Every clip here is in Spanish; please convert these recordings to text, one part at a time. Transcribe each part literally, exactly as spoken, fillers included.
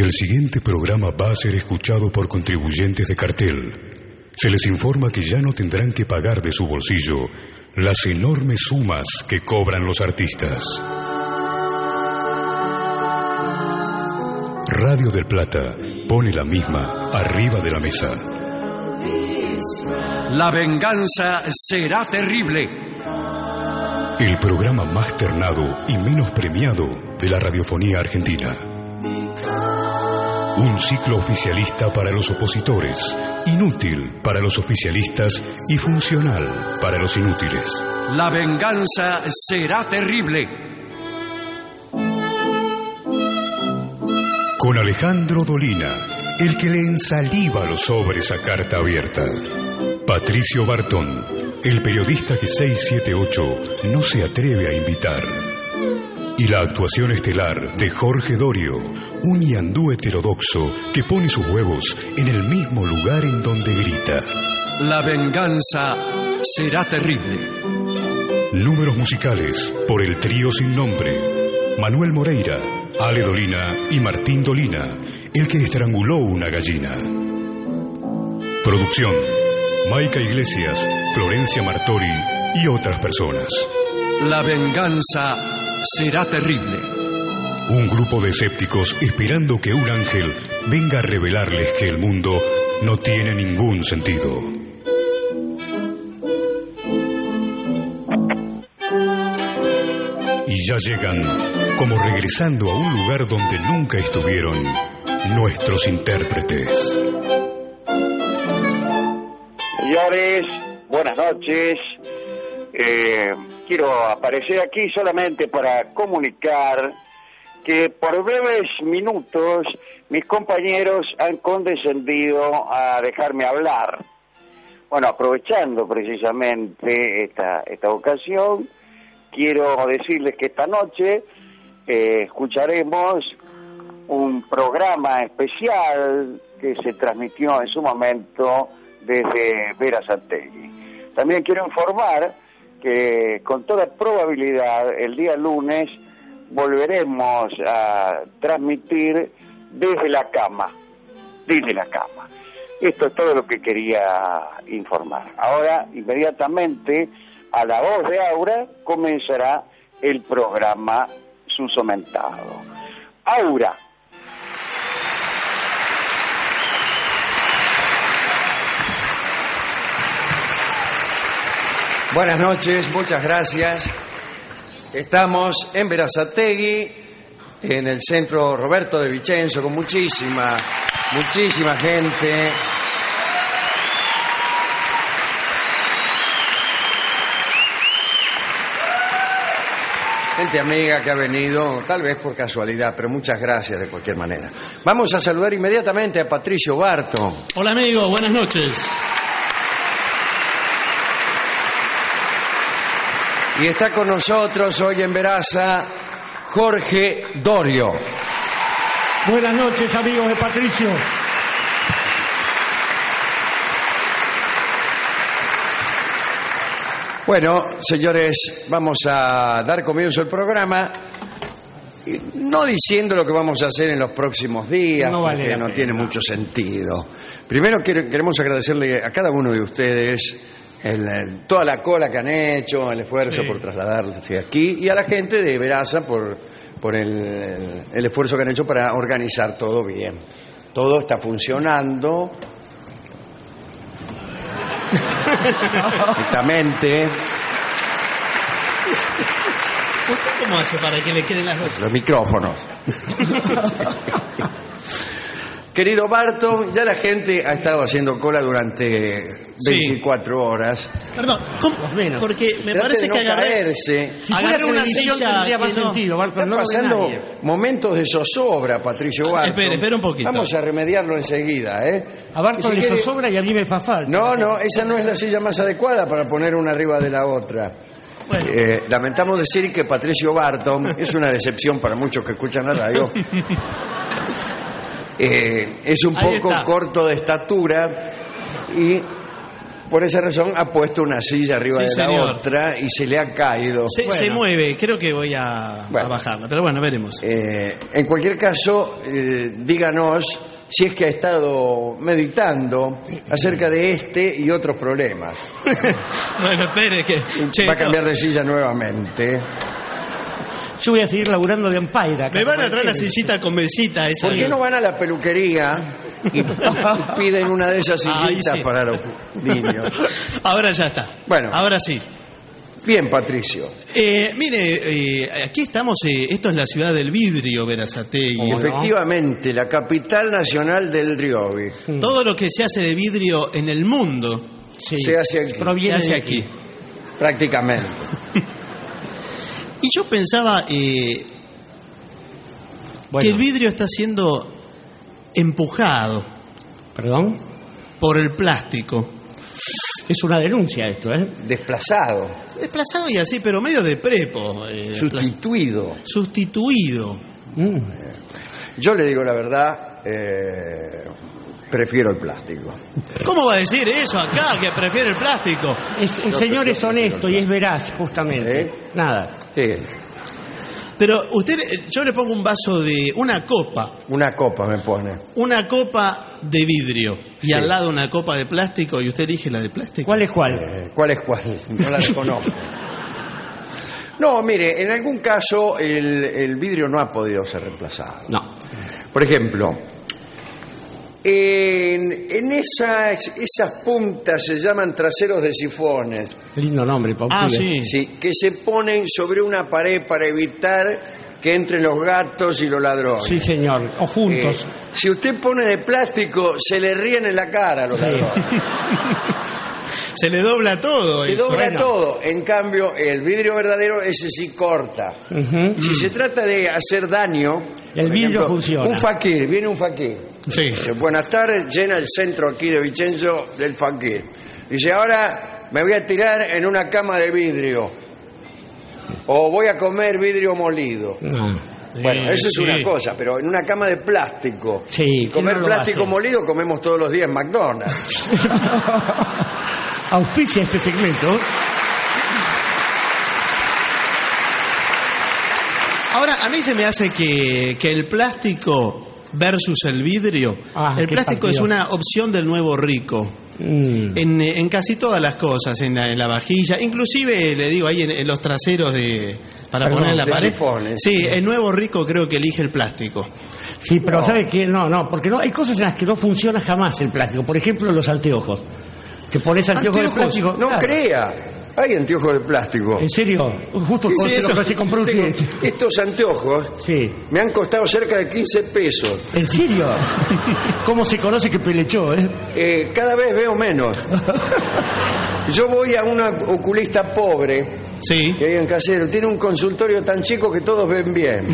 el siguiente programa va a ser escuchado por contribuyentes de cartel, se les informa que ya no tendrán que pagar de su bolsillo las enormes sumas que cobran los artistas. Radio del Plata pone la misma arriba de la mesa. La venganza será terrible. El programa más ternado y menos premiado de la radiofonía argentina. Un ciclo oficialista para los opositores, inútil para los oficialistas y funcional para los inútiles. La venganza será terrible. Con Alejandro Dolina, el que le ensaliva los sobres a carta abierta. Patricio Bartón, el periodista que seiscientos setenta y ocho no se atreve a invitar. Y la actuación estelar de Jorge Dorio, un ñandú heterodoxo que pone sus huevos en el mismo lugar en donde grita. La venganza será terrible. Números musicales por el trío sin nombre. Manuel Moreira, Ale Dolina y Martín Dolina, el que estranguló una gallina. Producción: Maica Iglesias, Florencia Martori y otras personas. La venganza será terrible. Un grupo de escépticos esperando que un ángel venga a revelarles que el mundo no tiene ningún sentido. Y ya llegan, como regresando a un lugar donde nunca estuvieron, nuestros intérpretes. Señores, buenas noches. Eh, quiero aparecer aquí solamente para comunicar que por breves minutos mis compañeros han condescendido a dejarme hablar. Bueno, aprovechando precisamente esta, esta ocasión, quiero decirles que esta noche eh, escucharemos un programa especial que se transmitió en su momento desde Berazategui. También quiero informar que con toda probabilidad el día lunes volveremos a transmitir desde la cama, desde la cama. Esto es todo lo que quería informar. Ahora, inmediatamente, a la voz de Aura, comenzará el programa Susomentado. Aura. Buenas noches, muchas gracias. Estamos en Berazategui, en el centro Roberto de Vicenzo, con muchísima, muchísima gente. Gente amiga que ha venido, tal vez por casualidad, pero muchas gracias de cualquier manera. Vamos a saludar inmediatamente a Patricio Bartón. Hola amigo, buenas noches. Y está con nosotros hoy en Veraza Jorge Dorio. Buenas noches, amigos de Patricio. Bueno, señores, vamos a dar comienzo al programa, no diciendo lo que vamos a hacer en los próximos días, no vale porque no pena. tiene mucho sentido. Primero queremos agradecerle a cada uno de ustedes El, el, toda la cola que han hecho, el esfuerzo sí. por trasladarse aquí, y a la gente de Veraza por, por el, el, el esfuerzo que han hecho para organizar todo bien. Todo está funcionando perfectamente. ¿Cómo hace para que le queden las dos? Los micrófonos. Querido Barton, ya la gente ha estado haciendo cola durante veinticuatro sí. horas. Perdón, ¿cómo? Porque me Trate parece de no que agarré, caerse. Si agarré una silla tendría más no. sentido, Barton. Están No pasando momentos de zozobra, Patricio Barton. Espera, espera un poquito. Vamos a remediarlo enseguida, ¿eh? A Barton si le quiere... zozobra y a mí me fa falta. No, no, esa no es la silla más adecuada para poner una arriba de la otra. Bueno. Eh, lamentamos decir que Patricio Barton es una decepción para muchos que escuchan la radio. Eh, es un poco corto de estatura y por esa razón ha puesto una silla arriba Sí, de la señor. otra y se le ha caído. Se, Bueno, se mueve, creo que voy a, Bueno. a bajarla, pero bueno, veremos. eh, en cualquier caso, eh, díganos si es que ha estado meditando acerca de este y otros problemas. Bueno, espere que... che, Va a cambiar de silla nuevamente. Yo voy a seguir laburando de ampaira. Me van a traer la sillita con mesita esa. ¿Por qué no van a la peluquería y piden una de esas Ay, sillitas sí. para los niños? Ahora ya está. Bueno. Ahora sí. Bien, Patricio. Eh, mire, eh, aquí estamos, eh, esto es la ciudad del vidrio, Berazategui. ¿Cómo no? Efectivamente, la capital nacional del Riobi Todo lo que se hace de vidrio en el mundo Sí. se hace aquí, se Proviene hace de aquí. prácticamente. Y yo pensaba eh, Bueno, que el vidrio está siendo empujado Perdón. por el plástico. Es una denuncia esto, ¿eh? Desplazado, Desplazado y así, pero medio de prepo. eh, sustituido. pla- sustituido. Mm. Yo le digo la verdad, eh, prefiero el plástico. ¿Cómo va a decir eso acá, que prefiere el plástico? Es- el señor es honesto y es veraz, justamente. ¿Eh? Nada. Sí, Pero usted, eh, yo le pongo un vaso de una copa, una copa me pone. una copa de vidrio y Sí. al lado una copa de plástico y usted elige la de plástico. ¿Cuál es cuál? Eh, ¿Cuál es cuál? No la reconozco. No, mire, en algún caso el, el vidrio no ha podido ser reemplazado. No. Por ejemplo, en, en esas, esas puntas se llaman traseros de sifones, Lindo nombre, Pau. Ah, Pibe. sí. ¿sí? Que se ponen sobre una pared para evitar que entren los gatos y los ladrones. Sí, señor. O juntos. Eh, si usted pone de plástico, se le ríen en la cara a los Sí. ladrones. Se le dobla todo Se eso. dobla Bueno. todo. En cambio, el vidrio verdadero, ese sí corta. Ujú. Si se trata de hacer daño... El por vidrio funciona. Un fakir, viene un fakir. Sí. Dice, buenas tardes, llena el centro aquí de Vicenzo del fakir. Dice, ahora me voy a tirar en una cama de vidrio. O voy a comer vidrio molido. Ah. Bueno, eso es sí. una cosa, pero en una cama de plástico. Sí, Y ¿quién comer no lo plástico hace? molido comemos todos los días en McDonald's. Auspicia este segmento. Ahora, a mí se me hace que, que el plástico versus el vidrio, Ah, el qué plástico es partido. una opción del nuevo rico. Mm. En, en casi todas las cosas, en la, en la vajilla, inclusive le digo ahí en, en los traseros de para Perdón, poner en la de pared. sifones. Sí, el nuevo rico creo que elige el plástico. Sí, pero No. ¿sabe qué? No, no, porque no hay cosas en las que no funciona jamás el plástico. Por ejemplo, los anteojos. Te pones anteojos, Anteojos, de plástico. No claro. crea, hay anteojos de plástico. ¿En serio? Justo ¿Qué con es lo eso? que se compró un Tengo- cliente. estos anteojos Sí. me han costado cerca de quince pesos. ¿En serio? ¿Cómo se conoce que pelechó, eh? Eh, cada vez veo menos. Yo voy a una oculista pobre Sí. que hay en Casero. Tiene un consultorio tan chico que todos ven bien.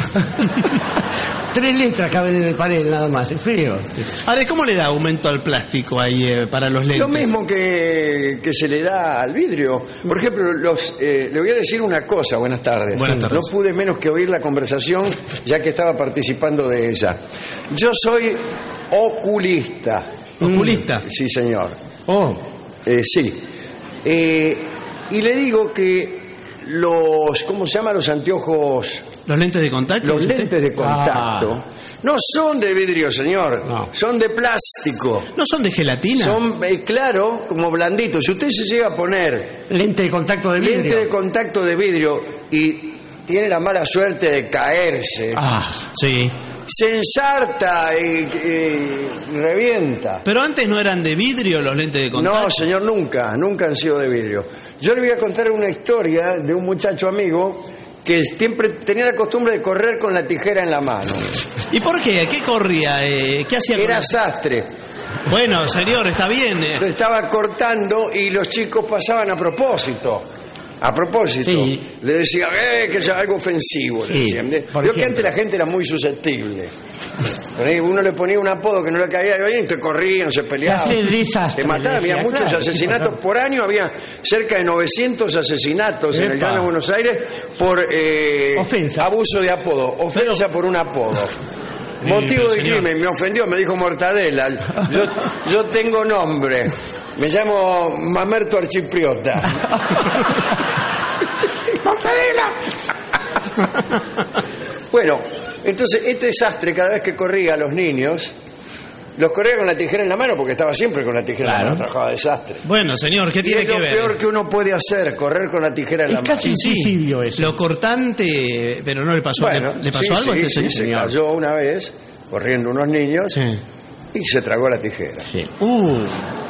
Tres letras caben en el panel nada más, es feo. Ahora, ¿cómo le da aumento al plástico ahí eh, para los lentes? Lo mismo que, que se le da al vidrio. Por ejemplo, los, eh, le voy a decir una cosa. Buenas tardes. Buenas tardes. No pude menos que oír la conversación ya que estaba participando de ella. Yo soy oculista. Oculista. Sí, señor. Oh, Eh, sí. Eh, y le digo que los, ¿cómo se llama? Los anteojos, ¿Los lentes de contacto? los dice usted? lentes de contacto, Ah. no son de vidrio, señor. No. Son de plástico. ¿No son de gelatina? Son, eh, claro, como blanditos. Si usted se llega a poner lente de contacto de vidrio. lente de contacto de vidrio y tiene la mala suerte de caerse, Ah, Sí. se ensarta y, y revienta. Pero antes no eran de vidrio los lentes de contacto. No, señor, nunca, nunca han sido de vidrio. Yo le voy a contar una historia de un muchacho amigo que siempre tenía la costumbre de correr con la tijera en la mano. ¿Y por qué? ¿Qué corría? Eh, ¿Qué hacía? con Era la- sastre. Bueno, señor, está bien. eh. Lo estaba cortando y los chicos pasaban a propósito. A propósito. Sí. Le decía, eh, que es algo ofensivo. Le Sí, decían. De- por Vio que ejemplo. antes la gente era muy susceptible. Por ahí uno le ponía un apodo que no le caía bien, te corrían, se peleaban. Hace desastre, Te mataban, le decía, había muchos claro, asesinatos sí, por año, había cerca de novecientos asesinatos en el Epa. Llano de Buenos Aires por eh, Ofensa. abuso de apodo, ofensa por un apodo. Motivo pero de señor. crimen, me ofendió, me dijo Mortadela. Yo, yo tengo nombre. Me llamo Mamerto Archipriota. Bueno, entonces este desastre, cada vez que corría a los niños, los corría con la tijera en la mano, porque estaba siempre con la tijera Claro. en la mano, trabajaba desastre. Bueno, señor, ¿qué Y tiene es que lo ver? peor que uno puede hacer, correr con la tijera en Es la mano. casi un suicidio eso. Lo cortante, pero no le pasó, Bueno, ¿le, le pasó sí, algo sí, a este sí, señor? se cayó una vez, corriendo unos niños, Sí. y se tragó la tijera. Sí. Uh.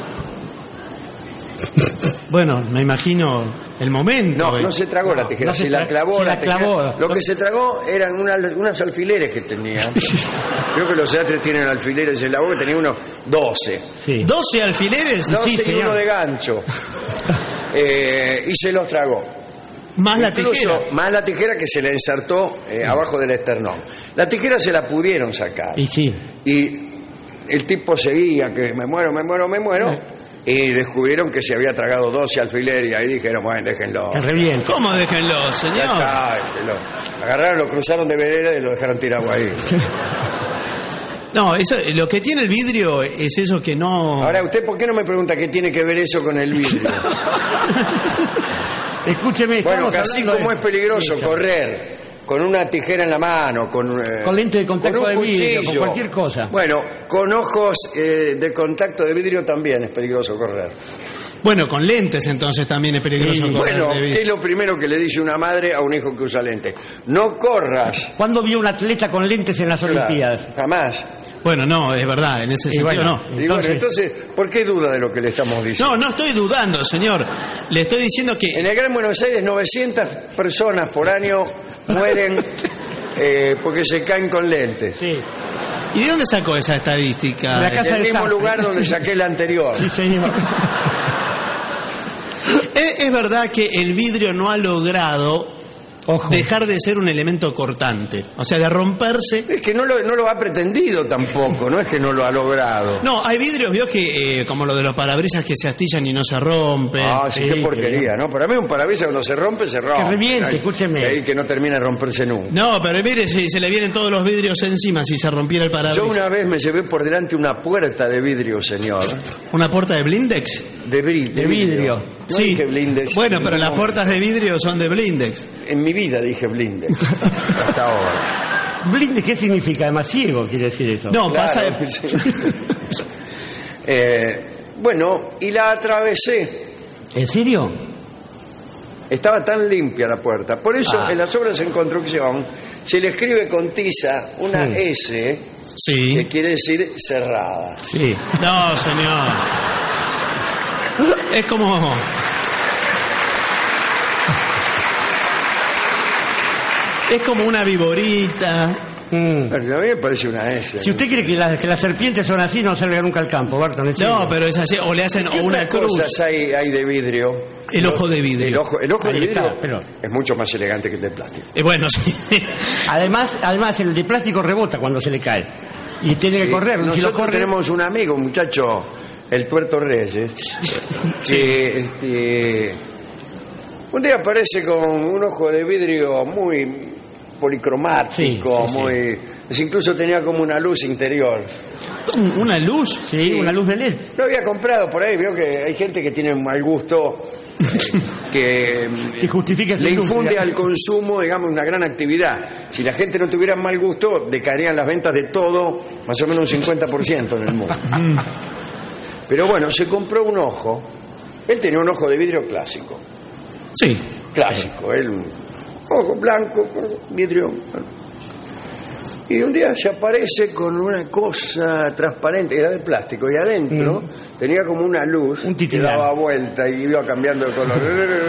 Bueno, me imagino el momento. No, eh. no se tragó la No, tijera, no se se la tra- clavó. se la tijera. clavó. Lo que se tragó eran una- unos alfileres que tenía. Creo que los desastres tienen alfileres en la boca, tenía unos doce. Sí. ¿doce alfileres? doce sí, y señor. uno de gancho. Eh, y se los tragó. Más la Incluso, tijera. más la tijera que se le ensartó eh, abajo del esternón. La tijera se la pudieron sacar. Y sí. Y el tipo seguía, que me muero, me muero, me muero. Y descubrieron que se había tragado doce alfileres. Y ahí dijeron, bueno, déjenlo. Que reviente. ¿Cómo déjenlo, Ya señor? está, se lo agarraron, lo cruzaron de vereda y lo dejaron tirado ahí. No, eso, lo que tiene el vidrio es eso que no... Ahora, ¿usted por qué no me pregunta qué tiene que ver eso con el vidrio? Escúcheme, Bueno, estamos que así hablando como de- es peligroso Sí, correr con una tijera en la mano, con, eh, Con lente de contacto con un de vidrio, con cuchillo. cualquier cosa. Bueno, con ojos eh, de contacto de vidrio también es peligroso correr. Bueno, con lentes entonces también es peligroso Sí. correr Bueno, de ¿qué vidrio. es lo primero que le dice una madre a un hijo que usa lentes? No corras. ¿Cuándo vio un atleta con lentes en las Claro, Olimpiadas? jamás. Bueno, no, es verdad, en ese Y sentido bueno, no. Y Entonces- bueno, entonces, ¿por qué duda de lo que le estamos diciendo? No, no estoy dudando, señor. Le estoy diciendo que... En el Gran Buenos Aires, novecientas personas por año mueren eh, porque se caen con lentes. Sí. ¿Y de dónde sacó esa estadística? De la casa En el de mismo Sastre. lugar donde saqué la anterior. Sí, señor. Es, es verdad que el vidrio no ha logrado Ojo. dejar de ser un elemento cortante. O sea, de romperse... Es que no lo, no lo ha pretendido tampoco, no es que no lo ha logrado. No, hay vidrios, vio que, eh, como lo de los parabrisas que se astillan y no se rompen. Ah, sí, sí, qué porquería, ¿no? Para mí un parabrisas cuando se rompe, se rompe. Que reviente, Hay- escúcheme. hay que no termina de romperse nunca. No, pero mire, si se le vienen todos los vidrios encima si se rompiera el Yo parabrisas. una vez me llevé por delante una puerta de vidrio, señor. ¿Una puerta de blindex? De, bri- De vidrio. No dije blindex. Bueno, pero las No, puertas de vidrio son de blindex. En mi vida dije blindex. Hasta ahora. Blinde, ¿qué significa? Demasiado, quiere decir eso. No, pasa Claro, de... sí. Eh, bueno, y la atravesé. ¿En serio? Estaba tan limpia la puerta. Por eso Ah. en las obras en construcción se le escribe con tiza una Sí. S que Sí. quiere decir cerrada. Sí. No, señor. Es como... Es como una viborita. Mm. Pero a mí me parece una S. Si usted cree que, la- que las serpientes son así, no salga nunca al campo, Barton. ¿en serio? No, pero es así. O le hacen ¿Qué o una otras cosas cruz. hay, hay de vidrio? El ojo de vidrio. El ojo, el ojo de Ahí vidrio está, pero- es mucho más elegante que el de plástico. Y bueno, sí. Además, además, el de plástico rebota cuando se le cae. Y tiene que Sí. correr. Si Nosotros lo corre, tenemos un amigo, un muchacho, el Tuerto Reyes, que este, un día aparece con un ojo de vidrio muy policromático, Sí, sí, muy... es incluso tenía como una luz interior. ¿Una luz? sí, Sí. una luz de L E D. Lo había comprado por ahí, veo que hay gente que tiene un mal gusto que Que justifique su le industria. infunde al consumo, digamos, una gran actividad. Si la gente no tuviera mal gusto, decaerían las ventas de todo, más o menos un cincuenta por ciento en el mundo. Pero bueno, se compró un ojo. Él tenía un ojo de vidrio clásico. Sí. Clásico, él, un ojo blanco, con vidrio. Y un día se aparece con una cosa transparente, era de plástico, y adentro tenía como una luz Un que titilar. daba vuelta y iba cambiando de color.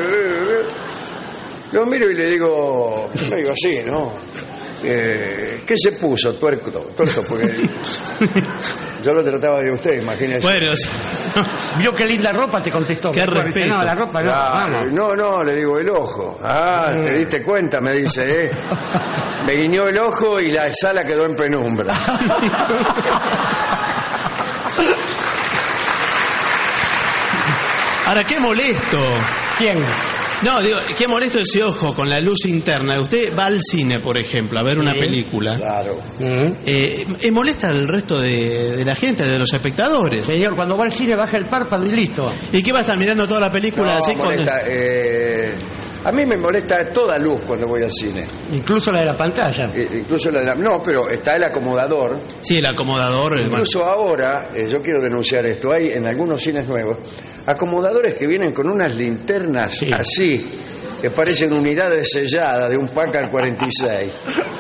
Lo miro y le digo, le digo así, ¿no? Eh, ¿Qué se puso, tuerco? Tuerco, porque yo lo trataba de usted, imagínese. Bueno, sí. Vio qué linda ropa, te contestó. Qué Dice, respeto. No, la ropa no. Claro, vamos. no, no, le digo el ojo. Ah, te diste cuenta, me dice, ¿eh? Me guiñó el ojo y la sala quedó en penumbra. Ahora, qué molesto. ¿Quién? No, digo, qué molesto ese ojo con la luz interna. Usted va al cine, por ejemplo, a ver una Sí. película. Claro. Eh, eh, molesta al resto de, de la gente, de los espectadores. Señor, cuando va al cine baja el párpado y listo. ¿Y qué va a estar mirando toda la película? No, así con- molesta, eh, a mí me molesta toda luz cuando voy al cine. Incluso la de la pantalla. Eh, incluso la de la... No, pero está el acomodador. Sí, el acomodador. el- Incluso ahora, eh, yo quiero denunciar esto, hay en algunos cines nuevos acomodadores que vienen con unas linternas Sí. así, que parecen unidades selladas de un Packard cuarenta y seis.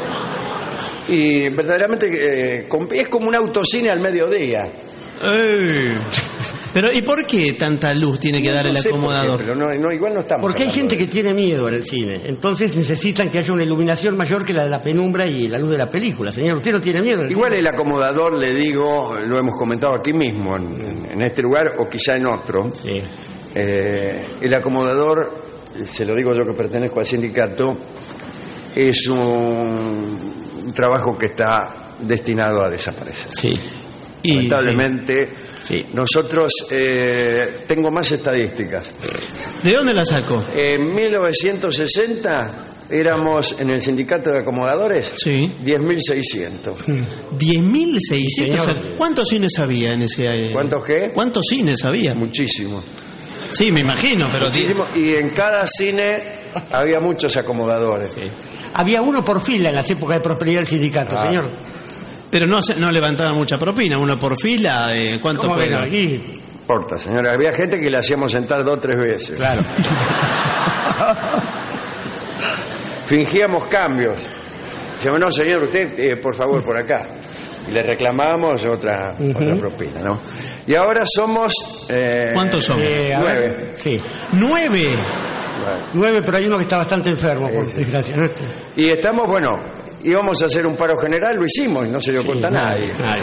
Y verdaderamente eh, com- es como un autocine al mediodía. Eh. Pero ¿y por qué tanta luz tiene que dar No el sé por qué, acomodador? pero no, no, igual no estamos Porque hay hablando gente de que tiene miedo en el cine. Entonces necesitan que haya una iluminación mayor que la de la penumbra y la luz de la película. Señor, ¿usted no tiene miedo en el Igual cine? el acomodador, le digo, lo hemos comentado aquí mismo, en, en este lugar o quizá en otro. Sí. Eh, el acomodador, se lo digo yo que pertenezco al sindicato, es un, un trabajo que está destinado a desaparecer. Sí. Y- Lamentablemente, Sí. nosotros, eh, tengo más estadísticas. ¿De dónde la sacó? En mil novecientos sesenta éramos en el sindicato de acomodadores Sí. diez mil seiscientos. diez mil seiscientos. Señor. O sea, ¿cuántos cines había en ese año? ¿Cuántos qué? ¿Cuántos cines había? Muchísimo. Sí, me imagino, pero... Muchísimo. Y en cada cine había muchos acomodadores. Había uno por fila en las épocas de prosperidad del sindicato, Ah. señor. Pero no, se- no levantaban mucha propina, uno por fila, eh, ¿cuánto ¿Cómo fue? ven aquí? No importa, señora. Había gente que le hacíamos sentar dos o tres veces. Claro. Fingíamos cambios. Decíamos, no, señor, usted, eh, por favor, por acá. Y le reclamábamos otra, Ujú. otra propina, ¿no? Y ahora somos... eh, ¿Cuántos somos? Eh, a Nueve. ver, Sí. ¡Nueve! Bueno. Nueve, pero hay uno que está bastante enfermo, por Sí. desgracia. ¿no? Y estamos, bueno, íbamos a hacer un paro general, lo hicimos y no se dio Sí, cuenta nadie. nadie.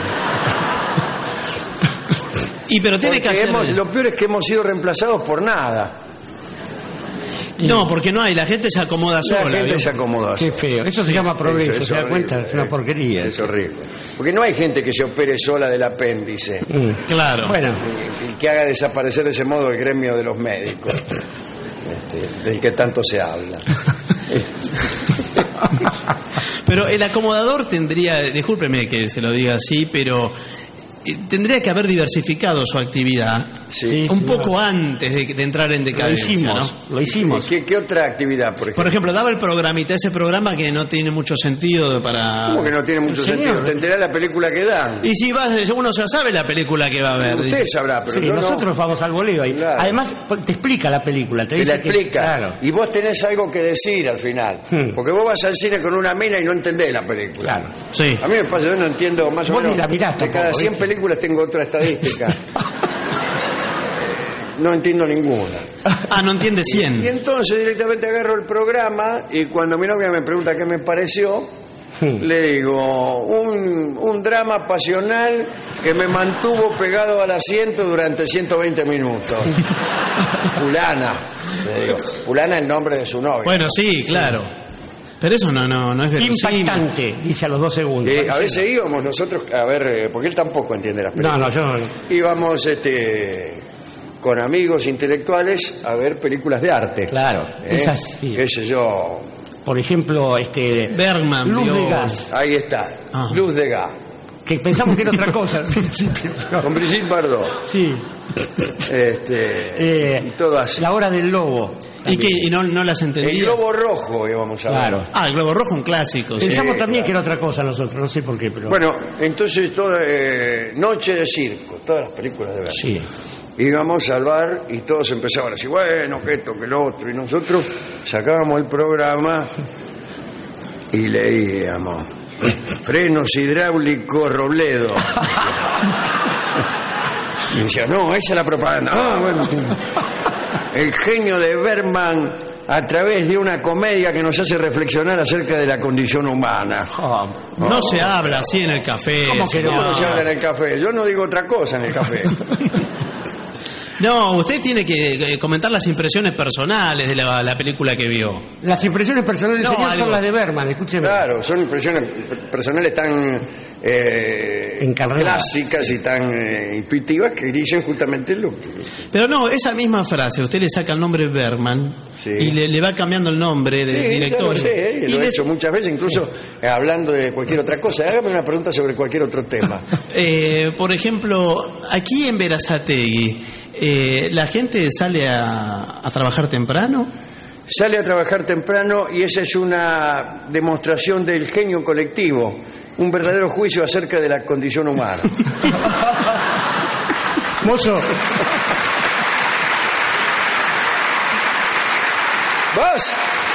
Y pero tiene Porque que hacer... hemos- lo peor es que hemos sido reemplazados por nada. No, porque no hay, la gente se acomoda La sola. gente ¿vio? se acomoda. Qué feo. Eso se llama progreso, Eso es ¿se da horrible, cuenta? Es una eh. porquería. Es horrible. Porque no hay gente que se opere sola del apéndice Mm. Claro. Bueno, y, y que haga desaparecer de ese modo el gremio de los médicos, este, del que tanto se habla. Pero el acomodador tendría, discúlpeme que se lo diga así, pero eh, tendría que haber diversificado su actividad Sí. Sí. un poco antes de, de entrar en lo decadencia, hicimos, ¿no? lo hicimos. ¿Qué, qué otra actividad, por ejemplo? Por ejemplo, daba el programita, ese programa que no tiene mucho sentido para... ¿Cómo que no tiene mucho Señor. sentido? Te enterás la película que dan. Y si vas, uno ya sabe la película que va a ver. Usted sabrá, pero Sí, yo no. nosotros vamos al voleo ahí. Claro. Además, te explica la película. Te, Te la dice que- explica. claro. Y vos tenés algo que decir al final. Hmm. Porque vos vas al cine con una mina y no entendés la película. Claro. Sí. A mí me pasa, yo no entiendo más o Vos ni menos. la mirás de tampoco, cada cien ¿viste? películas tengo otra estadística. No entiendo ninguna. Ah, no entiende Y cien. entonces directamente agarro el programa y cuando mi novia me pregunta qué me pareció, Hmm. le digo, un, un drama pasional que me mantuvo pegado al asiento durante ciento veinte minutos. Fulana, le digo. Fulana es el nombre de su novia. Bueno, sí, claro. Pero eso no, no, no es verosímil. Impactante, dice a los dos segundos. Eh, a veces íbamos nosotros, a ver, eh, porque él tampoco entiende las No, películas. no, yo no. Íbamos este, con amigos intelectuales a ver películas de arte. Claro, ¿Eh? esas sí. Qué sé yo. Por ejemplo, este. Bergman, Luz vio- de gas, Ahí está. Ah. Luz de gas. que pensamos que era otra cosa. Con Brigitte Bardot. Sí. Este, Eh, y todo así. La hora del lobo. ¿Y, que, y no, no las El entendía? globo rojo íbamos a ver. Claro. Ah, el Globo Rojo, un clásico. sí. Pensamos también claro. que era otra cosa nosotros, no sé por qué, pero. Bueno, entonces toda, eh, Noche de Circo, todas las películas de ver. Sí. Íbamos al bar y todos empezaban a decir, bueno, que esto, que lo otro. Y nosotros sacábamos el programa y leíamos. Frenos hidráulicos Robledo. Y decía, no, esa es la propaganda. Ah, bueno. El genio de Bergman a través de una comedia que nos hace reflexionar acerca de la condición humana. Ah, No se habla así en el café. ¿Cómo que señor. ¿Cómo no se habla en el café? Yo no digo otra cosa en el café. No, usted tiene que eh, comentar las impresiones personales de la, la película que vio. las impresiones personales del No, señor algo. son las de Berman, escúcheme. Claro, son impresiones personales tan eh, clásicas y tan eh, intuitivas que dicen justamente lo que... Pero no, esa misma frase, usted le saca el nombre Bergman Sí. y le, le va cambiando el nombre del Sí, director. ya lo sé, eh, Y lo he le- hecho muchas veces, incluso eh, hablando de cualquier otra cosa. Hágame una pregunta sobre cualquier otro tema. Eh, por ejemplo, aquí en Berazategui, eh, ¿la gente sale a, a trabajar temprano? Sale a trabajar temprano y esa es una demostración del genio colectivo, un verdadero juicio acerca de la condición humana. Mozo, ¿Vas?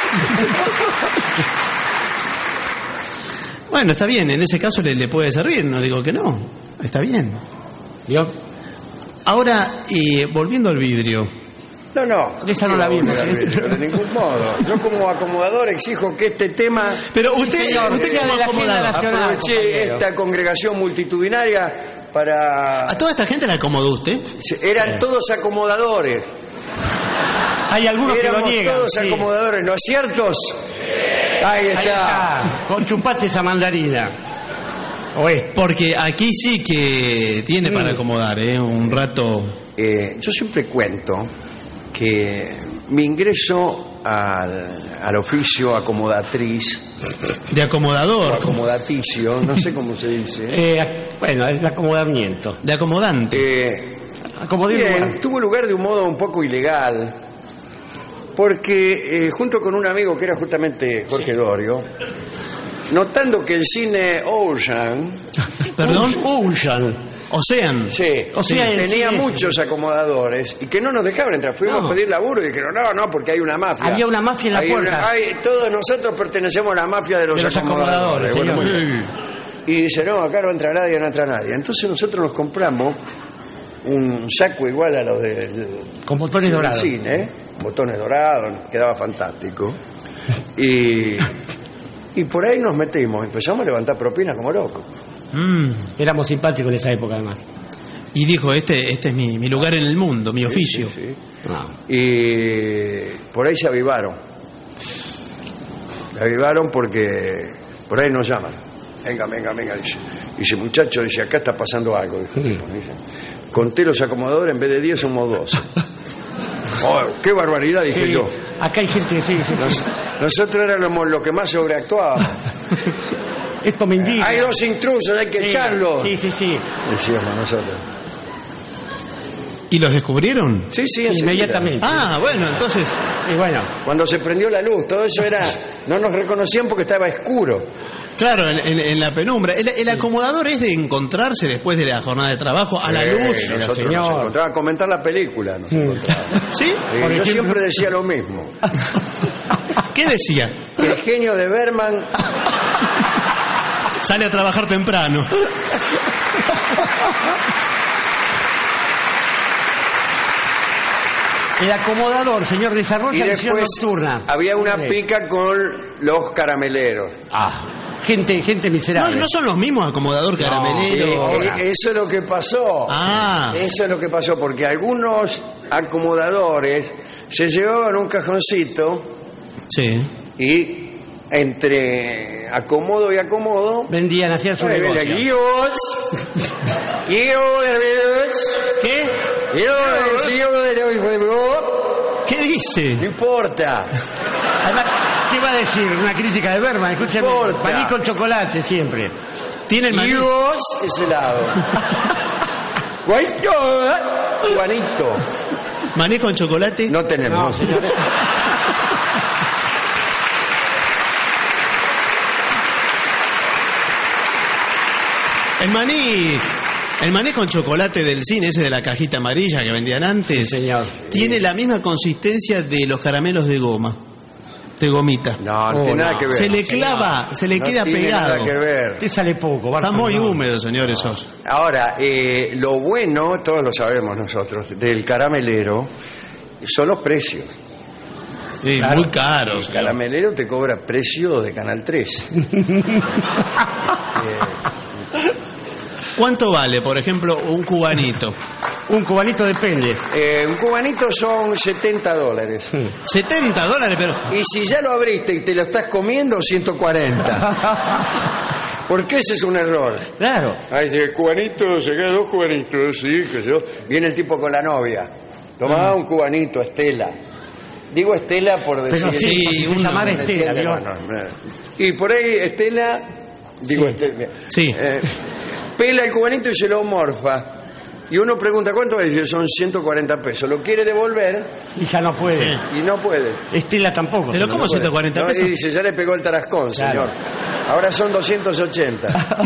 Bueno, está bien, en ese caso le, le puede servir, no digo que no, está bien. ¿vio? Ahora, eh, volviendo al vidrio, No, no. Esa no la vimos, No, ¿eh? de ningún modo. Yo como acomodador exijo que este tema... pero usted, señor, usted que sea como de la agenda acomodador, nacional. Aproveché compañero. esta congregación multitudinaria para... ¿a toda esta gente la acomodó usted? Eran todos acomodadores. Hay algunos que lo Éramos niegan. todos sí. acomodadores, ¿no es cierto? Ahí Ahí está. está, con chupate esa mandarina. O es. Porque aquí sí que tiene Mm. para acomodar, ¿eh? Un rato. Eh, yo siempre cuento que mi ingreso al, al oficio acomodatriz, De o acomodador, acomodaticio, no sé cómo se dice, Eh, bueno, el acomodamiento. de acomodante. eh, Acomodar bien, lugar. tuvo lugar de un modo un poco ilegal, porque eh, junto con un amigo que era justamente Jorge Dorio, notando que el cine Ocean, ¿Perdón? Ocean. Ocean. sí, O sea, el tenía cine- muchos acomodadores y que no nos dejaban entrar. Fuimos No. a pedir laburo y dijeron, no, no, porque hay una mafia. Había una mafia en la Hay puerta. una- hay- todos nosotros pertenecemos a la mafia de los, De los acomodadores, Bueno, señor. muy bien. Y dice, no, acá no entra nadie, no entra nadie. Entonces nosotros nos compramos un saco igual a los de, de- Con botones del dorados. cine, ¿eh? Botones dorados, nos quedaba fantástico. Y, y por ahí nos metimos, empezamos a levantar propina como locos. Mm. Éramos simpáticos en esa época, además. Y dijo, este, este es mi, mi lugar en el mundo, mi oficio. Sí, sí. No. Y por ahí se avivaron. Se avivaron porque por ahí nos llaman. Venga, venga, venga, dice. Dice, muchacho, dice, acá está pasando algo. Dice, Sí. dice, conté los acomodadores, en vez de diez somos doce. Oh, qué barbaridad, dije Sí, yo. acá hay gente que sí, sí, sí. Nos- nosotros éramos los que más sobreactuábamos. Esto me indica. Hay dos intrusos, hay que Sí, echarlos. Sí, sí, sí. Decíamos nosotros. ¿Y los descubrieron? Sí, sí, Sí, enseguida. inmediatamente. Ah, bueno, entonces. Y bueno, Cuando se prendió la luz, todo eso era... No nos reconocían porque estaba oscuro. Claro, en, en- en la penumbra. El, el acomodador es de encontrarse después de la jornada de trabajo a la Eh, luz. nosotros señor. nos encontrábamos a comentar la película. Nos Mm. encontrábamos. ¿Sí? Eh, Por yo ejemplo. siempre decía lo mismo. ¿Qué decía? Que el genio de Berman Sale a trabajar temprano. el acomodador, señor, y desarrolla visión después nocturna. había una Sí. pica con los carameleros. Ah, gente, gente No, miserable. no son los mismos acomodador Eh, caramelero. ahora. eh, eso es lo que pasó. Ah, Eso es lo que pasó, porque algunos acomodadores se llevaban un cajoncito sí. y entre acomodo y acomodo... Vendían, hacían su Ahí viene, negocio. "Guíos, guíos, ¿Qué? guíos, guíos". ¿Qué dice? No importa. Además, ¿qué va a decir? Una crítica de Berman, escúcheme. No importa. Maní con chocolate siempre. Tiene el maní. Dios es helado. Juanito, Juanito. Maní con chocolate. No tenemos. No, señor. El maní. El maní con chocolate del cine, ese de la cajita amarilla que vendían antes, Señor. tiene la misma consistencia de los caramelos de goma, de gomita. No, no Oh, tiene nada no. que ver. Se le clava, se le No queda tiene pegado. nada que ver. Te sale poco, Está Barton, muy no. húmedo, señores. esos. Ahora, eh, lo bueno, todos lo sabemos nosotros, del caramelero, son los precios. Sí, Claro. muy caro. El señor. caramelero te cobra precio de Canal tres. ¿Cuánto vale, por ejemplo, un cubanito? Un cubanito depende. Eh, un cubanito son setenta dólares. setenta dólares, pero... Y si ya lo abriste y te lo estás comiendo, ciento cuarenta. Porque ese es un error. Claro. Ahí dice, cubanito, se quedan dos cubanitos, sí, que yo. Viene el tipo con la novia. Tomaba un cubanito, Estela. Digo Estela por decir... Pero sí, sí, se uno, llamaba ¿me Estela, entiende? ¿vio? Bueno, no. Y por ahí Estela... Digo Sí. Estela... Sí. eh, pela el cubanito y se lo morfa. Y uno pregunta, ¿cuánto es? Dice, son ciento cuarenta pesos. Lo quiere devolver Y ya no puede. y no puede. Estela tampoco. Pero se ¿cómo lo- ciento cuarenta No, pesos? y dice, ya le pegó el tarascón, Claro. señor. Ahora son doscientos ochenta.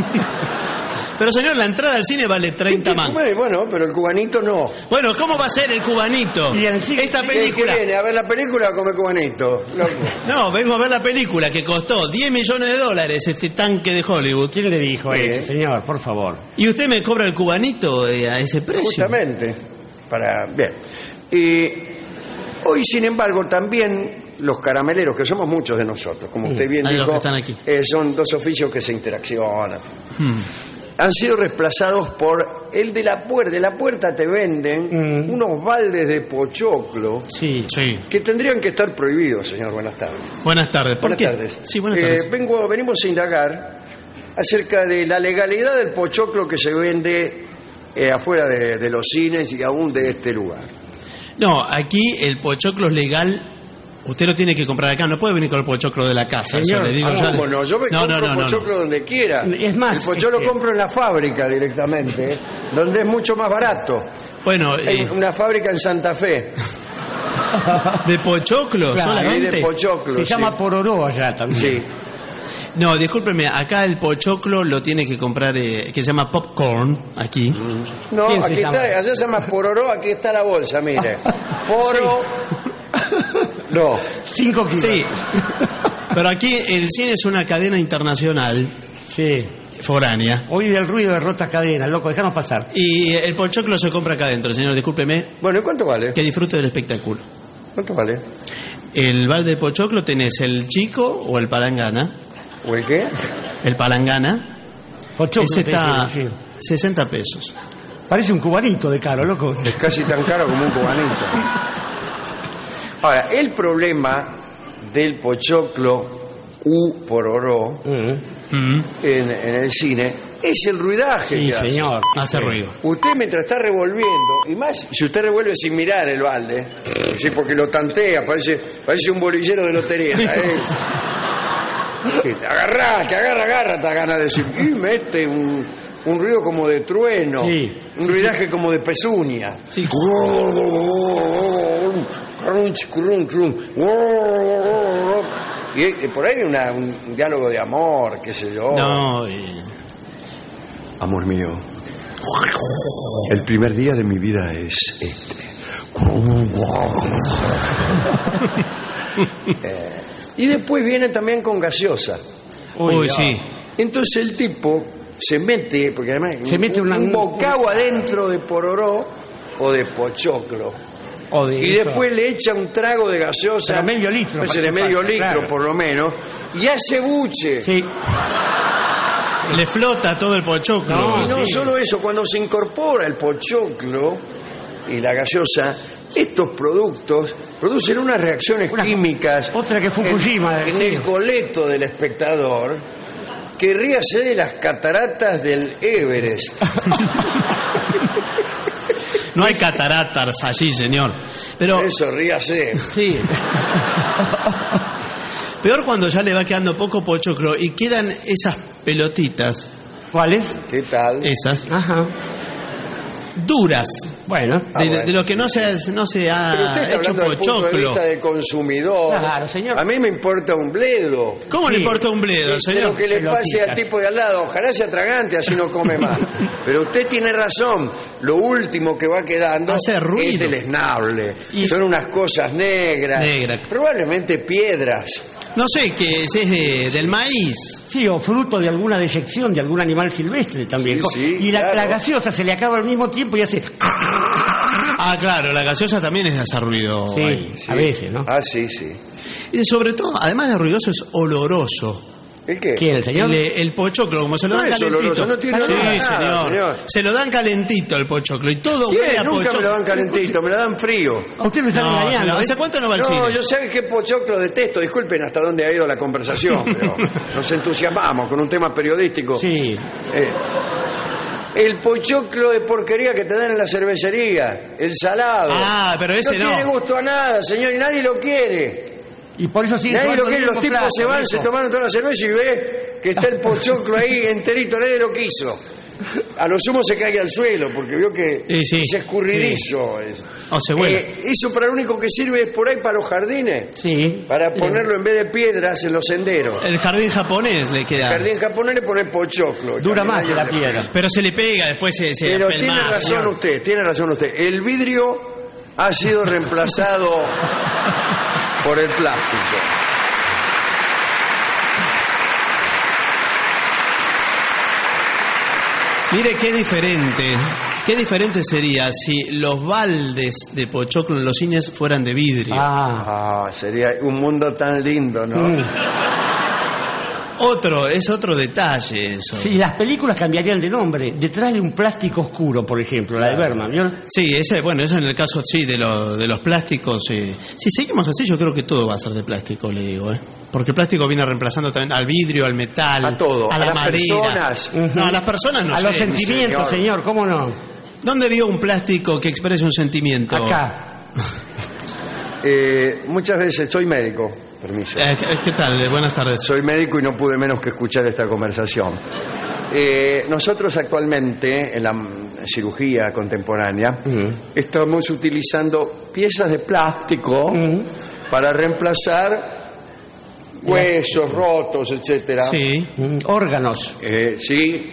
Pero señor, la entrada al cine vale treinta más. Bueno, pero el cubanito no. Bueno, ¿cómo va a ser el cubanito? Y el cine- Esta ¿Qué- ¿Qué, película... qué viene? ¿A ver la película o come cubanito? Loco. No, vengo a ver la película que costó diez millones de dólares este tanque de Hollywood. ¿Quién le dijo Sí. eso, señor? Por favor. ¿Y usted me cobra el cubanito eh, a ese precio? Justamente. Para... Bien. Y hoy, sin embargo, también los carameleros, que somos muchos de nosotros, como usted bien Ah, de los dijo, que están aquí. eh, son dos oficios que se interaccionan. Hmm. Han sido reemplazados por el de la puerta. De la puerta te venden Mm. unos baldes de pochoclo Sí. Sí. que tendrían que estar prohibidos, señor. Buenas tardes. Buenas tardes. ¿Por Buenas qué? tardes. Sí, buenas Eh, tardes. vengo, venimos a indagar acerca de la legalidad del pochoclo que se vende eh, afuera de, de los cines y aún de este lugar. No, aquí el pochoclo es legal. Usted lo tiene que comprar acá. No puede venir con el pochoclo de la casa. Señor, eso le digo ah, ya. ¿Cómo no? Yo me no, compro no, no, no, pochoclo no. donde quiera. Es más, el pochoclo es que- lo compro en la fábrica directamente, ¿eh? donde es mucho más barato. Bueno, Hay eh, una fábrica en Santa Fe. de pochoclo Claro, Ahí solamente. de pochoclo. Se sí. llama Pororó allá también. Sí. No, discúlpeme, acá el pochoclo lo tiene que comprar, eh, que se llama popcorn, aquí. No, ¿Quién se aquí llama? está, allá se llama pororó, aquí está la bolsa, mire. Poro. No. Cinco kilos. Sí. Pero aquí el cine es una cadena internacional, Sí. foránea. Oí el ruido de rotas cadenas, loco, déjanos pasar. Y el pochoclo se compra acá adentro, señor, discúlpeme. Bueno, ¿y cuánto vale? Que disfrute del espectáculo. ¿Cuánto vale? El balde de pochoclo tenés el chico o el palangana. ¿O el qué? El palangana. Pochoclo, Ese te está quiero decir. sesenta pesos. Parece un cubanito de caro, loco. Es casi tan caro como un cubanito. Ahora, el problema del pochoclo u pororó Mm. Mm, en, en el cine es el ruidaje Sí, que hace. señor. hace ruido. Usted mientras está revolviendo, y más si usted revuelve sin mirar el balde, sí, porque lo tantea, parece, parece un bolillero de lotería. ¿eh? Que te agarra, que agarra, agarra, te gana de decir, y mete un, un ruido como de trueno, Sí. un ruidaje como de pezuña. Sí. Crunch, crunch, crunch. Y eh, por ahí una, un diálogo de amor, qué sé yo. No, eh, Amor mío, el primer día de mi vida es este. Eh, y después viene también con gaseosa. uy, Dios. sí. Entonces el tipo se mete, porque además Se mete un, una- un bocado adentro de pororó o de pochoclo. O de Y eso. después le echa un trago de gaseosa. Pero medio litro, Pues de parece medio falta, litro claro. por lo menos. Y hace buche. Sí. Le flota todo el pochoclo. No, Y no sí. solo eso, cuando se incorpora el pochoclo y la gaseosa, estos productos producen unas reacciones Una- químicas otra que Fukushima, en, en sí. el coleto del espectador, que ríase de las cataratas del Everest. No hay cataratas allí, señor. Pero Eso, ríase. Sí. peor cuando ya le va quedando poco pochoclo y quedan esas pelotitas, ¿Cuáles? ¿Qué tal? esas, Ajá. duras, Bueno. Ah, de, bueno. de lo que no se, no se Pero ha usted está hecho hablando del punto de pochoclo. vista del consumidor. Claro, señor. A mí me importa un bledo. ¿Cómo le Sí. importa un bledo, Pero señor? que le Pelotitas. pase al tipo de al lado, ojalá sea tragante, así no come más. Pero usted tiene razón, lo último que va quedando Hace ruido. es deleznable. Y- Son unas cosas negras, Negras. probablemente piedras. No sé, que es de- del maíz. Sí, o fruto de alguna deyección de algún animal silvestre también. Sí, sí, y la, claro. la gaseosa se le acaba al mismo tiempo y hace... Ah, claro, la gaseosa también es de hacer ruido. Sí, ahí. a veces, ¿no? Ah, sí, sí. Y sobre todo, además de ruidoso, es oloroso. ¿El qué? ¿Quién, el señor? El, el pochoclo, como se lo No dan es calentito. oloroso, no tiene sí, olor a nada, señor. señor. Se lo dan calentito el pochoclo y todo ¿Qué? huele a Nunca pochoclo. me lo dan calentito, me lo dan frío. A usted lo están No, engañando. señor, ¿eh? ¿hace cuánto no va al No, cine? yo sé qué pochoclo detesto. Disculpen hasta dónde ha ido la conversación, pero nos entusiasmamos con un tema periodístico. Sí. Eh, el pochoclo de porquería que te dan en la cervecería, el salado. Ah, pero ese no. no. tiene gusto a nada, señor, y nadie lo quiere. Y por eso sigue Nadie jugando lo quiere, el los mismo tipos plato, se van, viejo. se tomaron toda la cerveza y ve que está el pochoclo ahí enterito, nadie lo quiso. A lo sumo se cae al suelo, porque vio que Sí, sí. es escurridizo. Es- O se vuela. Eh, eso para lo único que sirve es por ahí para los jardines. Sí. Para Sí. ponerlo en vez de piedras en los senderos. El jardín japonés le En queda. el jardín japonés le ponen pochoclo. Dura También más nadie que la le- piedra. Pero se le pega, después se, se Pero apelma, tiene razón señor. usted, tiene razón usted. El vidrio ha sido reemplazado por el plástico. Mire qué diferente, qué diferente sería si los baldes de pochoclo en los cines fueran de vidrio. Ah. Ah, sería un mundo tan lindo, ¿no? Mm. Otro, es otro detalle eso. Sí, las películas cambiarían de nombre. Detrás de un plástico oscuro, por ejemplo, la de Berman, ¿vio? Sí, ese, bueno, eso en el caso sí de, lo- de los plásticos. Sí. Si seguimos así, yo creo que todo va a ser de plástico, le digo, ¿eh? Porque el plástico viene reemplazando también al vidrio, al metal, A todo, a a la las madera. personas. No, a las personas no A sé. los sentimientos, señor. señor, ¿cómo no? ¿Dónde vio un plástico que exprese un sentimiento? Acá. Eh, muchas veces soy médico, permiso. Eh, ¿qué, qué tal? Eh, Buenas tardes. Soy médico y no pude menos que escuchar esta conversación. Eh, nosotros actualmente en la mm, cirugía contemporánea Ujú. estamos utilizando piezas de plástico Ujú. para reemplazar huesos rotos, etcétera. Sí. Mm, Órganos. Eh, sí.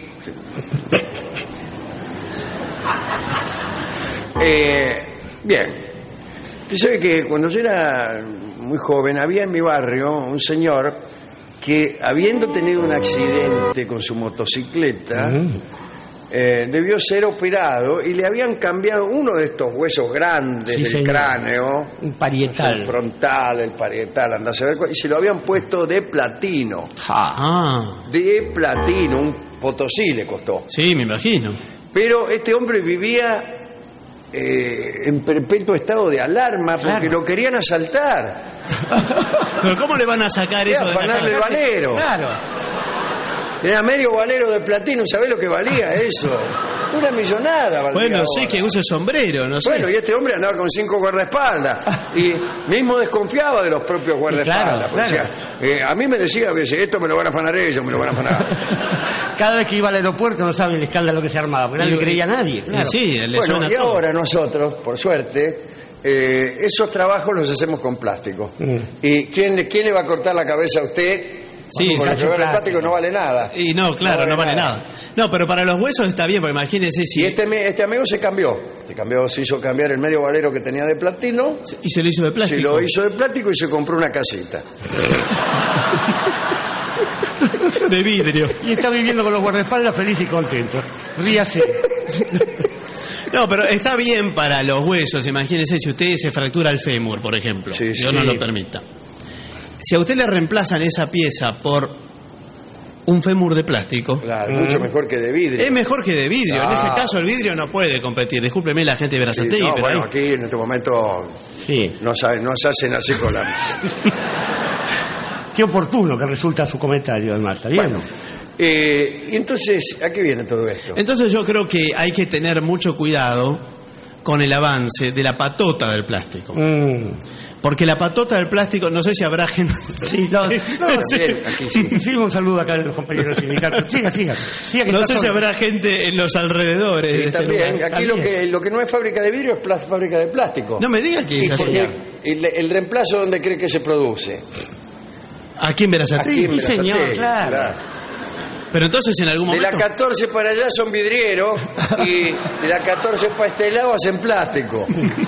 Eh, bien. Usted sabe que cuando yo era muy joven había en mi barrio un señor que, habiendo tenido un accidente con su motocicleta, Mm. eh, debió ser operado y le habían cambiado uno de estos huesos grandes Sí, del señor. cráneo, Un parietal. el frontal, el parietal, anda a saber cuál, y se lo habían puesto de platino. Ja. Ah, De platino, un potosí le costó. sí, me imagino. Pero este hombre vivía eh, en perpetuo estado de alarma porque Claro. lo querían asaltar. Pero ¿cómo le van a sacar Era eso de la afanarle el cara? valero. Claro. Era medio valero de platino, ¿sabés lo que valía eso? Una millonada valía. Bueno, ahora. sí, que use sombrero, no sé. Bueno, y este hombre andaba con cinco guardaespaldas y mismo desconfiaba de los propios guardaespaldas. Claro, O sea, eh, a mí me decía a veces, esto me lo van a afanar ellos, me lo van a afanar. Cada vez que iba al aeropuerto no sabe el escándalo que se armaba, porque nadie Y- creía a nadie. Y Claro. sí, le Bueno, suena y todo. ahora nosotros, por suerte, eh, esos trabajos los hacemos con plástico. Mm. ¿Y quién, le- quién le va a cortar la cabeza a usted? Sí, Porque se lo hace que vale el plástico. plástico no vale nada. Y no, claro, no vale nada. No, pero para los huesos está bien, porque imagínense Y si... este, mi- este amigo se cambió. Se cambió, se hizo cambiar el medio valero que tenía de platino, Y se lo hizo de se plástico. lo hizo de plástico y se compró una casita. De vidrio. Y está viviendo con los guardaespaldas feliz y contento. Ríase. No, pero está bien para los huesos. Imagínense si usted se fractura el fémur, por ejemplo. Sí, Dios sí. no lo permita. Si a usted le reemplazan esa pieza por un fémur de plástico, Claro, mucho mejor que de vidrio. es mejor que de vidrio. En Ah. ese caso el vidrio no puede competir. Discúlpeme la gente de Sí, Berazategui, no, pero bueno, ahí- aquí en este momento Sí. nos, ha- nos hacen así con la... Qué oportuno que resulta su comentario, Marta. Bien. Bueno, eh, y entonces, ¿a qué viene todo esto? Entonces yo creo que hay que tener mucho cuidado con el avance de la patota del plástico. Mm. Porque la patota del plástico, no sé si habrá gente... Sí, no, no, Sí. Bien, aquí sí. Sí, un saludo acá de los compañeros sindicatos. Siga, siga. Siga que No está sé si solo. habrá gente en los alrededores de Y este también, lugar. aquí lo que, lo que no es fábrica de vidrio es pla- fábrica de plástico. No me diga que Y es así. porque el, el reemplazo, ¿dónde cree que se produce? Aquí en Berazategui. Aquí en Sí, señor, Berazategui, claro. Pero entonces en algún De la momento... catorce para allá son vidrieros y de la catorce para este lado hacen plástico.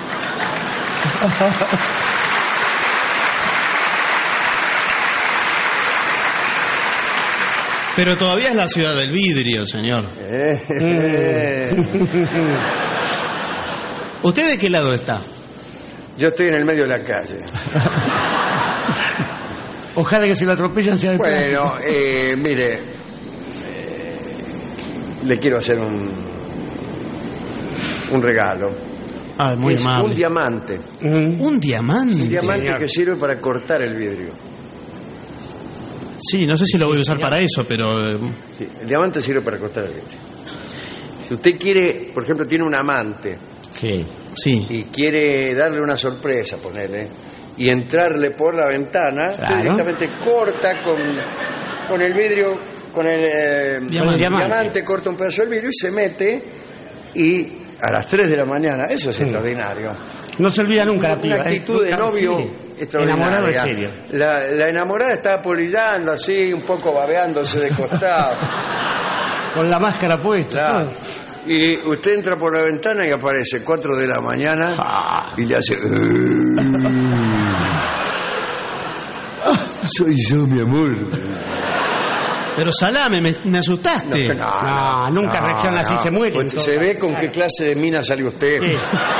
Pero todavía es la ciudad del vidrio, señor. Eh, ¿Usted de qué lado está? Yo estoy en el medio de la calle. Ojalá que si lo atropellan sea de plástico. Bueno, eh, mire, eh, le quiero hacer un, un regalo. Ah, muy Es amable. un diamante. Mm. Un diamante. Un diamante señor. que sirve para cortar el vidrio. Sí, no sé si lo voy a usar para eso, pero... eh, Sí, el diamante sirve para cortar el vidrio. Si usted quiere, por ejemplo, tiene un amante Sí. Sí. y quiere darle una sorpresa, ponerle, y entrarle por la ventana, usted Claro. directamente corta con, con el vidrio, con el, eh, Diamante. diamante. diamante, corta un pedazo del vidrio y se mete, y a las tres de la mañana, eso es Sí. extraordinario. No se olvida nunca la Una piba. ¿eh? actitud de Nunca- novio sí. extraordinaria. Enamorado en serio. La, la enamorada está polillando así, un poco babeándose de costado. Con la máscara puesta. Claro. todo. Y usted entra por la ventana y aparece cuatro de la mañana Ah. y le hace... Soy yo, mi amor. Pero salame, me, me asustaste. No, nunca reacciona así, se muere, Pues entonces. se ve con qué clase de mina salió usted. Sí.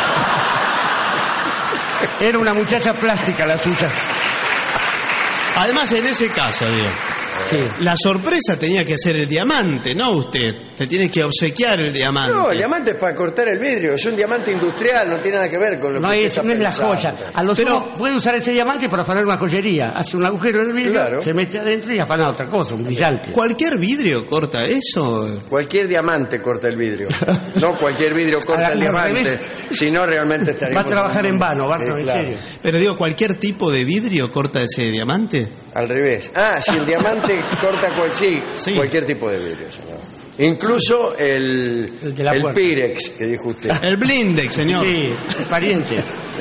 Era una muchacha plástica la suya. Además, en ese caso, digo, Sí. la sorpresa tenía que ser el diamante, no usted. Te tiene que obsequiar el diamante. No, el diamante es para cortar el vidrio. Es un diamante industrial, no tiene nada que ver con lo No que usted es, está no es la pensando. joya. A lo Pero- sumo puede usar ese diamante para afanar una joyería. Hace un agujero en el vidrio, Claro. se mete adentro y afana otra cosa, un brillante. ¿Cualquier vidrio corta eso? Cualquier diamante corta el vidrio. No cualquier vidrio corta Al- el al diamante. revés. Si no, realmente estaría. Va a trabajar en vano, Barton, en serio. Pero digo, ¿cualquier tipo de vidrio corta ese diamante? Al revés. Ah, si el diamante corta cual, sí, Sí. cualquier tipo de vidrio, señor. Incluso el, El de la el puerta. Pirex que dijo usted. El Blindex, señor. Sí, es pariente.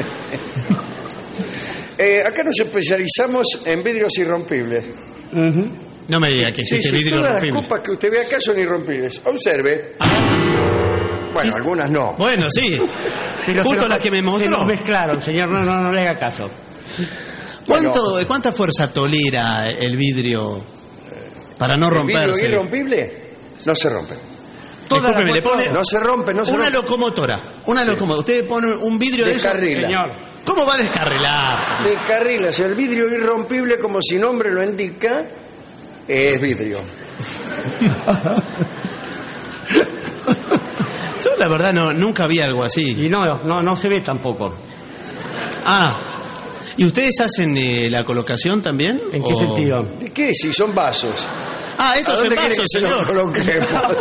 Eh, acá nos especializamos en vidrios irrompibles. Ujú. No me diga que Sí, existe sí, vidrio todas rompible. las copas que usted ve acá son irrompibles. Observe. Bueno, Sí. algunas no. Bueno, sí. Pero Justo se la nos- que me Se mostró. nos mezclaron, señor, no, no, no le haga caso. ¿Cuánto, ¿Cuánta fuerza tolera el vidrio para no ¿El vidrio romperse? irrompible? No se rompe. Toda la Discúlpeme, le cuestión- pone No se rompe, no se una rompe. locomotora. Una locomotora. Usted pone un vidrio de eso. Descarrila. Señor, ¿Cómo va a descarrilar? señor? Descarrila, o sea, el vidrio irrompible, como su nombre lo indica, es vidrio. Yo la verdad no, nunca vi algo así. y no, no, no se ve tampoco. Ah, ¿y ustedes hacen eh, la colocación también? ¿En qué ¿O- sentido? ¿De qué? Si son vasos. Ah, ¿A estos dónde quiere envasos, que se los señor. coloquemos?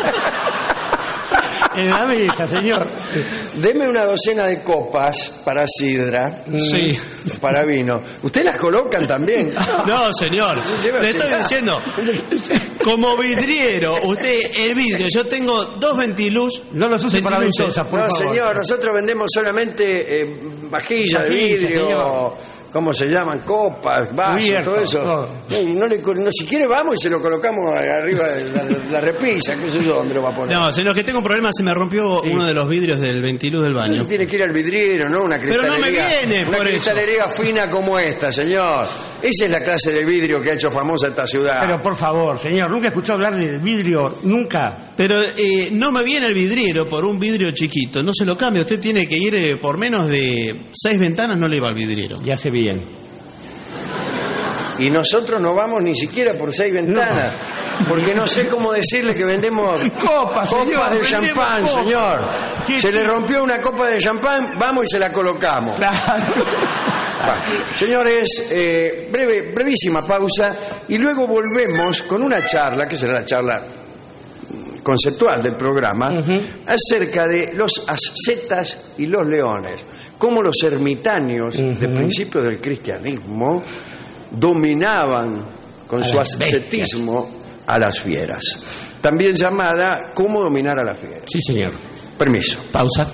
En la mesa, señor. Deme una docena de copas para sidra, Sí. para vino. ¿Ustedes las colocan también? No, señor. Sí, lleva Le estoy así. diciendo, como vidriero, usted el vidrio, yo tengo dos ventiluz. No los use para ventiluces. ventosas, por No, favor. señor, nosotros vendemos solamente eh, vajilla de Vajilla, vidrio, señor. ¿cómo se llaman? Copas, vasos, Cubiertos, todo eso. todo. No, y no le, no, si quiere vamos y se lo colocamos arriba de la, la repisa, qué sé yo, ¿dónde lo va a poner? No, señor, que tengo un problema, se me rompió Sí. uno de los vidrios del ventiluz del baño. Entonces tiene que ir al vidriero, ¿no? Una Pero no me cristalería. viene Una por eso. cristalería fina como esta, señor. Esa es la clase de vidrio que ha hecho famosa esta ciudad. Pero por favor, señor, nunca escuchó hablar del vidrio, nunca. Pero eh, no me viene el vidriero por un vidrio chiquito, no se lo cambia. Usted tiene que ir eh, por menos de seis ventanas, no le va al vidriero. Ya sé bien. Y nosotros no vamos ni siquiera por seis ventanas. Porque no sé cómo decirle que vendemos Copas, señor, copas de vendemos champán, copas. señor. ¿Qué Se le tipo? rompió una copa de champán, vamos y se la colocamos. Claro. Bueno, señores, eh, breve, brevísima pausa y luego volvemos con una charla, que será la charla conceptual del programa, Ujú. acerca de los ascetas y los leones, cómo los ermitaños Ujú. de principio del cristianismo dominaban con A su las ascetismo a las fieras, también llamada cómo dominar a la fiera. Sí, señor. Permiso. Pausa.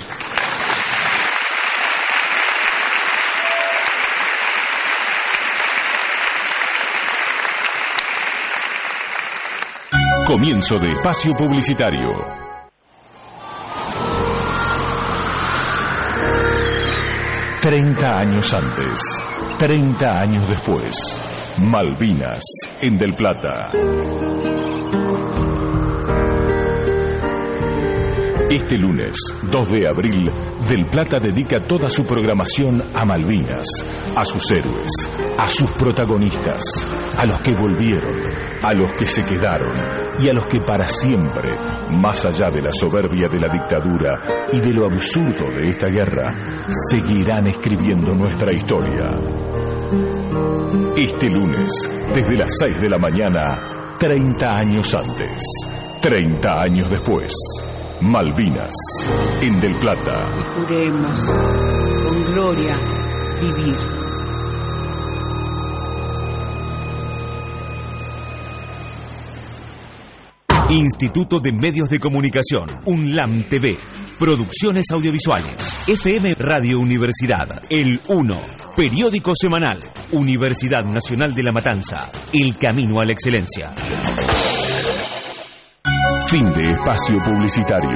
Comienzo de espacio publicitario. Treinta años antes, treinta años después, Malvinas, en Del Plata. Este lunes, dos de abril, Del Plata dedica toda su programación a Malvinas, a sus héroes, a sus protagonistas, a los que volvieron, a los que se quedaron y a los que para siempre, más allá de la soberbia de la dictadura y de lo absurdo de esta guerra, seguirán escribiendo nuestra historia. Este lunes, desde las seis de la mañana, treinta años antes, treinta años después, Malvinas, en Del Plata. Y juremos con gloria vivir. Instituto de Medios de Comunicación, UNLAM T V, Producciones Audiovisuales, F M Radio Universidad, El uno, Periódico Semanal, Universidad Nacional de La Matanza, El Camino a la Excelencia. Fin de espacio publicitario.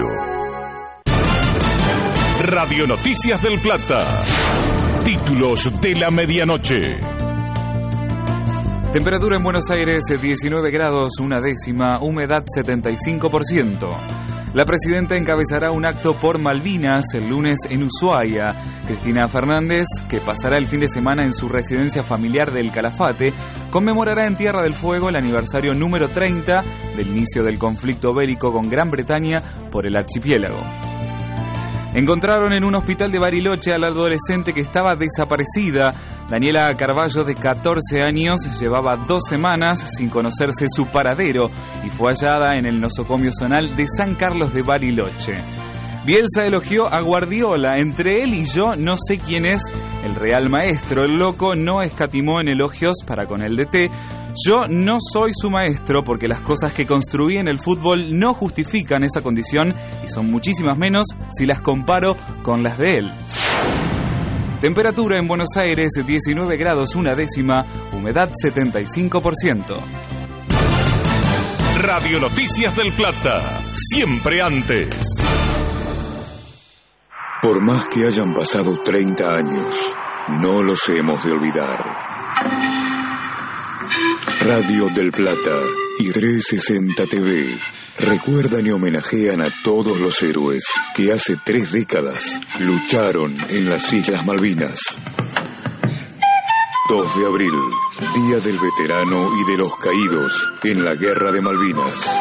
Radio Noticias del Plata. Títulos de la medianoche. Temperatura en Buenos Aires diecinueve grados, una décima, humedad setenta y cinco por ciento. La presidenta encabezará un acto por Malvinas el lunes en Ushuaia. Cristina Fernández, que pasará el fin de semana en su residencia familiar del Calafate, conmemorará en Tierra del Fuego el aniversario número treinta del inicio del conflicto bélico con Gran Bretaña por el archipiélago. Encontraron en un hospital de Bariloche a la adolescente que estaba desaparecida. Daniela Carballo, de catorce años, llevaba dos semanas sin conocerse su paradero y fue hallada en el nosocomio zonal de San Carlos de Bariloche. Bielsa elogió a Guardiola. Entre él y yo no sé quién es el real maestro. El loco no escatimó en elogios para con el D T. Yo no soy su maestro porque las cosas que construí en el fútbol no justifican esa condición y son muchísimas menos si las comparo con las de él. Temperatura en Buenos Aires diecinueve grados, una décima, humedad setenta y cinco por ciento. Radio Noticias del Plata, siempre antes. Por más que hayan pasado treinta años, no los hemos de olvidar. Radio del Plata y trescientos sesenta T V recuerdan y homenajean a todos los héroes que hace tres décadas lucharon en las Islas Malvinas. dos de abril, Día del Veterano y de los Caídos en la Guerra de Malvinas.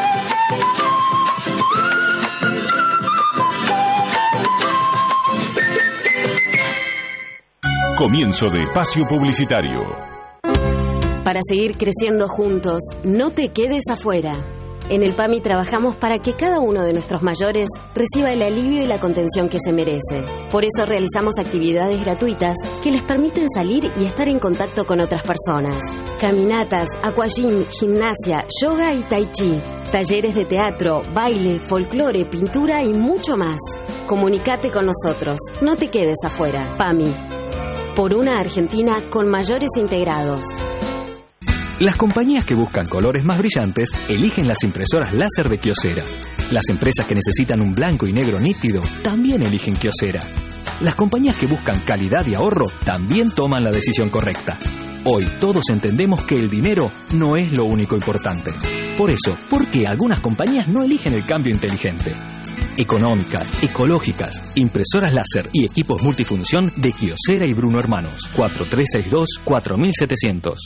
Comienzo de espacio publicitario. Para seguir creciendo juntos, no te quedes afuera. En el PAMI trabajamos para que cada uno de nuestros mayores reciba el alivio y la contención que se merece. Por eso realizamos actividades gratuitas que les permiten salir y estar en contacto con otras personas. Caminatas, aquagym, gimnasia, yoga y tai chi. Talleres de teatro, baile, folclore, pintura y mucho más. Comunicate con nosotros. No te quedes afuera. PAMI. Por una Argentina con mayores integrados. Las compañías que buscan colores más brillantes eligen las impresoras láser de Kyocera. Las empresas que necesitan un blanco y negro nítido también eligen Kyocera. Las compañías que buscan calidad y ahorro también toman la decisión correcta. Hoy todos entendemos que el dinero no es lo único importante. Por eso, ¿por qué algunas compañías no eligen el cambio inteligente? Económicas, ecológicas, impresoras láser y equipos multifunción de Kyocera y Bruno Hermanos. cuatro tres seis dos, cuatro siete cero cero.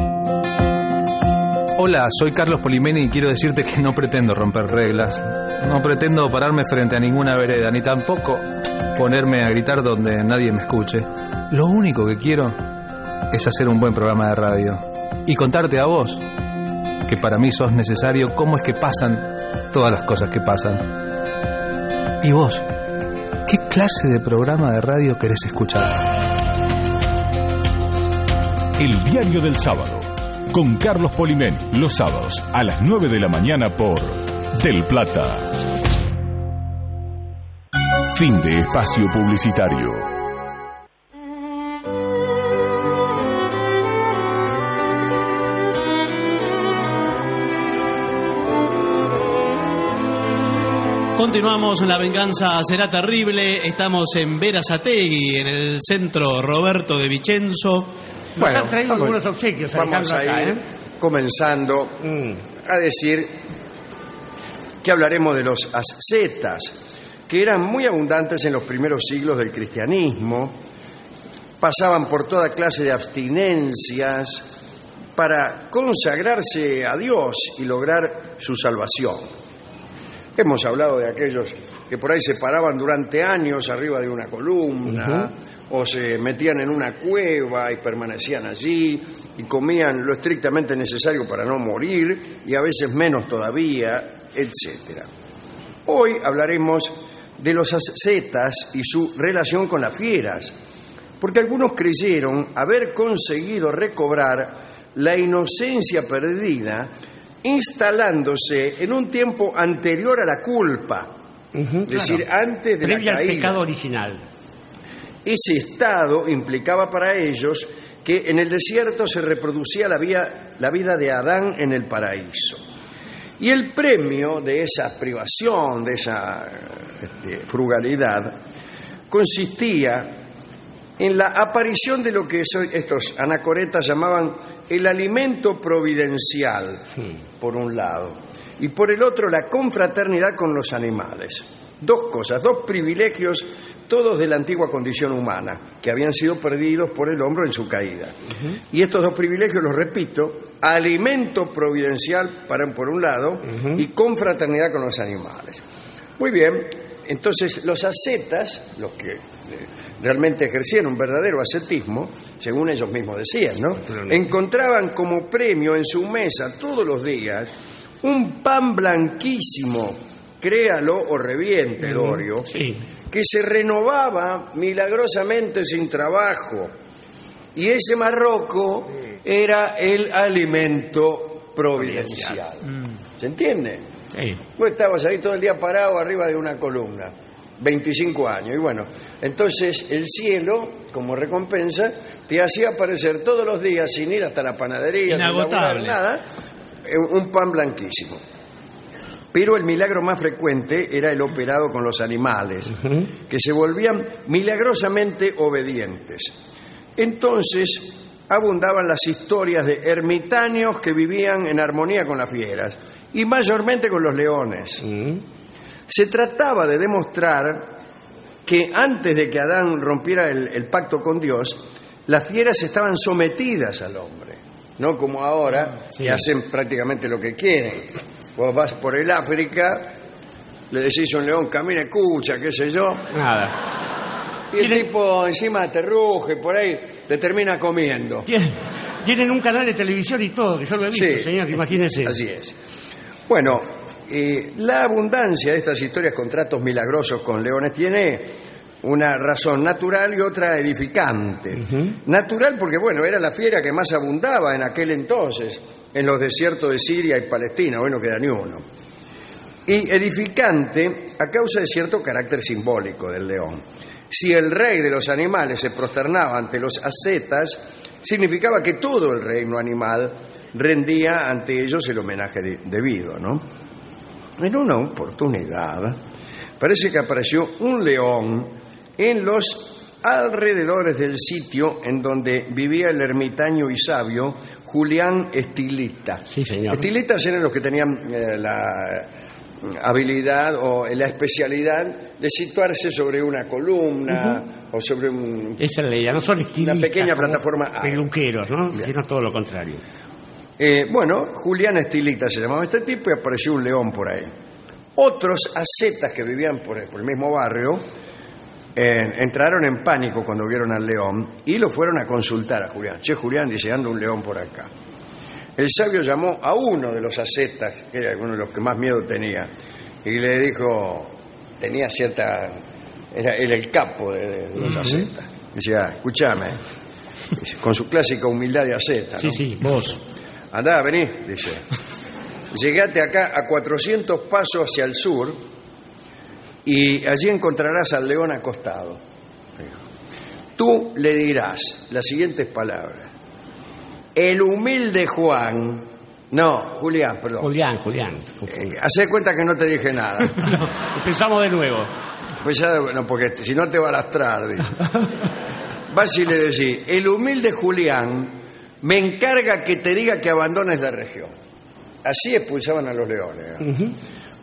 Hola, soy Carlos Polimeni y quiero decirte que no pretendo romper reglas. No pretendo pararme frente a ninguna vereda, ni tampoco ponerme a gritar donde nadie me escuche. Lo único que quiero es hacer un buen programa de radio y contarte a vos, que para mí sos necesario, cómo es que pasan todas las cosas que pasan. ¿Y vos? ¿Qué clase de programa de radio querés escuchar? El Diario del Sábado, con Carlos Polimeni, los sábados a las nueve de la mañana por Del Plata. Fin de espacio publicitario. Continuamos, La Venganza Será Terrible. Estamos en Berazategui, en el centro Roberto de Vicenzo. Bueno, han traído algunos obsequios, vamos a ir acá, ¿eh? comenzando mm. a decir que hablaremos de los ascetas. que eran muy abundantes en los primeros siglos del cristianismo, pasaban por toda clase de abstinencias para consagrarse a Dios y lograr su salvación. Hemos hablado de aquellos que por ahí se paraban durante años arriba de una columna, uh-huh. o se metían en una cueva y permanecían allí y comían lo estrictamente necesario para no morir y a veces menos todavía, etcétera. Hoy hablaremos de los ascetas y su relación con las fieras, porque algunos creyeron haber conseguido recobrar la inocencia perdida instalándose en un tiempo anterior a la culpa, uh-huh, es decir, claro. antes de Previa la caída. Al pecado original. Ese estado implicaba para ellos que en el desierto se reproducía la vida, la vida de Adán en el paraíso. Y el premio de esa privación, de esa este, frugalidad, consistía en la aparición de lo que estos anacoretas llamaban el alimento providencial, hmm. por un lado, y por el otro la confraternidad con los animales. Dos cosas, dos privilegios, todos de la antigua condición humana, que habían sido perdidos por el hombre en su caída. Uh-huh. Y estos dos privilegios, los repito, alimento providencial para, por un lado, uh-huh. y confraternidad con los animales. Muy bien, entonces los ascetas, los que eh, realmente ejercían un verdadero ascetismo, según ellos mismos decían, ¿no? Encontraban como premio en su mesa todos los días un pan blanquísimo, créalo o reviente, Dorio, sí. que se renovaba milagrosamente sin trabajo. Y ese marroco era el alimento providencial. Mm. ¿Se entiende? Sí. Vos estabas ahí todo el día parado arriba de una columna, veinticinco años, y bueno, entonces el cielo, como recompensa, te hacía aparecer todos los días, sin ir hasta la panadería, inagotable, sin nada, un pan blanquísimo. Pero el milagro más frecuente era el operado con los animales, uh-huh. que se volvían milagrosamente obedientes. Entonces abundaban las historias de ermitaños que vivían en armonía con las fieras, y mayormente con los leones. Uh-huh. Se trataba de demostrar que antes de que Adán rompiera el, el pacto con Dios, las fieras estaban sometidas al hombre, no como ahora, sí. que hacen prácticamente lo que quieren. Vos vas por el África, le decís a un león, camina, escucha, qué sé yo. Nada. Y el ¿Tienen... tipo encima te ruge, por ahí te termina comiendo. ¿Tienen, tienen un canal de televisión y todo, que yo lo he visto, sí. señor, imagínese. Así es. Bueno, eh, la abundancia de estas historias con tratos milagrosos con leones tiene una razón natural y otra edificante. Uh-huh. Natural porque, bueno, era la fiera que más abundaba en aquel entonces en los desiertos de Siria y Palestina, hoy no queda ni uno. Y edificante a causa de cierto carácter simbólico del león. Si el rey de los animales se prosternaba ante los ascetas, significaba que todo el reino animal rendía ante ellos el homenaje de, debido, ¿no? En una oportunidad, parece que apareció un león en los alrededores del sitio en donde vivía el ermitaño y sabio Julián Estilita. Sí, señor. Estilitas eran los que tenían eh, la habilidad o la especialidad de situarse sobre una columna uh-huh. o sobre un, Esa es la idea, no son estilistas, una pequeña plataforma. Peluqueros, ¿no? Sino todo lo contrario. Eh, bueno, Julián Estilita se llamaba este tipo y apareció un león por ahí. Otros ascetas que vivían por el, por el mismo barrio eh, entraron en pánico cuando vieron al león y lo fueron a consultar a Julián. Che, Julián, dice, anda un león por acá. El sabio llamó a uno de los ascetas, que era uno de los que más miedo tenía, y le dijo, tenía cierta, era el, el capo de, de, de los uh-huh. ascetas. Decía, escúchame, con su clásica humildad de asceta, Sí, ¿no? sí, vos. Andá, vení, dice. Llegate acá a cuatrocientos pasos hacia el sur y allí encontrarás al león acostado. Tú le dirás las siguientes palabras. El humilde Juan... No, Julián, perdón. Julián, Julián. Eh, hacé cuenta que no te dije nada. No, empezamos de nuevo. Pues ya, no, porque si no te va a lastrar. Dice. Vas y le decís, el humilde Julián me encarga que te diga que abandones la región. Así expulsaban a los leones. Uh-huh.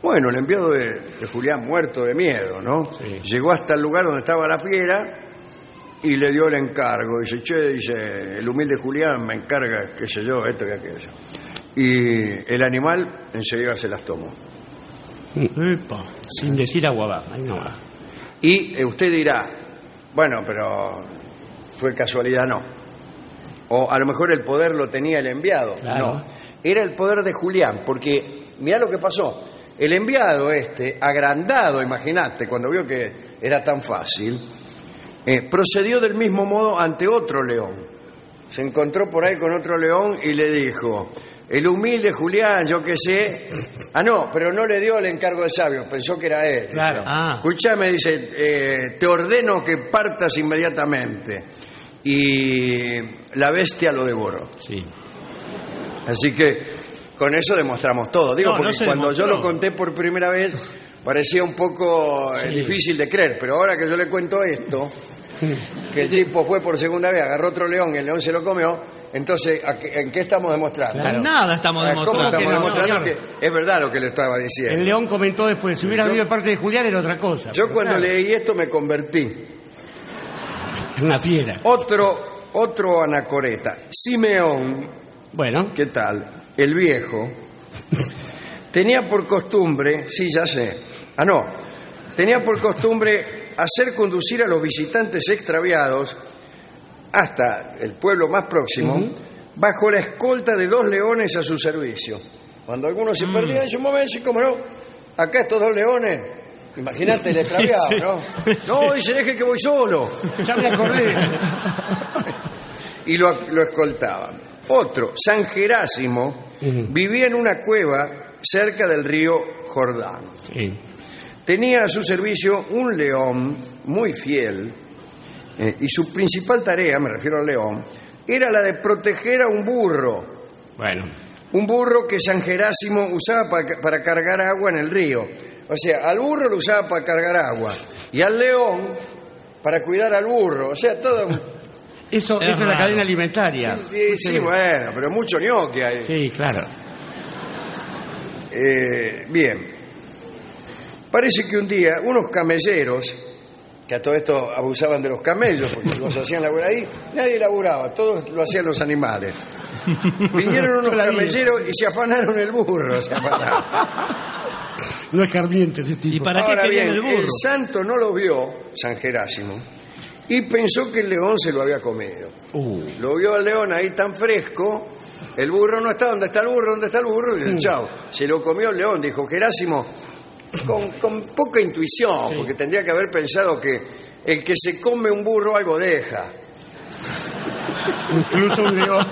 Bueno, el enviado de, de Julián, muerto de miedo, ¿no? Sí. Llegó hasta el lugar donde estaba la fiera y le dio el encargo. Dice, che, dice, el humilde Julián me encarga, qué sé yo, esto y aquello. Y el animal enseguida se las tomó. Epa, sin decir agua va, ahí no va. Y eh, usted dirá, bueno, pero fue casualidad, no. O a lo mejor el poder lo tenía el enviado. Claro. No, era el poder de Julián, porque mirá lo que pasó. El enviado este, agrandado, imagínate, cuando vio que era tan fácil, eh, procedió del mismo modo ante otro león. Se encontró por ahí con otro león y le dijo, el humilde Julián, yo qué sé. Ah, no, pero no le dio el encargo del sabio, pensó que era él. Claro. Ah. Escuchame, dice, eh, te ordeno que partas inmediatamente. Y la bestia lo devoró. Sí. Así que con eso demostramos todo. Digo, No, no porque se cuando demostró. yo lo conté por primera vez parecía un poco eh, Sí. difícil de creer, pero ahora que yo le cuento esto, que el tipo fue por segunda vez, agarró otro león y el león se lo comió, entonces, ¿a qué- ¿en qué estamos demostrando? Claro. Nada estamos Ah, ¿Cómo demostrando. estamos no, demostrando señor. que es verdad lo que le estaba diciendo? El león comentó después, si hubiera Yo- habido parte de Julián era otra cosa. Yo pero cuando claro, leí esto me convertí. es una fiera. Otro, otro anacoreta, Simeón, Bueno, ¿qué tal? El viejo tenía por costumbre, sí, ya sé, ah, no, tenía por costumbre hacer conducir a los visitantes extraviados hasta el pueblo más próximo, bajo la escolta de dos leones a su servicio. Cuando alguno se perdía en su momento, sí, cómo no, acá estos dos leones, imagínate el extraviado, Sí. ¿no? No, dice, deje que voy solo. ya me acordé. Y lo, lo escoltaban. Otro, San Gerásimo, Ujú. vivía en una cueva cerca del río Jordán. Sí. Tenía a su servicio un león muy fiel, eh, y su principal tarea, me refiero al león, era la de proteger a un burro. Bueno, Un burro que San Gerásimo usaba pa- para cargar agua en el río. O sea, al burro lo usaba para cargar agua y al león para cuidar al burro. O sea, todo... eso, Es eso es la raro. cadena alimentaria. Sí, sí, bueno, pero mucho ñoqui hay. Sí, claro. Eh, bien. Parece que un día unos camelleros, que a todo esto abusaban de los camellos, porque los hacían laburar ahí, nadie laburaba, todos lo hacían los animales. Vinieron unos La vida. camelleros y se afanaron el burro, se afanaron. No es carmiente ese tipo. ¿Y para qué Ahora querían bien, el burro? el santo no lo vio, San Gerásimo, y pensó que el león se lo había comido. Uh, Lo vio al león ahí tan fresco, el burro no está, ¿dónde está el burro? ¿Dónde está el burro? Y dice, chao, se lo comió el león, dijo Gerásimo, con, con poca intuición, Sí. porque tendría que haber pensado que el que se come un burro algo deja. incluso un león.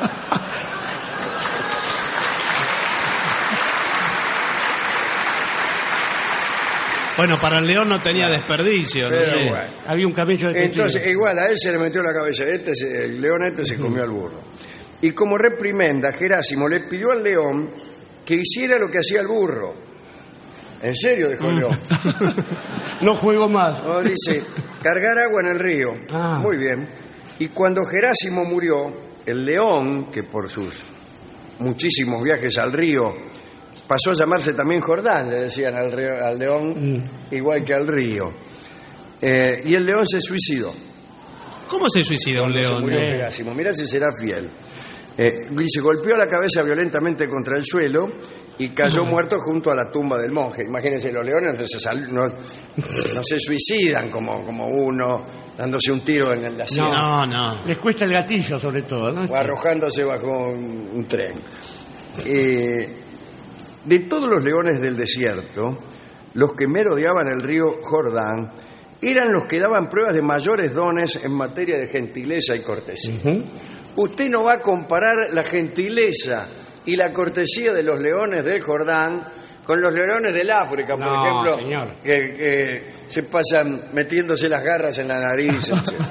Bueno, para el león no tenía desperdicio. no Pero sé. bueno. Había un camello de Entonces, igual a él se le metió en la cabeza, este se- el león este se comió al burro. Y como reprimenda, Gerásimo le pidió al león que hiciera lo que hacía el burro. En serio, dijo el león. No juego más. No, dice, cargar agua en el río. Ah. Muy bien. Y cuando Gerásimo murió, el león, que por sus muchísimos viajes al río pasó a llamarse también Jordán, le decían al, río- al león, igual que al río. Eh, y el león se suicidó. ¿Cómo se suicida un Se león? murió Eh, Gerásimo. Mirá si será fiel. Eh, y se golpeó la cabeza violentamente contra el suelo y cayó muerto junto a la tumba del monje. Imagínense, los leones entonces sal- no, no se suicidan como, como uno dándose un tiro en la sien No, no. Les cuesta el gatillo, sobre todo, ¿no? o arrojándose bajo un, un tren. Eh, de todos los leones del desierto, los que merodeaban el río Jordán eran los que daban pruebas de mayores dones en materia de gentileza y cortesía. Usted no va a comparar la gentileza y la cortesía de los leones del Jordán con los leones del África, por No, ejemplo, señor. que, que se pasan metiéndose las garras en la nariz, etcétera.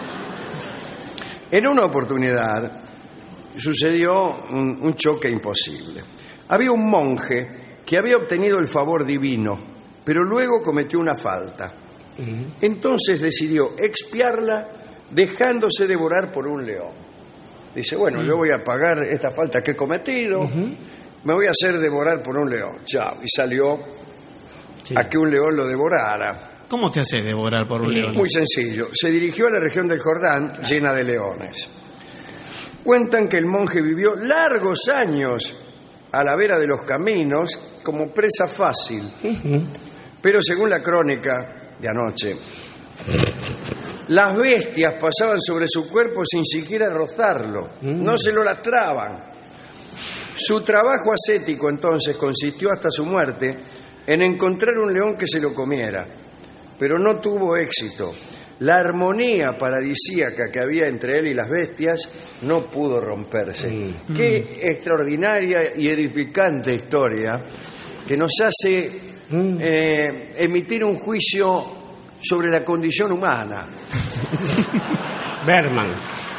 En una oportunidad sucedió un, un choque imposible. Había un monje que había obtenido el favor divino, pero luego cometió una falta. Entonces decidió expiarla dejándose devorar por un león. Dice, bueno, yo voy a pagar esta falta que he cometido me voy a hacer devorar por un león. Chao. Y salió sí. a que un león lo devorara. ¿Cómo te haces devorar por un león? Muy sencillo. Se dirigió a la región del Jordán, llena de leones. Cuentan que el monje vivió largos años a la vera de los caminos como presa fácil. Uh-huh. Pero según la crónica de anoche, las bestias pasaban sobre su cuerpo sin siquiera rozarlo. Uh-huh. No se lo lastraban. Su trabajo ascético entonces consistió hasta su muerte en encontrar un león que se lo comiera, pero no tuvo éxito. La armonía paradisíaca que había entre él y las bestias no pudo romperse. Mm. Qué mm. extraordinaria y edificante historia que nos hace mm. eh, emitir un juicio sobre la condición humana. Berman.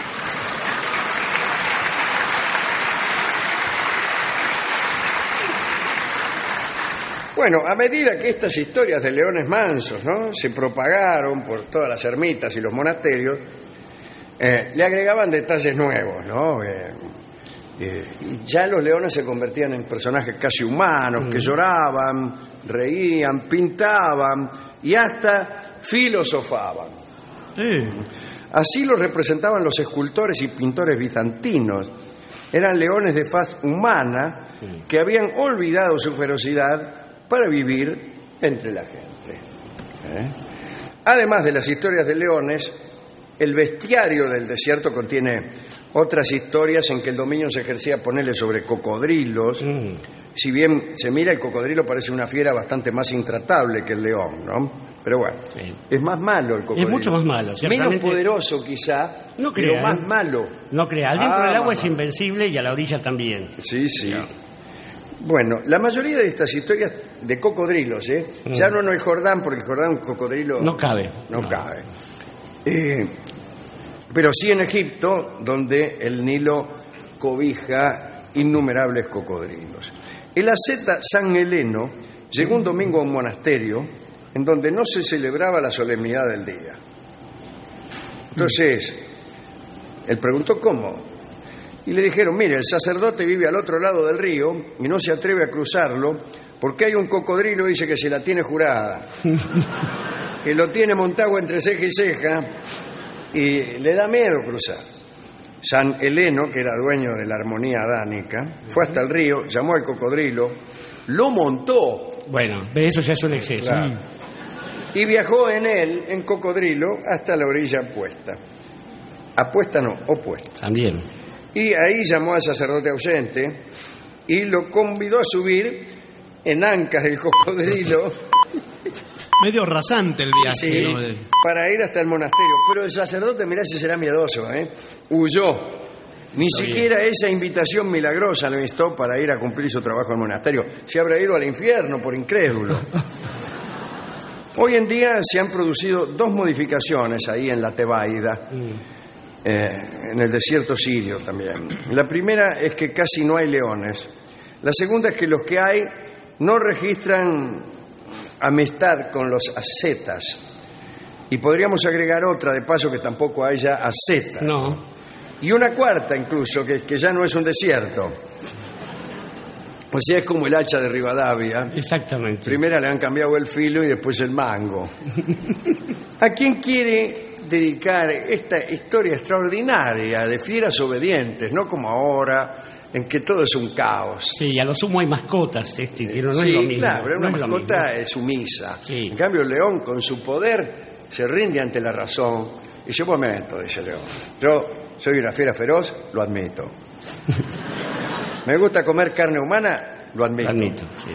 Bueno, a medida que estas historias de leones mansos, ¿no?, se propagaron por todas las ermitas y los monasterios, eh, le agregaban detalles nuevos, ¿no? Eh, eh, y ya los leones se convertían en personajes casi humanos, mm. que lloraban, reían, pintaban y hasta filosofaban. Sí. Así los representaban los escultores y pintores bizantinos. Eran leones de faz humana sí. que habían olvidado su ferocidad para vivir entre la gente. ¿Eh? Además de las historias de leones, el bestiario del desierto contiene otras historias en que el dominio se ejercía, ponerle sobre cocodrilos. Mm. Si bien se mira, el cocodrilo parece una fiera bastante más intratable que el león, ¿no? Pero bueno, sí. es más malo el cocodrilo. Es mucho más malo. Menos poderoso quizá, no pero crea, más malo. No crea, dentro ah, del agua es invencible y a la orilla también. Sí, sí. No. Bueno, la mayoría de estas historias de cocodrilos, ¿eh? Mm. ya no en el Jordán, porque el Jordán un cocodrilo... No cabe. No, no. cabe. Eh, pero sí en Egipto, donde el Nilo cobija innumerables cocodrilos. El asceta San Heleno llegó un domingo a un monasterio en donde no se celebraba la solemnidad del día. Entonces, él preguntó cómo. Y le dijeron, mire, el sacerdote vive al otro lado del río y no se atreve a cruzarlo porque hay un cocodrilo, dice, que se la tiene jurada, que lo tiene montado entre ceja y ceja y le da miedo cruzar. San Heleno, que era dueño de la armonía adánica, fue hasta el río, llamó al cocodrilo, lo montó. Bueno, eso ya es un exceso. Claro. Y viajó en él, en cocodrilo, hasta la orilla opuesta. Apuesta no, opuesta. También. Y ahí llamó al sacerdote ausente y lo convidó a subir en ancas del cocodrilo. Medio rasante el viaje. Sí, ¿no? Para ir hasta el monasterio. Pero el sacerdote, mirá si será miedoso, ¿eh? Huyó. Ni Está siquiera bien. Esa invitación milagrosa lo instó para ir a cumplir su trabajo en el monasterio. Se habrá ido al infierno por incrédulo. Hoy en día se han producido dos modificaciones ahí en la Tebaida. Mm. Eh, en el desierto sirio también. La primera es que casi no hay leones. La segunda es que los que hay no registran amistad con los ascetas. Y podríamos agregar otra, de paso, que tampoco haya ascetas. No. Y una cuarta incluso, que, que ya no es un desierto. O sea, es como el hacha de Rivadavia. Exactamente. Primero le han cambiado el filo y después el mango. ¿A quién quiere dedicar esta historia extraordinaria de fieras obedientes, no como ahora, en que todo es un caos? Sí, a lo sumo hay mascotas, este, que no, no sí, es lo mismo. Claro, pero una no mascota es, es sumisa. Sí. En cambio, el león, con su poder, se rinde ante la razón. Y yo, un momento, dice el león, yo soy una fiera feroz, lo admito. Me gusta comer carne humana, lo admito. Lo admito, sí.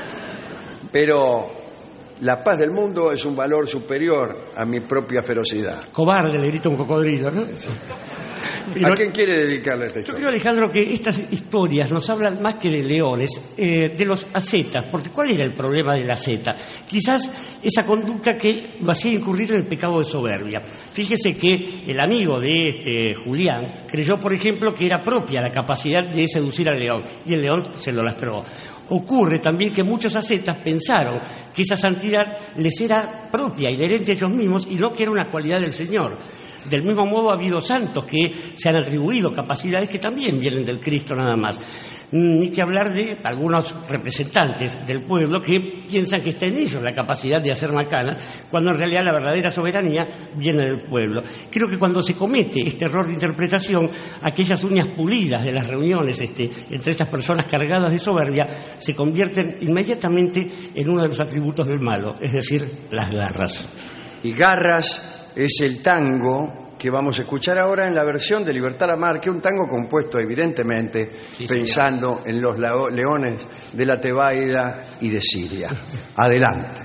Pero la paz del mundo es un valor superior a mi propia ferocidad. Cobarde, le grita un cocodrilo, ¿no? Sí. Pero, ¿a quién quiere dedicarle esta historia? Yo creo, Alejandro, que estas historias nos hablan más que de leones, eh, de los ascetas, porque ¿cuál era el problema del asceta? Quizás esa conducta que lo hacía incurrir en el pecado de soberbia. Fíjese que el amigo de este Julián creyó, por ejemplo, que era propia la capacidad de seducir al león, y el león se lo lastró. Ocurre también que muchos ascetas pensaron que esa santidad les era propia, inherente a ellos mismos, y no que era una cualidad del Señor. Del mismo modo ha habido santos que se han atribuido capacidades que también vienen del Cristo nada más. Ni que hablar de algunos representantes del pueblo que piensan que está en ellos la capacidad de hacer macana, cuando en realidad la verdadera soberanía viene del pueblo. Creo que cuando se comete este error de interpretación, aquellas uñas pulidas de las reuniones este, entre estas personas cargadas de soberbia se convierten inmediatamente en uno de los atributos del malo, es decir, las garras. Y garras es el tango que vamos a escuchar ahora en la versión de Libertad Lamarque, un tango compuesto evidentemente sí, pensando señor. en los leones de la Tebaida y de Siria. Adelante.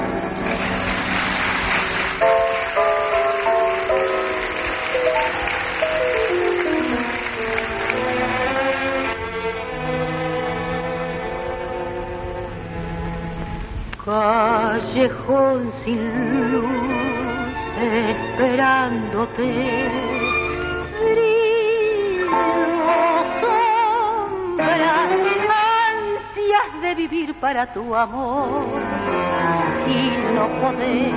Callejón sin luz, esperándote, frío, sombra, ansias de vivir para tu amor y no poder.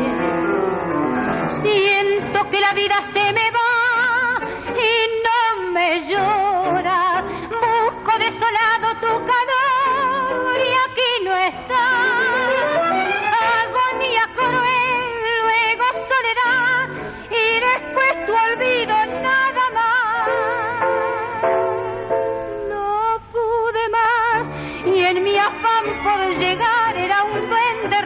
Siento que la vida se me va y no me llora. Busco desolado tu calor y aquí no está. Agonía cruel, luego soledad y después tu olvido, nada más. No pude más y en mi afán por llegar era un duende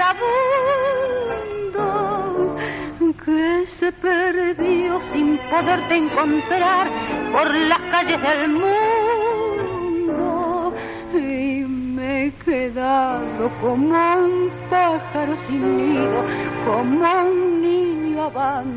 rabundo que se perdió sin poderte encontrar por las calles del mundo. Y me he quedado como un pájaro sin nido, como un niño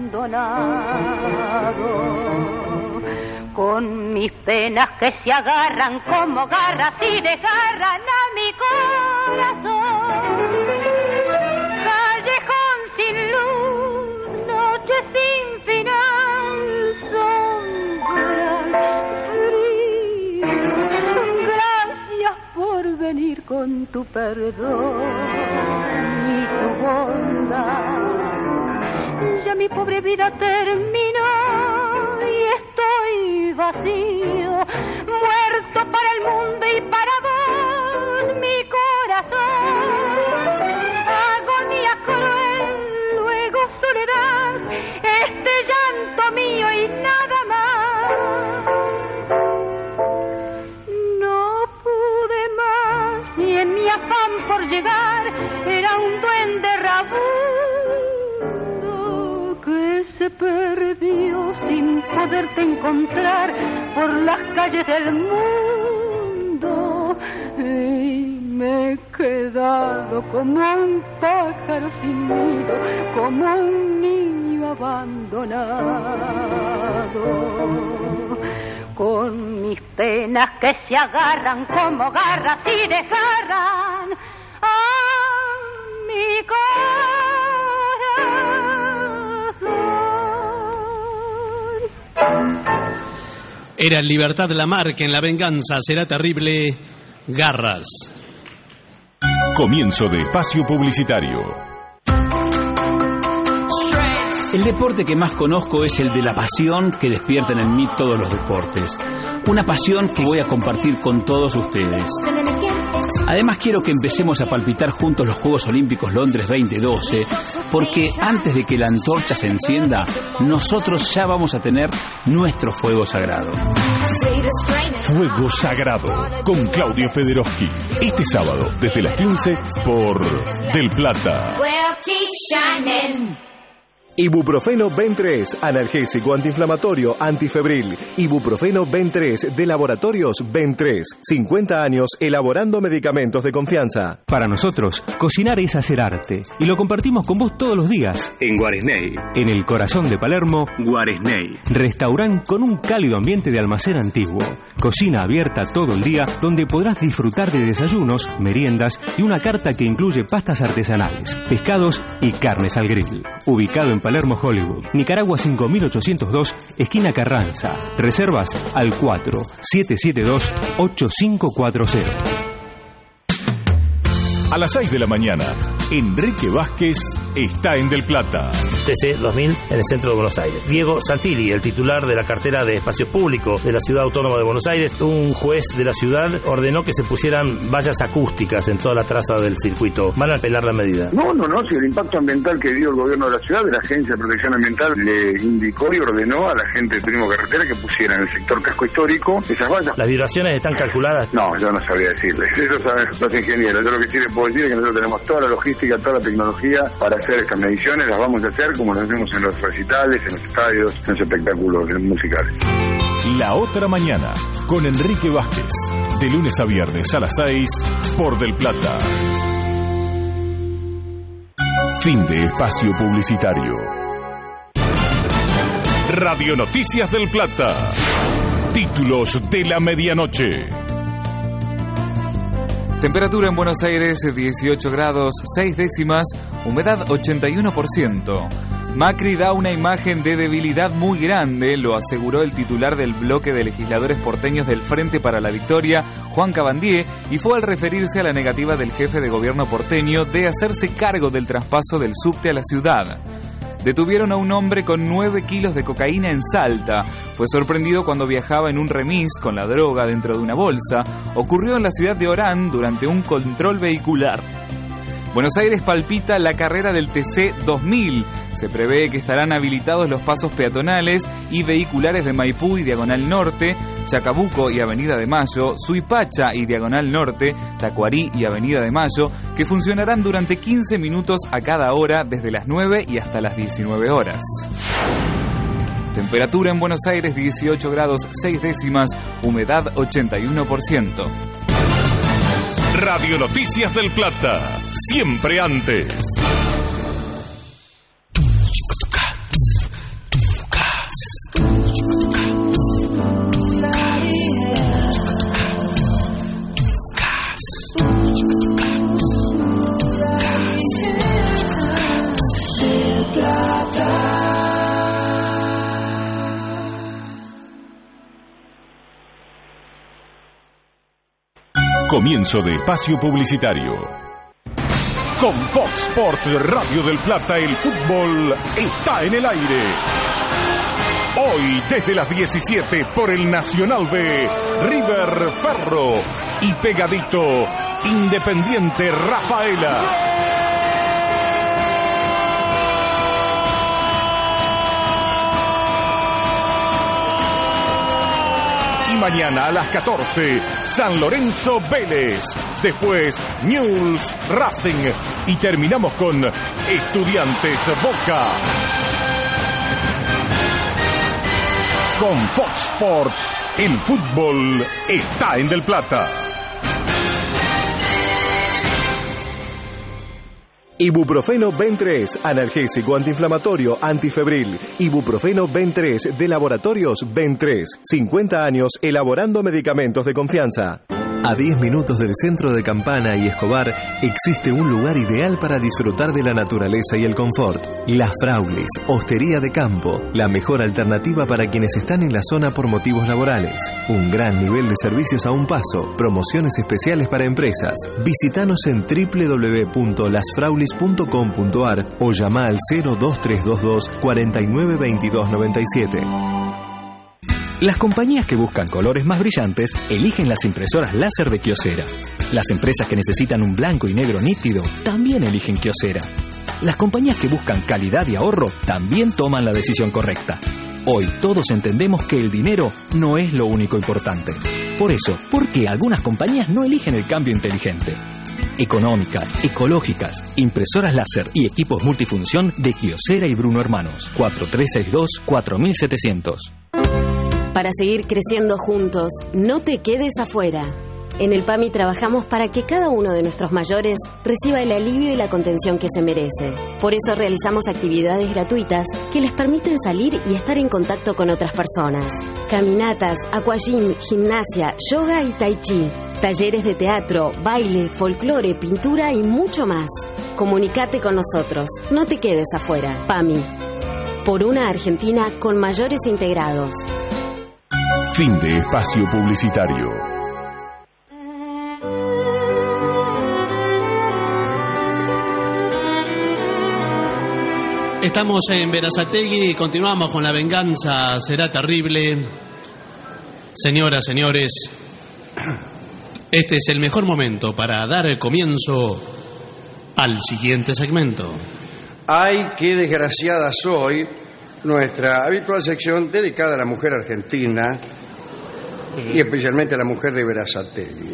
abandonado, con mis penas que se agarran como garras y desgarran a mi corazón. Callejón sin luz, noche sin final, sombra, frío, gracias por venir con tu perdón y tu bondad. Ya mi pobre vida terminó y estoy vacío, muerto para el mundo y para vos, mi corazón. Agonía cruel, luego soledad, este llanto mío y nada más. No pude más y en mi afán por llegar era un duende rabundo que se perdió sin poderte encontrar por las calles del mundo. Y me he quedado como un pájaro sin nido, como un niño abandonado, con mis penas que se agarran como garras y desgarran a mi corazón. Era Libertad Lamarque en La venganza será terrible, garras. Comienzo de espacio publicitario. El deporte que más conozco es el de la pasión que despiertan en mí todos los deportes. Una pasión que voy a compartir con todos ustedes. Además quiero que empecemos a palpitar juntos los Juegos Olímpicos Londres veinte doce, porque antes de que la antorcha se encienda, nosotros ya vamos a tener nuestro fuego sagrado. Fuego Sagrado, con Claudio Federowski. Este sábado, desde las quince, por Del Plata. Ibuprofeno Ben tres, analgésico antiinflamatorio, antifebril. Ibuprofeno Ben tres, de Laboratorios Ben tres. cincuenta años elaborando medicamentos de confianza. Para nosotros, cocinar es hacer arte. Y lo compartimos con vos todos los días. En Guaresney. En el corazón de Palermo, Guaresney. Restaurant con un cálido ambiente de almacén antiguo. Cocina abierta todo el día, donde podrás disfrutar de desayunos, meriendas y una carta que incluye pastas artesanales, pescados y carnes al grill. Ubicado en Palermo, Hollywood, Nicaragua cinco mil ochocientos dos, esquina Carranza. Reservas al cuatro siete siete dos ocho cinco cuatro cero. A las seis de la mañana, Enrique Vázquez está en Del Plata. T C dos mil en el centro de Buenos Aires. Diego Santilli, el titular de la cartera de Espacios Públicos de la Ciudad Autónoma de Buenos Aires, un juez de la ciudad ordenó que se pusieran vallas acústicas en toda la traza del circuito. ¿Van a apelar la medida? No, no, no, si el impacto ambiental que dio el gobierno de la ciudad, de la Agencia de Protección Ambiental, le indicó y ordenó a la gente de Turismo Carretera que pusiera en el sector casco histórico esas vallas. ¿Las vibraciones están calculadas? No, yo no sabría decirles. Eso saben los ingenieros. Yo lo que sí les puedo decir es que nosotros tenemos toda la logística, toda la tecnología para hacer estas mediciones. Las vamos a hacer como lo hacemos en los recitales, en los estadios, en los espectáculos musicales. La otra mañana, con Enrique Vázquez. De lunes a viernes a las seis, por Del Plata. Fin de espacio publicitario. Radio Noticias del Plata. Títulos de la medianoche. Temperatura en Buenos Aires dieciocho grados, seis décimas, humedad ochenta y uno por ciento. Macri da una imagen de debilidad muy grande, lo aseguró el titular del bloque de legisladores porteños del Frente para la Victoria, Juan Cabandier, y fue al referirse a la negativa del jefe de gobierno porteño de hacerse cargo del traspaso del subte a la ciudad. Detuvieron a un hombre con nueve kilos de cocaína en Salta. Fue sorprendido cuando viajaba en un remis con la droga dentro de una bolsa. Ocurrió en la ciudad de Orán durante un control vehicular. Buenos Aires palpita la carrera del T C dos mil. Se prevé que estarán habilitados los pasos peatonales y vehiculares de Maipú y Diagonal Norte, Chacabuco y Avenida de Mayo, Suipacha y Diagonal Norte, Tacuarí y Avenida de Mayo, que funcionarán durante quince minutos a cada hora desde las nueve y hasta las diecinueve horas. Temperatura en Buenos Aires dieciocho grados, seis décimas, humedad ochenta y uno por ciento. Radio Noticias del Plata, siempre antes. Comienzo de espacio publicitario. Con Fox Sports Radio del Plata, el fútbol está en el aire. Hoy, desde las diecisiete, por el Nacional B, River Ferro y pegadito, Independiente Rafaela. Mañana a las catorce, San Lorenzo Vélez. Después, Newell's Racing. Y terminamos con Estudiantes Boca. Con Fox Sports, el fútbol está en Del Plata. Ibuprofeno Ben tres, analgésico antiinflamatorio, antifebril. Ibuprofeno Ben tres de Laboratorios Ben tres. cincuenta años elaborando medicamentos de confianza. A diez minutos del centro de Campana y Escobar existe un lugar ideal para disfrutar de la naturaleza y el confort. Las Fraulis, hostería de campo, la mejor alternativa para quienes están en la zona por motivos laborales. Un gran nivel de servicios a un paso, promociones especiales para empresas. Visítanos en doble u doble u doble u punto las fraulis punto com punto a r o llama al cero dos tres dos dos, cuatro nueve dos dos nueve siete. Las compañías que buscan colores más brillantes eligen las impresoras láser de Kyocera. Las empresas que necesitan un blanco y negro nítido también eligen Kyocera. Las compañías que buscan calidad y ahorro también toman la decisión correcta. Hoy todos entendemos que el dinero no es lo único importante. Por eso, ¿por qué algunas compañías no eligen el cambio inteligente? Económicas, ecológicas, impresoras láser y equipos multifunción de Kyocera y Bruno Hermanos. cuatro tres seis dos, cuatro siete cero cero. Para seguir creciendo juntos, no te quedes afuera. En el PAMI trabajamos para que cada uno de nuestros mayores reciba el alivio y la contención que se merece. Por eso realizamos actividades gratuitas que les permiten salir y estar en contacto con otras personas. Caminatas, aquagym, gimnasia, yoga y tai chi. Talleres de teatro, baile, folclore, pintura y mucho más. Comunicate con nosotros. No te quedes afuera. PAMI. Por una Argentina con mayores integrados. Fin de espacio publicitario. Estamos en Berazategui y continuamos con La venganza será terrible. Señoras, señores, este es el mejor momento para dar el comienzo al siguiente segmento. Ay, qué desgraciada soy, nuestra habitual sección dedicada a la mujer argentina y especialmente a la mujer de Berazategui.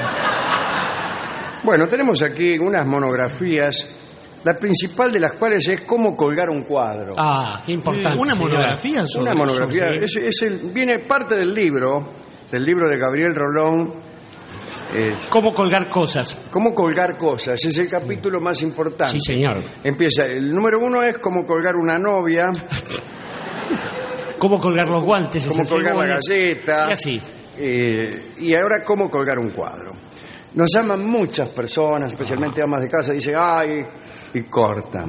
Bueno, tenemos aquí unas monografías, la principal de las cuales es cómo colgar un cuadro. Ah, qué importante. ¿Una monografía sobre Una monografía. eso, sí. Es, es el, viene parte del libro, del libro de Gabriel Rolón. Es, ¿Cómo colgar cosas? Cómo colgar cosas, es el capítulo más importante. Sí, señor. Empieza, el número uno es cómo colgar una novia. ¿Cómo colgar los guantes? Cómo colgar la galleta. Y así. Eh, y ahora, cómo colgar un cuadro. Nos llaman muchas personas, especialmente amas de casa, dicen, ay, y cortan.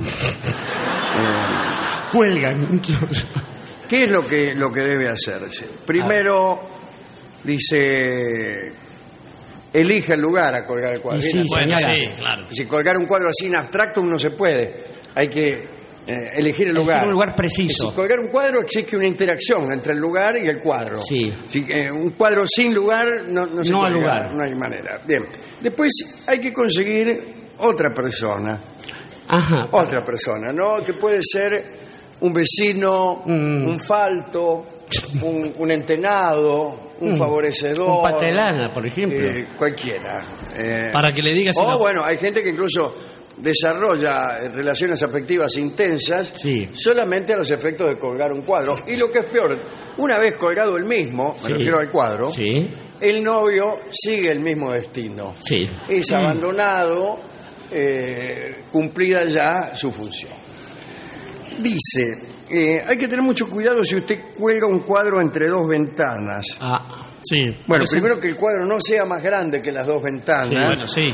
Eh, Cuelgan. ¿Qué es lo que, lo que debe hacerse? Primero, dice, elige el lugar a colgar el cuadro. Y sí, Bueno, señora. sí, claro. Si colgar un cuadro así en abstracto no se puede. Hay que eh, elegir el lugar. Elegir un lugar preciso. Si colgar un cuadro exige una interacción entre el lugar y el cuadro. Sí. Si, eh, un cuadro sin lugar no, no se No puede hay colgar, lugar. no hay manera. Bien. Después hay que conseguir otra persona. Ajá. Otra persona, ¿no? Que puede ser un vecino, Mm. un falto, un, un entenado, un Mm. favorecedor. Un patelana, por ejemplo. eh, cualquiera. Eh, Para que le digas si o no- bueno, hay gente que incluso desarrolla eh, relaciones afectivas intensas Sí. solamente a los efectos de colgar un cuadro. Y lo que es peor, una vez colgado el mismo, me Sí. refiero al cuadro, Sí. el novio sigue el mismo destino. Sí. Es Mm. abandonado, eh, cumplida ya su función. Dice, eh, hay que tener mucho cuidado si usted cuelga un cuadro entre dos ventanas. Ah. Sí. Bueno, Ese- primero que el cuadro no sea más grande que las dos ventanas, Sí, bueno, sí.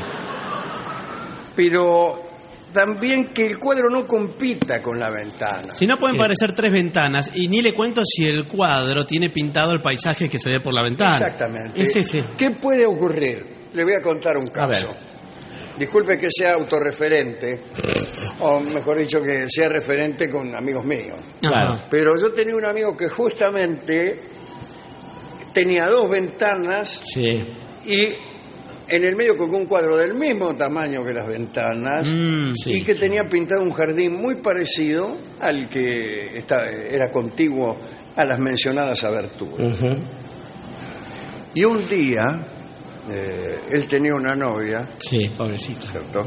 pero también que el cuadro no compita con la ventana. Si no pueden Sí. parecer tres ventanas, y ni le cuento si el cuadro tiene pintado el paisaje que se ve por la ventana. Exactamente. Ese sí. ¿Qué puede ocurrir? Le voy a contar un A ver. caso. Disculpe que sea autorreferente, o mejor dicho, que sea referente con amigos míos. Claro. Pero yo tenía un amigo que justamente tenía dos ventanas Sí. y en el medio colgó un cuadro del mismo tamaño que las ventanas Mm, sí. y que tenía pintado un jardín muy parecido al que está- era contiguo a las mencionadas aberturas. Ujú. Y un día, eh, él tenía una novia, Sí, pobrecito. ¿cierto?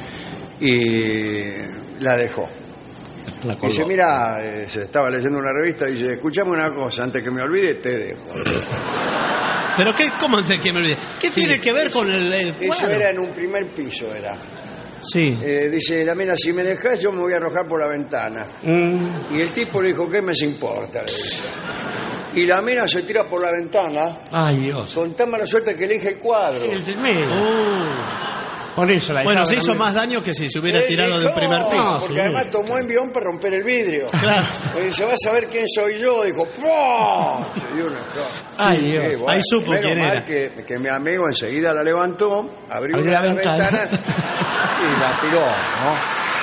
Y la dejó. La Y dice, colgó. mira, eh, se estaba leyendo una revista y dice, escuchame una cosa, antes que me olvide, te dejo. Pero qué, ¿cómo te que me olvidé? ¿Qué tiene que ver con el, el Eso cuadro? era en un primer piso, era. Sí. Eh, dice, la mina, si me dejas, yo me voy a arrojar por la ventana. Mm. Y el tipo le dijo, ¿qué me importa? Le dice. Y la mina se tira por la ventana, Ay, Dios. con tan mala suerte que elige el cuadro. El del medio. Uh. Por eso la Bueno, dejaba se hizo también. más daño que si se hubiera Eh, tirado del no, primer piso. No, porque sí. además tomó envión para romper el vidrio. Claro. Y dice, vas a ver quién soy yo. Dijo, ¡pum! Se dio una Ay, Sí, Dios. eh, bueno, Ahí supo menos quién mal era. Que, que mi amigo enseguida la levantó, abrió Abrió una la de las ventana. ventanas y la tiró, ¿no?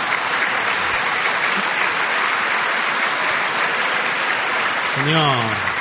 Señor.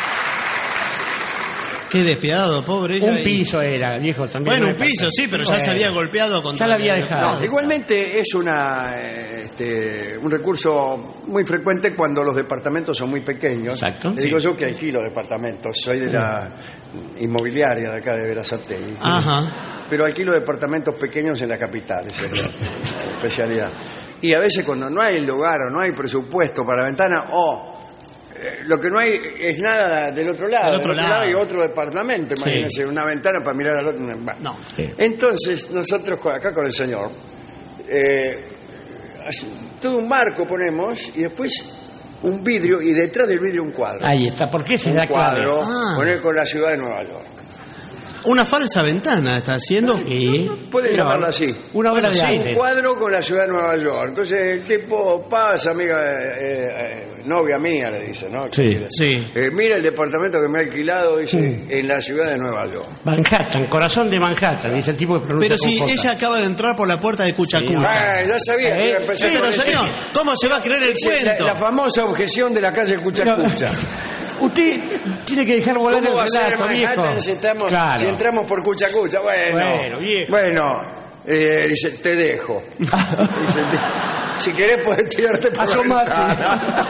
Qué despiadado, pobre ella. Un y- piso era, viejo, también. Bueno, no un me piso, parece. sí, pero ya se Bueno. había golpeado contra Ya la había el- dejado. No, igualmente es una eh, este, un recurso muy frecuente cuando los departamentos son muy pequeños. Exacto. Le digo Sí. yo que alquilo departamentos, soy de la inmobiliaria de acá de Berazategui. Ajá. Pero alquilo departamentos pequeños en la capital, esa es la especialidad. Y a veces cuando no hay lugar o no hay presupuesto para la ventana, o eh, lo que no hay es nada del otro lado. Del otro lado. hay otro departamento, Sí. imagínense, una ventana para mirar al otro. Bueno. No. Entonces, nosotros con- acá con el señor, eh, así, todo un marco ponemos y después un vidrio y detrás del vidrio un cuadro. Ahí está, ¿por qué se un da clave? cuadro, Ah. poner con la ciudad de Nueva York. Una falsa ventana está haciendo. Sí. Puede No, llamarla así. Una obra Bueno, de sí, arte. Un cuadro con la ciudad de Nueva York. Entonces el tipo pasa, amiga, eh, eh, novia mía, le dice, ¿no? Sí, sí. Eh, mira el departamento que me ha alquilado, dice, Mm. en la ciudad de Nueva York. Manhattan, corazón de Manhattan, dice el tipo que pronuncia Pero con si J. ella acaba de entrar por la puerta de Cuchacucha. Ah, ya sabía que Eh, iba a empezar Sí, con pero ese- señor, ¿cómo se va a creer el ese- la, cuento? la famosa objeción de la calle Cuchacucha. Usted tiene que dejar volar ¿Cómo el va a ser relato, Manhattan viejo. si, estamos, Claro. si entramos por Cuchacucha? Bueno, Bueno, viejo. bueno, eh, dice, te dejo. Dice, te- si querés puedes tirarte por la Asomate. ventana.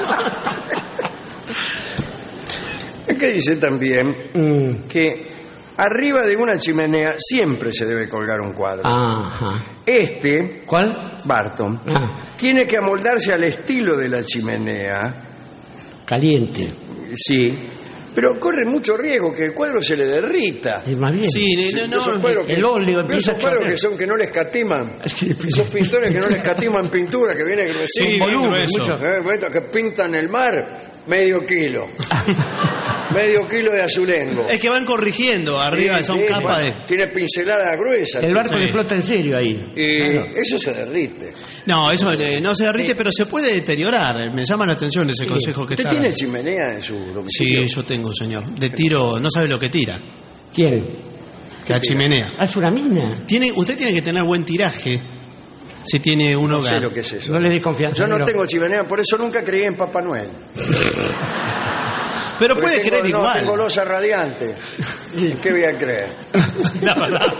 Acá dice también Mm. que arriba de una chimenea siempre se debe colgar un cuadro. Ajá. Este, ¿Cuál? Barton, Ah, tiene que amoldarse al estilo de la chimenea, caliente. sí, pero corre mucho riesgo que el cuadro se le derrita. Es más bien. Sí, no, no, Esos no, cuadros que- el óleo pero empieza esos a cuadros chorrear. que son que no les escatiman. Sí, Esos pintores que no les escatiman pintura, que vienen recién Sí, bien volumen, grueso. muchos, eh, estos que pintan el mar medio kilo. medio kilo de azulengo. Es que van corrigiendo arriba, Sí, son sí, capas bueno, de... Tiene pinceladas gruesas. El barco Sí. le flota en serio ahí. Y Claro. eso se derrite. No, eso eh, no se derrite, pero se puede deteriorar. Me llama la atención ese consejo que ¿Usted está... tiene chimenea en su domicilio? Sí, yo tengo, señor. De tiro, no sabe lo que tira. ¿Quién? La chimenea. Ah, es una mina. Tiene, usted tiene que tener buen tiraje si tiene un No hogar. sé lo que es eso. No le dé confianza. Yo no negro. tengo chimenea, por eso nunca creí en Papá Noel. Pero Porque puede tengo- creer no, igual. tengo losa radiante. ¿En qué voy a creer? La verdad.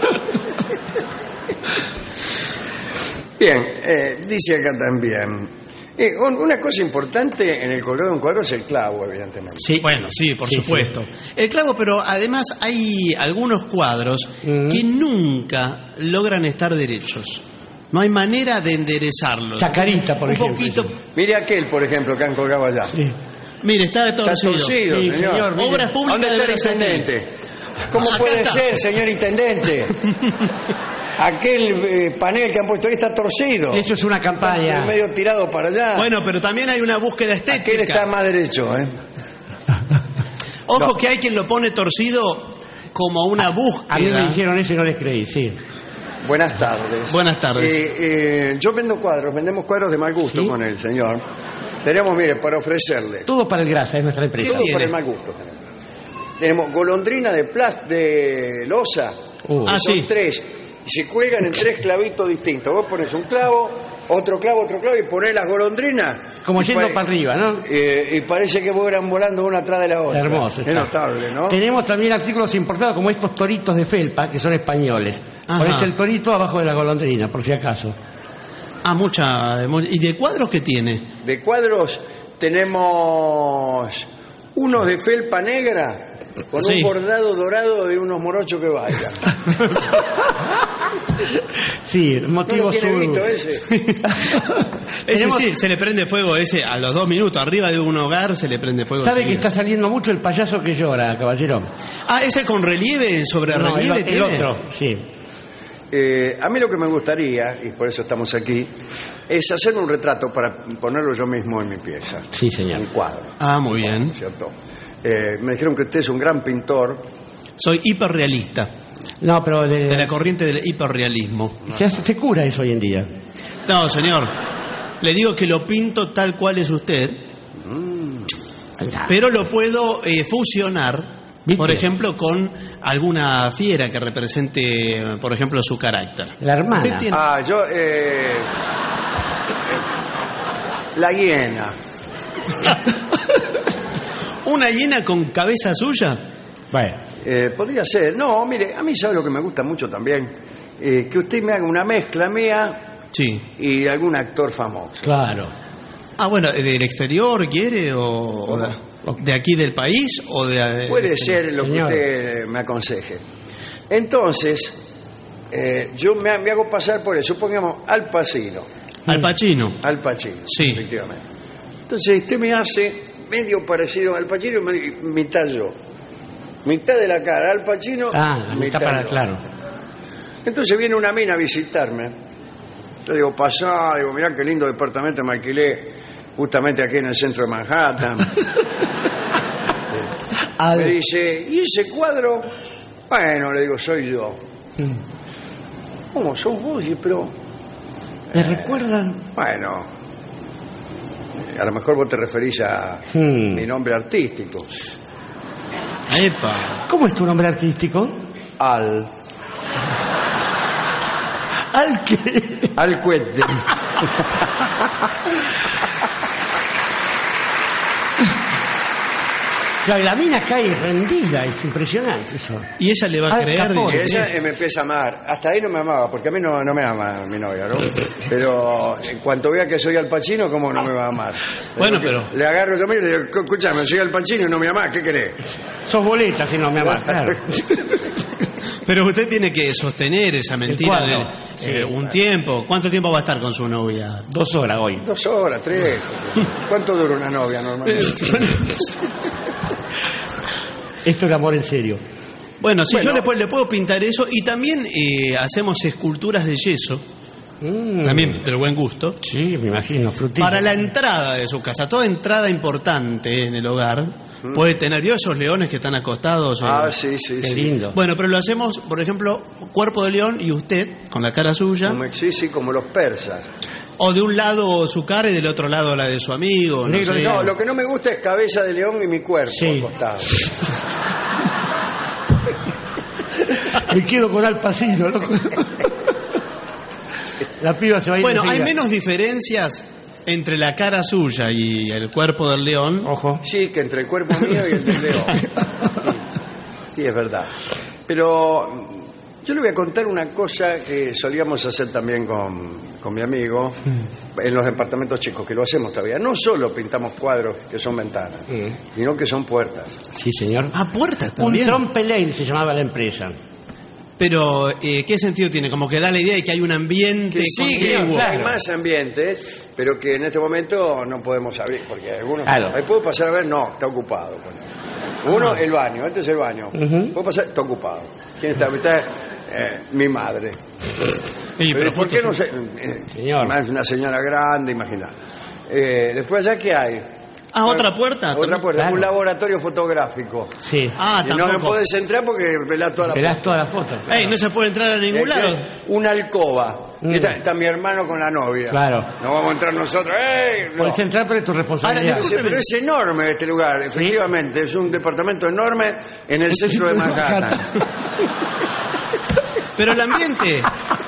Bien, eh, dice acá también. eh, un- una cosa importante en el colgado de un cuadro es el clavo, evidentemente. Sí, bueno, sí, por Sí, supuesto. El clavo, pero además hay algunos cuadros Mm. que nunca logran estar derechos. No hay manera de enderezarlos. Chacarita, por Un ejemplo. poquito. Mire aquel, por ejemplo, que han colgado allá. Sí. Mire, está Está torcido. torcido, Sí, señor. señor, mire. Obras públicas ¿Dónde está el deberían ser- intendente? ¿Cómo Acá puede está. ser, señor intendente? Aquel eh, panel que han puesto ahí está torcido. Eso es una campaña. Está medio tirado para allá. Bueno, pero también hay una búsqueda aquel estética. está más derecho, ¿eh? Ojo No. que hay quien lo pone torcido como una búsqueda. A mí me dijeron eso y no les creí, sí. Buenas tardes. Buenas tardes. Eh, eh, yo vendo cuadros, vendemos cuadros de mal gusto ¿Sí? con el señor. Tenemos, mire, para ofrecerle. Todo para el grasa, es nuestra empresa. Todo tiene? para el mal gusto. Tenemos, tenemos golondrina de plas de losa. Uh. Ah, son sí. tres. Y se cuelgan en tres clavitos distintos. Vos pones un clavo, otro clavo, otro clavo y ponés las golondrinas. Como Y yendo pare- para arriba, ¿no? eh, y parece que fueran volando una atrás de la otra. Hermoso. Es está. notable, ¿no? Tenemos también artículos importados como estos toritos de felpa, que son españoles. Ajá. Pones el torito abajo de la golondrina, por si acaso. Ah, mucha. mu- ¿Y de cuadros qué tiene? De cuadros tenemos unos de felpa negra con Sí. un bordado dorado de unos morochos que bailan. Sí, ¿No motivo lo tiene sur. visto ese? Ese Tenemos- sí, se le prende fuego ese a los dos minutos. Arriba de un hogar se le prende fuego. ¿Sabe que enseguida. está saliendo mucho el payaso que llora, caballero? Ah, ese con relieve, sobre No, el, relieve el tiene. otro, sí. Eh, a mí lo que me gustaría, y por eso estamos aquí, es hacer un retrato para ponerlo yo mismo en mi pieza. Sí, señor. Un cuadro, Ah, muy bien. ¿cierto? Eh, me dijeron que usted es un gran pintor. Soy hiperrealista. No, pero de- De la corriente del hiperrealismo. se, hace- se cura eso hoy en día. No, señor. Le digo que lo pinto tal cual es usted, pero lo puedo eh, fusionar, ¿Viste? por ejemplo, con alguna fiera que represente, por ejemplo, su carácter. La hermana. Usted tiene- Ah, yo... eh, eh, la hiena. ¿Una hiena con cabeza suya? Bueno, Eh, podría ser. No, mire, a mí sabe lo que me gusta mucho también. Eh, que usted me haga una mezcla mía Sí. y de algún actor famoso. claro. Ah, bueno, ¿del exterior quiere o, o de, de aquí del país o de... Puede del exterior? ser lo Señor. que usted me aconseje. Entonces, eh, yo me, me hago pasar por él, supongamos, Al Pacino. Al Pacino. Al Pacino, Sí. efectivamente. Entonces, usted me hace medio parecido al Pacino y me- mitad yo. Mitad de la cara Al Pacino, Ah, está para, yo. claro. Entonces viene una mina a visitarme. Yo digo, pasá, digo, mirá qué lindo departamento me alquilé justamente aquí en el centro de Manhattan. Al- Me dice, ¿y ese cuadro? Bueno, le digo, soy yo. ¿Cómo sos vos? Y, pero, ¿Me recuerdan? bueno, A lo mejor vos te referís a Hmm. mi nombre artístico. ¡Epa! ¿Cómo es tu nombre artístico? Al. ¿Al qué? Al Cuete. Claro, y la mina cae rendida, es impresionante eso. Y ella le va a Al creer. Capone. dice, Y ella eh, me empieza a amar. Hasta ahí no me amaba, porque a mí no, no me ama mi novia, ¿no? Pero en cuanto vea que soy Al Pacino, ¿cómo no me va a amar? Bueno, Porque pero- Le agarro yo y le digo, escúchame, soy Al Pacino y no me amás, ¿qué querés? Sos boleta si no me amas, claro. Pero usted tiene que sostener esa mentira ¿Cuándo? de- Sí, eh, un claro. tiempo. ¿Cuánto tiempo va a estar con su novia? Dos horas hoy. Dos horas, tres. ¿Cuánto dura una novia normalmente? Esto es amor en serio. Bueno, si Bueno. yo después le puedo pintar eso y también eh, hacemos esculturas de yeso, Mm. también del buen gusto, Sí, me imagino, frutilla. para la entrada de su casa. Toda entrada importante en el hogar puede tener, ¿vio esos leones que están acostados? Ah, Eh, sí, sí, Qué sí. lindo. Bueno, pero lo hacemos, por ejemplo, cuerpo de león y usted con la cara suya, Como, sí, sí, como los persas. o de un lado su cara y del otro lado la de su amigo. No Negro sé. de No, lo que no me gusta es cabeza de león y mi cuerpo Sí. acostado. Me quedo con Al Pacino, loco. La piba se va a ir Bueno, hay enseguida. menos diferencias entre la cara suya y el cuerpo del león. Ojo. Sí, que entre el cuerpo mío y el del león. Sí, sí, es verdad. Pero mm, yo le voy a contar una cosa que solíamos hacer también con, con mi amigo en los departamentos chicos, que lo hacemos todavía. No solo pintamos cuadros que son ventanas, sino que son puertas. Sí, señor. Ah, puertas Un también. trompelane se llamaba la empresa. Pero, eh, ¿qué sentido tiene? Como que da la idea de que hay un ambiente Que sí, que contiguo. hay más ambientes, pero que en este momento no podemos abrir, porque algunos... Claro. Ahí puedo pasar a ver, no, está ocupado. Uno, el baño, este es el baño. Ujú. Puedo pasar, está ocupado. ¿Quién está? Está eh, mi madre. Sí, Pero pero ¿por qué fotos- no sé? Eh, Señor. más una señora grande, imagina. Eh, después allá, ¿qué hay? Ah, otra puerta. Otra también. puerta, Claro. un laboratorio fotográfico. Sí. Ah, Y no tampoco. me puedes entrar porque velás toda la Verás foto. toda la foto. Ey, no se puede entrar a ningún Es que lado. Una alcoba. Mm. Está, está mi hermano con la novia. Claro. No vamos a entrar nosotros. ¡Ey! No. Puedes entrar, pero es tu responsabilidad. Ahora, Sí, pero es enorme este lugar, efectivamente. Es un departamento enorme en el centro de Manhattan. Pero el ambiente.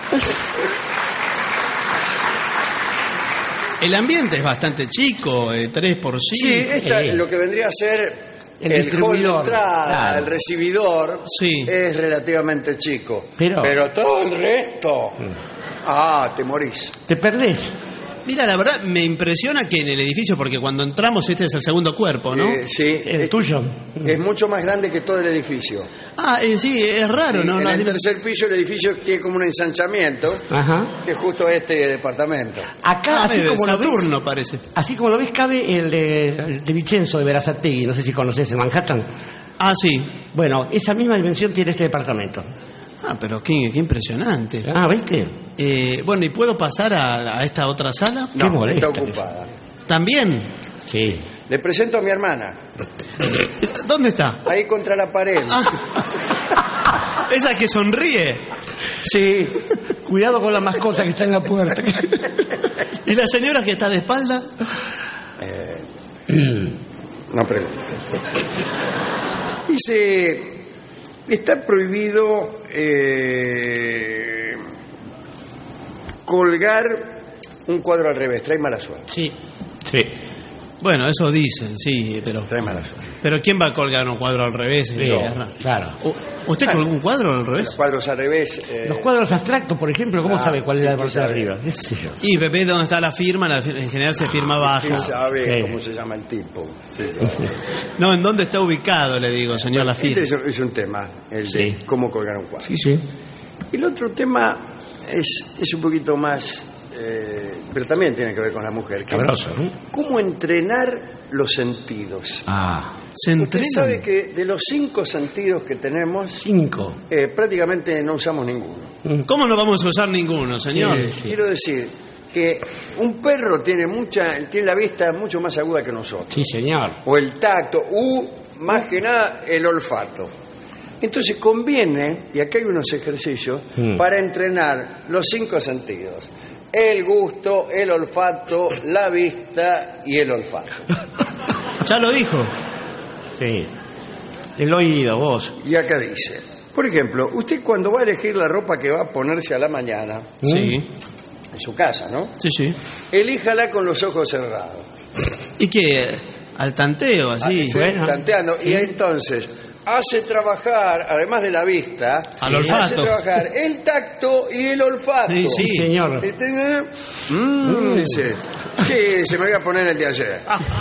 El ambiente es bastante chico, eh, tres por Sí, cinco. esta, Eh. lo que vendría a ser El el, hall de distribuidor, entrada, claro. el recibidor, Sí. es relativamente chico. Pero- todo el resto, ah, te morís. Te perdés. Mira, la verdad me impresiona que en el edificio, porque cuando entramos este es el segundo cuerpo, ¿no? Eh, sí, El es, tuyo. es mucho más grande que todo el edificio. Ah, eh, sí, es raro, Sí, ¿no? en No, el no- tercer piso el edificio tiene como un ensanchamiento, Ajá. que es justo este departamento. Acá, Ah, así de como lo ves, Saturno parece. así como lo ves, cabe el de, el de Vicenzo de Verazategui. No sé si conoces en Manhattan. Ah, sí. Bueno, esa misma dimensión tiene este departamento. Ah, pero qué, qué impresionante. Ah, ¿viste? Eh, bueno, ¿y puedo pasar a, a esta otra sala? Qué No, molesta está que ocupada. ¿También? Sí. Le presento a mi hermana, ¿Dónde está? ahí contra la pared. Ah. Esa que sonríe. Sí. Cuidado con la mascota que está en la puerta. ¿Y la señora que está de espalda? No pregunto. Dice, está prohibido eh, colgar un cuadro al revés, trae mala suerte. Sí. Sí. Bueno, eso dicen, sí, pero... Trae mala suerte. Pero ¿quién va a colgar un cuadro al revés? Sí, No. claro. U- ¿Usted colgó un cuadro al Los revés? cuadros al revés. eh, Los cuadros abstractos, por ejemplo, ¿cómo Ah, sabe cuál es la ¿quién parte de sabe? arriba? ¿Qué sé yo? Y bebé, ¿dónde está la firma? La fir- en general se firma abajo. ¿Quién sabe Sí. cómo se llama el tipo? Sí. No, ¿en dónde está ubicado? Le digo, señor, la Este firma. es, es un tema, el Sí. de cómo colgar un cuadro. Sí, sí. El otro tema es, es un poquito más, eh, pero también tiene que ver con la mujer. que- Cabroso, ¿no? ¿Cómo entrenar los sentidos? Ah. Se Usted entrenan. sabe que de los cinco sentidos que tenemos, Cinco. eh, prácticamente no usamos ninguno. ¿Cómo no vamos a usar ninguno, señor? Sí, sí. Quiero decir que un perro tiene mucha, tiene la vista mucho más aguda que nosotros. Sí, señor. O el tacto, u más que nada el olfato. Entonces conviene, y acá hay unos ejercicios, Mm. para entrenar los cinco sentidos. El gusto, el olfato, la vista y el olfato. Ya lo dijo. Sí. El oído, vos. Y acá dice, por ejemplo, usted cuando va a elegir la ropa que va a ponerse a la mañana, Sí. en su casa, ¿no? Sí, sí. Elíjala con los ojos cerrados. ¿Y qué? Al tanteo, así. Ah, sí, tanteando. Y entonces hace trabajar, además de la vista, Al olfato. hace trabajar el tacto y el olfato. Sí, sí. Sí, señor. Este, mm, dice, sí, se me voy a poner el de ayer.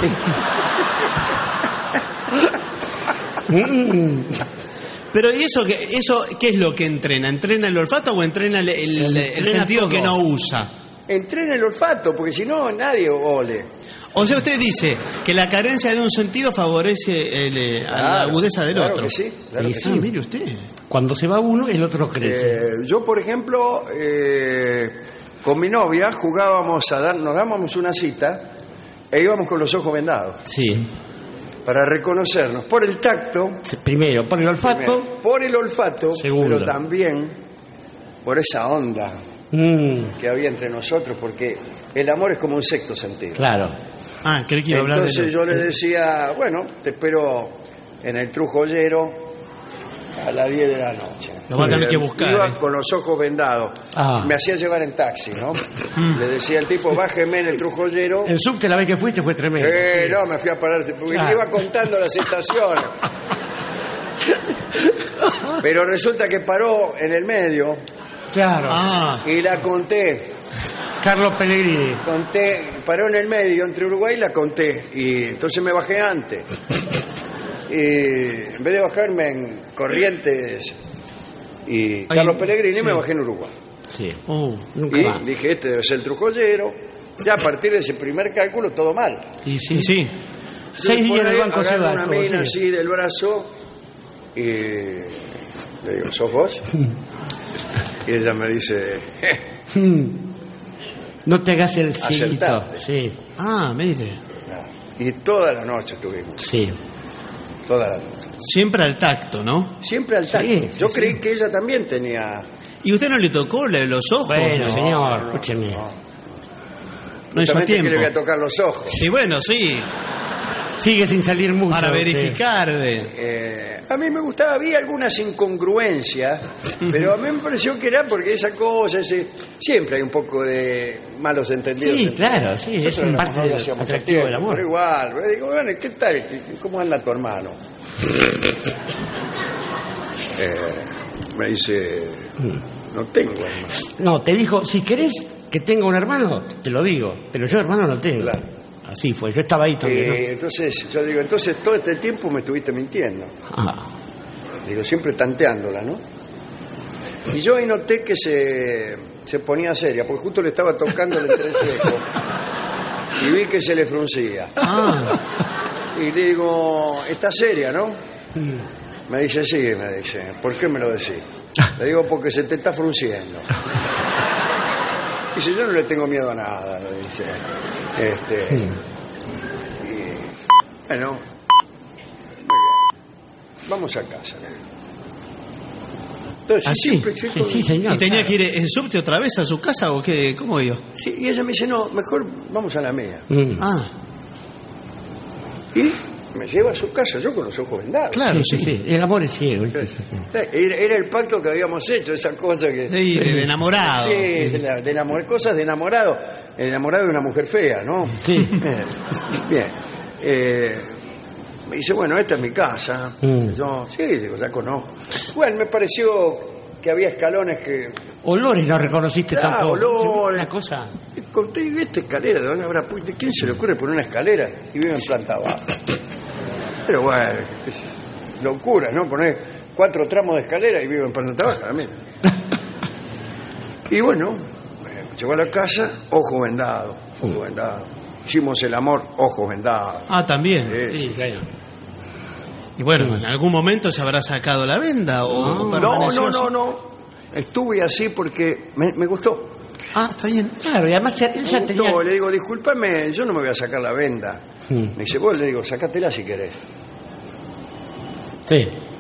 Mm. Pero ¿y eso qué, eso qué es lo que entrena? ¿Entrena el olfato o entrena el, el- el Entrena sentido todo. que no usa? Entrena el olfato, porque si no, nadie ole. O sea, usted dice que la carencia de un sentido favorece el, eh, a la Claro, agudeza del claro otro. que sí, claro que Ah, sí. mire usted. Cuando se va uno, el otro crece. Eh, yo, por ejemplo, eh, con mi novia jugábamos a dar, nos dábamos una cita e íbamos con los ojos vendados Sí. para reconocernos por el tacto, Primero, por el olfato. primero, por el olfato, Segundo. pero también por esa onda Mm, que había entre nosotros, porque el amor es como un sexto sentido. claro. Ah, creí que iba a hablar Entonces de... yo le decía, bueno, te espero en el Trujollero a las diez de la noche. Lo va a tener que buscar, Iba eh. con los ojos vendados. Ah. Me hacía llevar en taxi, ¿no? Mm. Le decía al tipo, bájeme en el Trujollero. El subte, la vez que fuiste, fue tremendo. Eh, no, me fui a parar, porque Claro. me iba contando las estaciones. Pero resulta que paró en el medio Claro. Ah, y la conté. Carlos Pellegrini. Conté, paró en el medio entre Uruguay y la conté. Y entonces me bajé antes. Y en vez de bajarme en Corrientes y Ay, Carlos Pellegrini, sí. me bajé en Uruguay. Sí. oh. Nunca Y más. dije, este debe ser el Trujollero. Ya a partir de ese primer cálculo, todo mal. Y sí. Sí, sí. Seis Yo por días en ahí el Banco agarro Ciudad. una todo, mina sí. así del brazo y le digo, ¿sos vos? Y ella me dice, Mm. No te hagas el cieguito. Acertaste. Sí. Ah, mire. y toda la noche estuvimos, Sí. toda la noche. Siempre al tacto, ¿no? Siempre al tacto. Sí, Yo sí, creí sí. que ella también tenía... ¿Y usted no le tocó le- los ojos? Bueno, no, señor, no, escúcheme. no hizo Justamente tiempo. que le voy a tocar los ojos. Y bueno, sí, Sigue sin salir mucho. para usted. verificar. de- Eh, a mí me gustaba, había algunas incongruencias, pero a mí me pareció que era porque esa cosa, ese, siempre hay un poco de malos entendidos. Sí, entre- claro, sí, es Nosotros en éramos parte del novios, hacíamos atractivo tiempo, del amor. Pero igual, yo digo, bueno, ¿qué tal? ¿Cómo anda tu hermano? Eh, me dice, no tengo hermano. No, te dijo, si querés que tenga un hermano, te lo digo, pero yo hermano no tengo. Claro. Así fue, yo estaba ahí también. ¿no? Eh, entonces, yo digo, entonces todo este tiempo me estuviste mintiendo. Ah, Digo, siempre tanteándola, ¿no? Y yo ahí noté que se, se ponía seria, porque justo le estaba tocando el entrecejo. Y vi que se le fruncía. Ah, Y le digo, está seria, ¿no? Me dice, sí, me dice. ¿Por qué me lo decís? Le digo, porque se te está frunciendo. Dice, yo no le tengo miedo a nada, le dice. Este, y, bueno, muy bien. Vamos a casa. le digo. Entonces, ¿Ah, sí? siempre, sí, siempre- sí, señor. ¿y tenía claro. que ir en subte otra vez a su casa o qué? ¿Cómo iba? Sí, y ella me dice, no, mejor vamos a la mía. Mm. Ah, Y me lleva a su casa, yo con los ojos vendados. claro, sí, sí, sí, el amor es ciego. ¿viste? Era, era el pacto que habíamos hecho, esa cosa que... Sí, de- de enamorado. Sí, de, la- de enamor- cosas de enamorado. El enamorado de una mujer fea, ¿no? Sí. Bien. Bien. Eh, me dice, bueno, esta es mi casa. Mm. Yo, sí, digo, ya conozco. Bueno, me pareció que había escalones que... Olores no reconociste Ah, tampoco. olores. Una cosa. Conté, ¿y esta escalera? ¿De dónde habrá puesto? ¿Quién se le ocurre poner una escalera? Y vive en planta baja. Pero bueno, qué sé yo, locura, ¿no? Poner cuatro tramos de escalera y vive en planta baja también. Y bueno, me llegó a la casa, ojo vendado, ojo vendado. Hicimos el amor, ojos vendados. ah, también. Sí, Sí, claro. Y bueno, ¿en algún momento se habrá sacado la venda o No, permaneció no, así? no, no. Estuve así porque me, me gustó. Ah, está bien. Claro, y además él ya Me tenía... gustó. Le digo, discúlpame, yo no me voy a sacar la venda. Mm. Me dice, vos, le digo, sacátela si querés. Sí.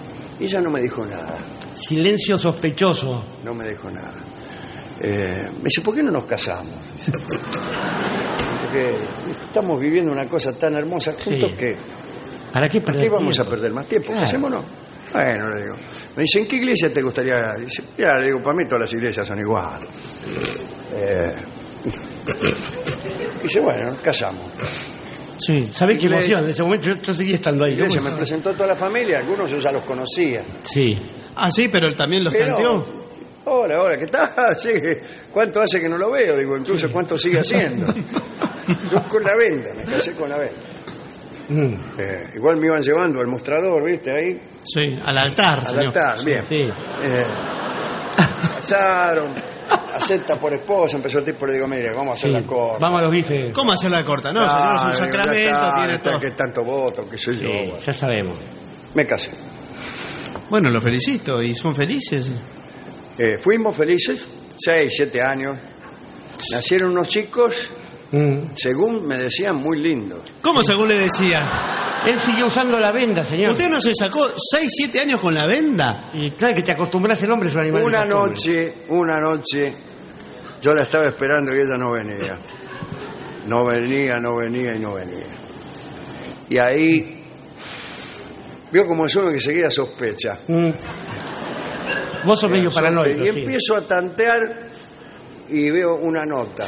Y ella no me dijo nada. Silencio sospechoso. No me dijo nada. Eh, me dice, ¿por qué no nos casamos? Dice, porque estamos viviendo una cosa tan hermosa juntos Sí. que... ¿Para qué perder ¿Por qué vamos tiempo? a perder más tiempo? Claro. Casémonos. Bueno, le digo. Me dice, ¿en qué iglesia te gustaría? Dice, mira, le digo, para mí todas las iglesias son iguales. Eh... Dice, bueno, nos casamos. Sí. ¿Sabés qué Igle- emoción? En ese momento yo, yo seguía estando ahí. La iglesia ¿Cómo me es? presentó a toda la familia, algunos yo ya los conocía. Sí. Ah, sí, pero él también los Pero, tanteó. hola, hola, ¿qué tal? Sí, ¿cuánto hace que no lo veo? Digo, incluso cuánto sigue haciendo. Yo con la venda, me casé con la venda. Mm. Eh, igual me iban llevando al mostrador, ¿viste? Ahí. Sí, al altar, Al señor. altar, bien. Sí. Eh, casaron, acepta por esposa, empezó el tipo, le digo, mire, vamos a hacer Sí. la corta. Vamos a los bifes. ¿Cómo hacer la corta? No, señor, es un Ah, digo, ya sacramento, está, tiene ya está, todo. que tanto voto, que soy Sí, yo. ya sabemos. Me casé. Bueno, lo felicito. ¿Y son felices? Eh, fuimos felices, seis, siete años. Nacieron unos chicos, Mm. según me decían, muy lindos. ¿Cómo según le decía? Él siguió usando la venda, señor. ¿Usted no se sacó seis, siete años con la venda? Y claro que te acostumbras, el hombre es un animal. de Una costumbre. noche, una noche, yo la estaba esperando y ella no venía. No venía, no venía y no venía. Y ahí, vio como es uno que seguía sospecha. Mm. Vos sos medio Sospe- paranoico. Y sí. empiezo a tantear y veo una nota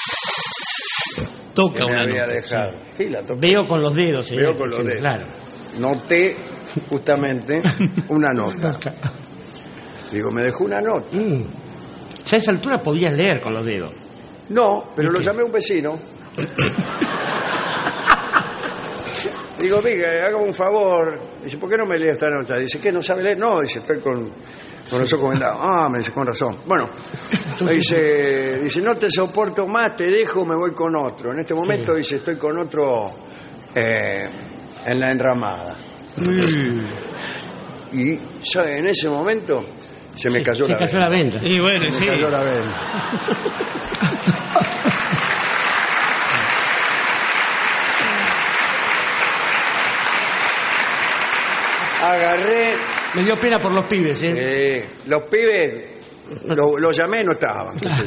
Toca que me una había nota. dejado. Sí, la toqué. Veo con los dedos, señor. Veo con los Sí, dedos. Claro. Noté justamente una nota. Digo, me dejó una nota. Mm. Ya a esa altura podías leer con los dedos. No, pero ¿Y lo qué? llamé a un vecino. Digo, diga, haga un favor. Dice, ¿por qué no me lee esta nota? Dice, ¿qué? ¿No sabe leer? No, dice, estoy con, con los ojos vendados. Ah, me dice, con razón. Bueno, dice, dice, no te soporto más, te dejo, me voy con otro. En este momento, Sí. dice, estoy con otro eh, en la enramada. Y, ¿sabe? En ese momento se me Sí, cayó se la cayó venda. la venda. Y bueno, Me sí. cayó la venda. Agarré, Me dio pena por los pibes, ¿eh? eh, los pibes, lo, lo llamé, no estaban. qué sé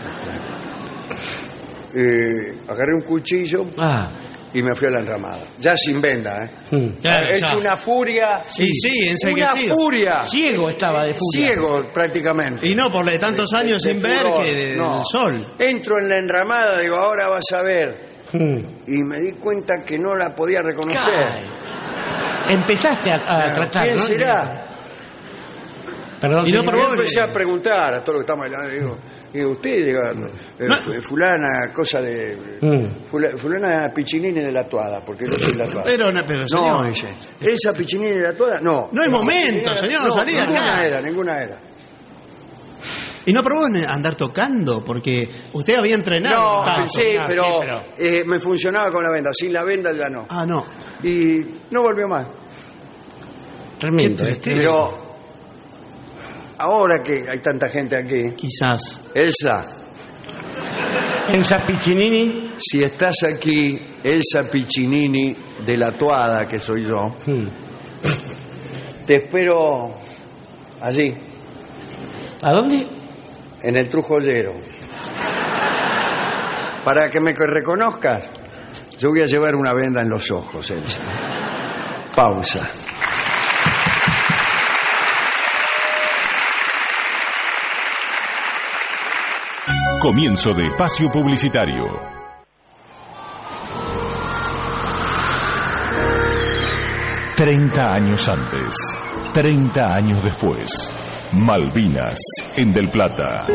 yo. Eh, agarré un cuchillo Ah. y me fui a la enramada. Ya sin venda, ¿eh? Mm. Claro, He ya. hecho una furia. Sí, sí, Una enseguecido. furia. Ciego estaba de furia. Ciego, prácticamente. Y no por de tantos años De sin ver furor, que de- no. del sol. Entro en la enramada, digo, ahora vas a ver. Mm. Y me di cuenta que no la podía reconocer. Caray. Empezaste a, a Bueno, tratar, ¿quién ¿no? será? Perdón, Y no señor. probó Yo el- empecé a preguntar a todos los que estamos hablando, digo, digo usted, digo, eh, No. fu- fulana, cosa de... Mm. fula- fulana Piccinini de la Tuada, porque yo soy la Tuada. Pero, no, pero, No, señor. dice, ¿esa Piccinini de la Tuada? No. No es Esa momento, Piccinini de la- señor, no, salí de ninguna acá. era, ninguna era. ¿Y no probó en andar tocando? Porque usted había entrenado. No, tanto. pensé, no, pero, sí, pero- eh, me funcionaba con la venda, sin la venda ya no. Ah, no. Y no volvió más. Tremendo. Qué ¿eh? tristeza. Pero ahora que hay tanta gente aquí, Quizás. Elsa, Elsa Piccinini. si estás aquí, Elsa Piccinini de la Tuada, que soy yo, Mm. te espero allí, ¿A dónde? en el Trujollero. Para que me reconozcas, yo voy a llevar una venda en los ojos, Elsa. Pausa. Comienzo de espacio publicitario. Treinta años antes, treinta años después, Malvinas, en Del Plata.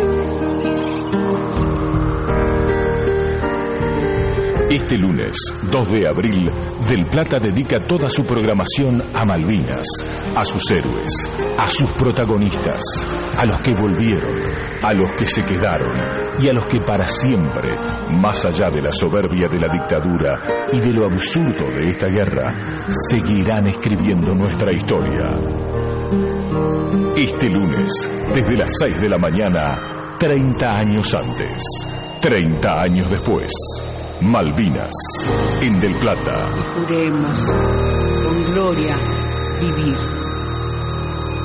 Este lunes, dos de abril, Del Plata dedica toda su programación a Malvinas, a sus héroes, a sus protagonistas, a los que volvieron, a los que se quedaron y a los que para siempre, más allá de la soberbia de la dictadura y de lo absurdo de esta guerra, seguirán escribiendo nuestra historia. Este lunes, desde las seis de la mañana, treinta años antes, treinta años después, Malvinas, en Del Plata. Juremos con gloria vivir.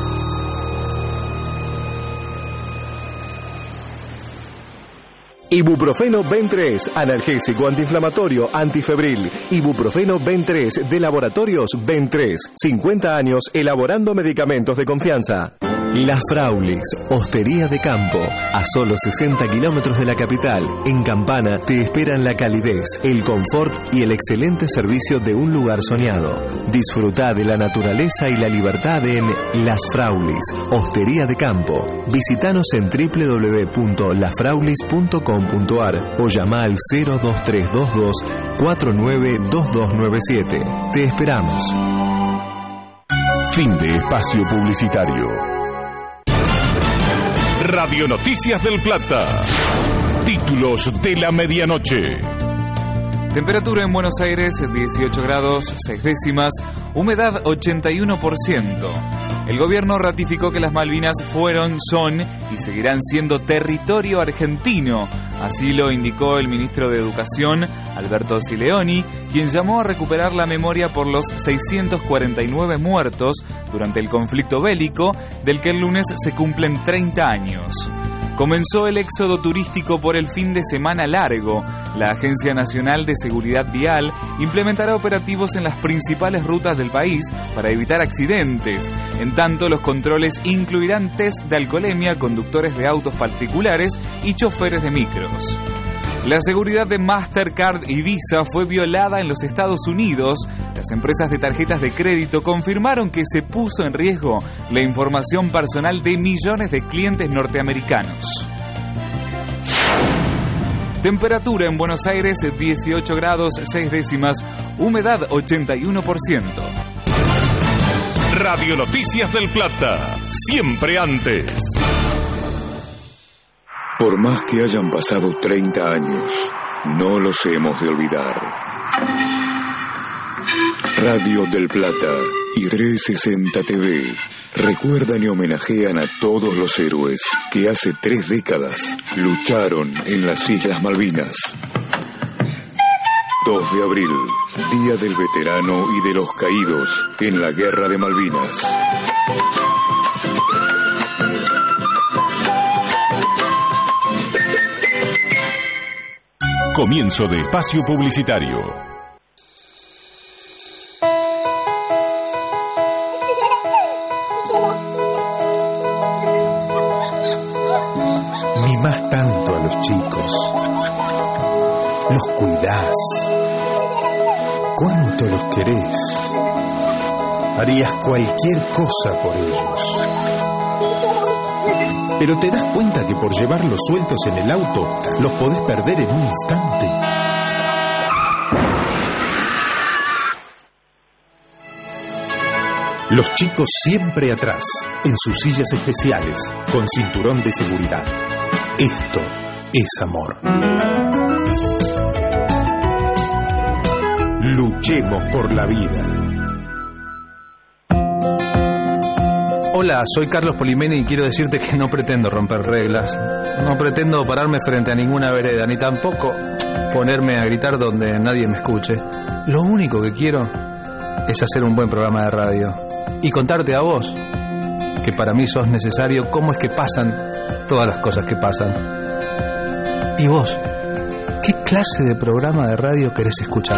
Ibuprofeno Ben tres, analgésico antiinflamatorio antifebril. Ibuprofeno Ben tres de Laboratorios Ben tres. cincuenta años elaborando medicamentos de confianza. La Fraulis, Hostería de Campo, a solo sesenta kilómetros de la capital, en Campana, te esperan la calidez, el confort y el excelente servicio de un lugar soñado. Disfruta de la naturaleza y la libertad en Las Fraulis, Hostería de Campo. Visítanos en doble u doble u doble u punto la fraulis punto com punto a r o llama al cero dos tres dos dos cuatro nueve dos dos nueve siete. Te esperamos. Fin de espacio publicitario. Radio Noticias del Plata. Títulos de la medianoche. Temperatura en Buenos Aires dieciocho grados seis décimas, humedad ochenta y uno por ciento. El gobierno ratificó que las Malvinas fueron, son y seguirán siendo territorio argentino. Así lo indicó el ministro de Educación, Alberto Sileoni, quien llamó a recuperar la memoria por los seiscientos cuarenta y nueve muertos durante el conflicto bélico, del que el lunes se cumplen treinta años. Comenzó el éxodo turístico por el fin de semana largo. La Agencia Nacional de Seguridad Vial implementará operativos en las principales rutas del país para evitar accidentes. En tanto, los controles incluirán test de alcoholemia, conductores de autos particulares y choferes de micros. La seguridad de Mastercard y Visa fue violada en los Estados Unidos. Las empresas de tarjetas de crédito confirmaron que se puso en riesgo la información personal de millones de clientes norteamericanos. Temperatura en Buenos Aires dieciocho grados seis décimas, humedad ochenta y uno por ciento. Radio Noticias del Plata, siempre antes. Por más que hayan pasado treinta años, no los hemos de olvidar. Radio del Plata y trescientos sesenta T V recuerdan y homenajean a todos los héroes que hace tres décadas lucharon en las Islas Malvinas. dos de abril, Día del Veterano y de los Caídos en la Guerra de Malvinas. Comienzo de espacio publicitario. Mimás tanto a los chicos, los cuidás, cuánto los querés, harías cualquier cosa por ellos. Pero te das cuenta que por llevarlos sueltos en el auto, los podés perder en un instante. Los chicos siempre atrás, en sus sillas especiales, con cinturón de seguridad. Esto es amor. Luchemos por la vida. Hola, soy Carlos Polimeni y quiero decirte que no pretendo romper reglas. No pretendo pararme frente a ninguna vereda, ni tampoco ponerme a gritar donde nadie me escuche. Lo único que quiero es hacer un buen programa de radio y contarte a vos, que para mí sos necesario, cómo es que pasan todas las cosas que pasan. ¿Y vos? ¿Qué clase de programa de radio querés escuchar?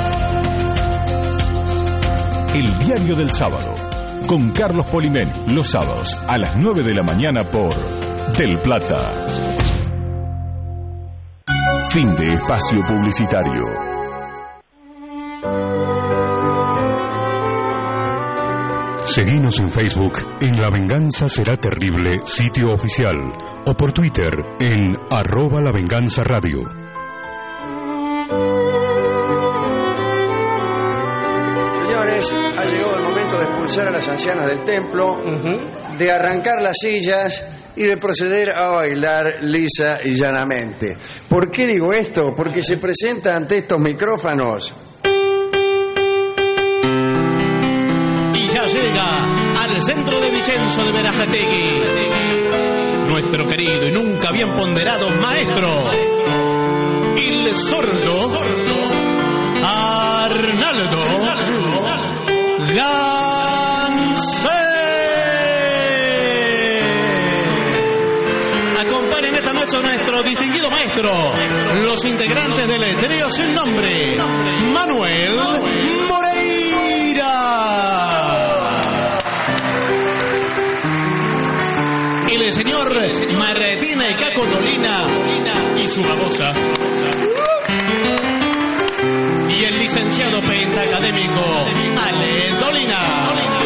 El Diario del Sábado, con Carlos Polimeni, los sábados a las nueve de la mañana por Del Plata. Fin de espacio publicitario. Seguinos en Facebook en La Venganza Será Terrible, sitio oficial, o por Twitter en arroba La Venganza Radio. Señores, ha llegado el momento de expulsar a las ancianas del templo, uh-huh. de arrancar las sillas y de proceder a bailar lisa y llanamente. ¿Por qué digo esto? Porque se presenta ante estos micrófonos. Y ya llega al centro de Vicenzo de Berazategui nuestro querido y nunca bien ponderado maestro, el sordo Arnaldo Gansé. Acompañen esta noche a nuestro nuestro distinguido maestro, los integrantes del trío sin nombre, Manuel Moreira. Y el señor Martina y Caco Dolina y su babosa. Y el licenciado pentacadémico Ale Dolina.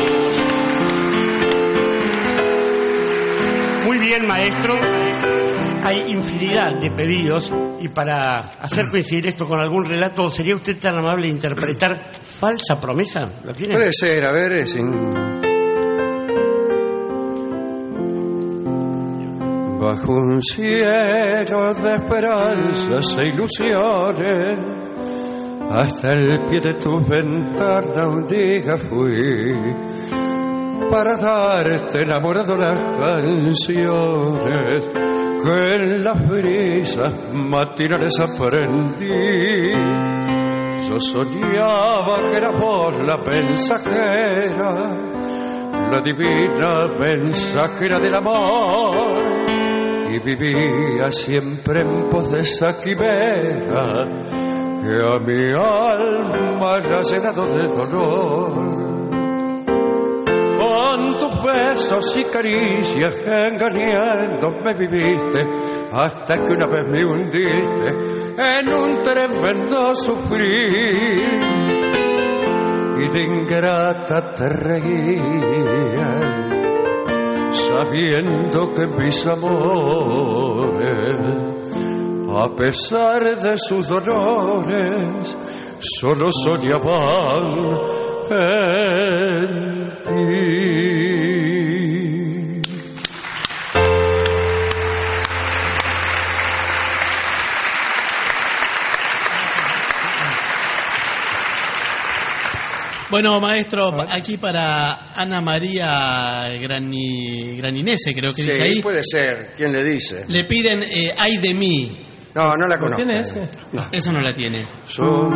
Muy bien, maestro. Hay infinidad de pedidos y para hacer coincidir esto con algún relato, ¿sería usted tan amable de interpretar Falsa Promesa? ¿Lo tiene? Puede ser, a ver, es in... Bajo un cielo de esperanzas e ilusiones, hasta el pie de tu ventana un día fui para darte enamorado las canciones que en las brisas matinales aprendí. Yo soñaba que era vos la mensajera, la divina mensajera del amor, y vivía siempre en pos de esa quimera que a mi alma ha llenado de dolor. Con tus besos y caricias engañando me viviste, hasta que una vez me hundiste en un tremendo sufrir, y de ingrata te reías, sabiendo que mis amores, a pesar de sus dolores, solo soñaban en ti. Bueno, maestro, aquí para Ana María Grani, Graninese, creo que sí, dice ahí. Sí, puede ser. ¿Quién le dice? Le piden eh, Ay de mí. No, no la conozco. ¿Tiene ese? No. Esa no la tiene. Son...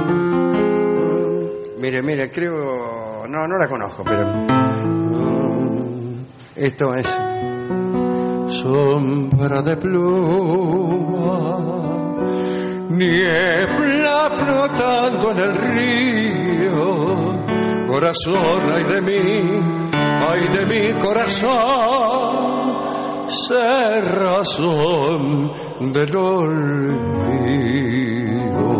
Mire, mire, creo... No, no la conozco, pero... Esto es... Sombra de pluma, niebla flotando en el río, corazón, ay de mí, ay de mi corazón, sé razón del olvido.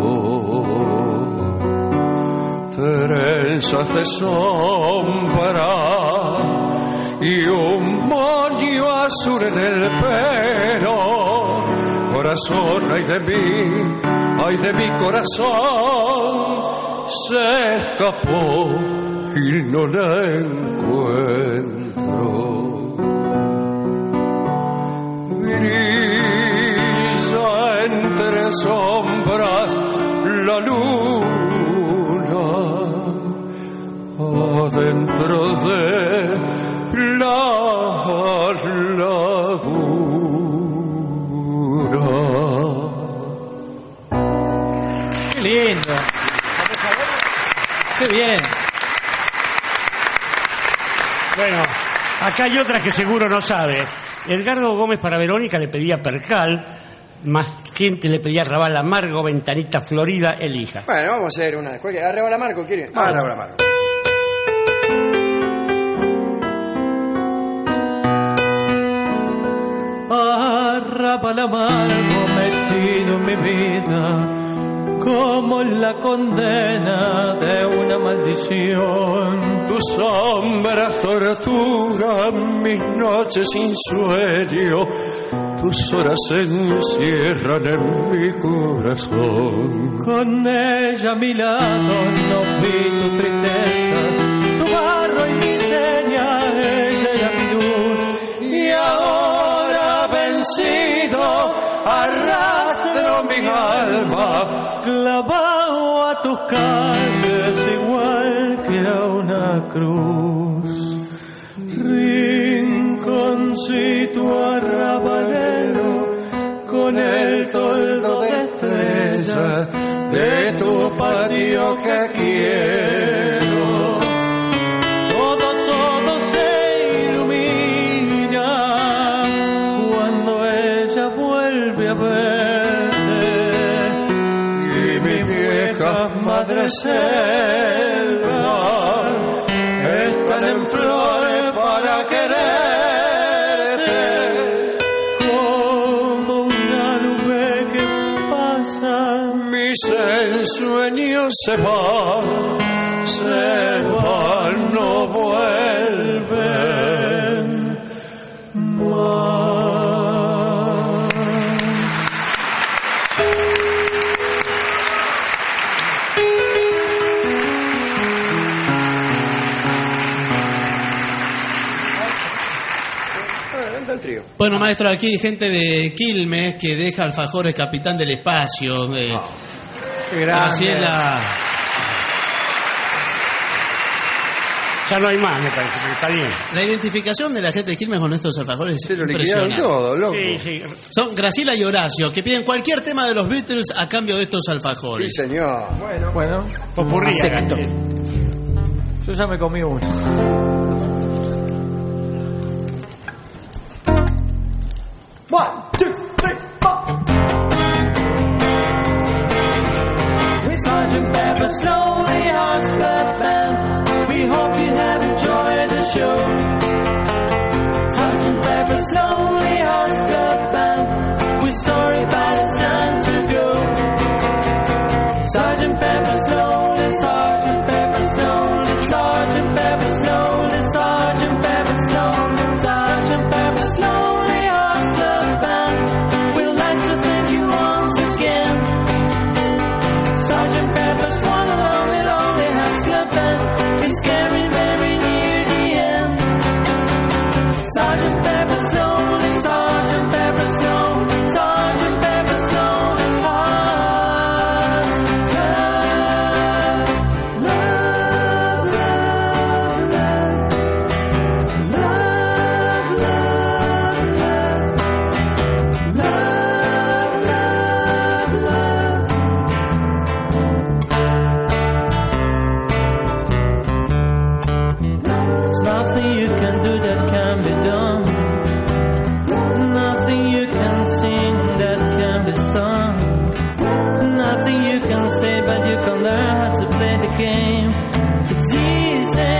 Trenzas de sombra y un moño azul en el pelo, corazón, ay de mí, ay de mi corazón, se escapó y no la encuentro. Brilla entre sombras la luna, adentro de la laguna. Qué lindo. Qué bien. Bueno, acá hay otra que seguro no sabe. Edgardo Gómez para Verónica le pedía percal, más gente le pedía Arrabal Amargo, Ventanita Florida, elija. Bueno, vamos a hacer una. Arrabal Amargo, ¿quieren? Ah, Arrabal Amargo. Arrabal amargo metido en mi vida, como la condena de una maldición. Tu sombra tortura mis noches sin sueño, tus horas se encierran en mi corazón. Con ella a mi lado no vi tu tristeza, tu barro y mi señal, ella era mi luz. Y ahora vencido arrastro mi alma, clavado a tus calles igual que a una cruz. Rinconcito arrabalero con el toldo de estrellas de tu patio que quiero. Todo, todo se ilumina cuando ella vuelve a ver madre selva están en flores para quererte, como una nube que pasa, mis ensueños se van, se van, no vuelven más. Bueno, maestro, aquí hay gente de Quilmes que deja alfajores Capitán del Espacio. De... Oh, qué grande. Así es la... Ya no hay más, me parece, pero está bien. La identificación de la gente de Quilmes con estos alfajores es impresionante. Todo, loco. Sí, sí. Son Graciela y Horacio, que piden cualquier tema de los Beatles a cambio de estos alfajores. Sí, señor. Bueno, bueno. Popurrí. Yo ya me comí uno. One, two, three, four. We're Sergeant Pepper's Lonely Hearts Club Band. We hope you have enjoyed the show. Sergeant Pepper's Lonely Hearts Club Band. We're sorry, but it's time to go. Sergeant Pepper's Lonely, Sergeant Pepper's Lonely, Sergeant Pepper's Lonely, Sergeant Pepper's Lonely, Sergeant Pepper's Lonely Hearts Club Band. We'd like to thank you once again. Sergeant Pepper's one and only Lonely Hearts Club Band. It's getting very near the end. Sergeant Pepper's Lonely, Sergeant Pepper's Lonely, Sergeant Pepper's Lonely Hearts Club. Love, love, love, love, love, love, love, love, There's nothing you can do that can be done. Nothing you can sing that can be sung. Nothing you can say, but you can learn how to play the game. It's easy.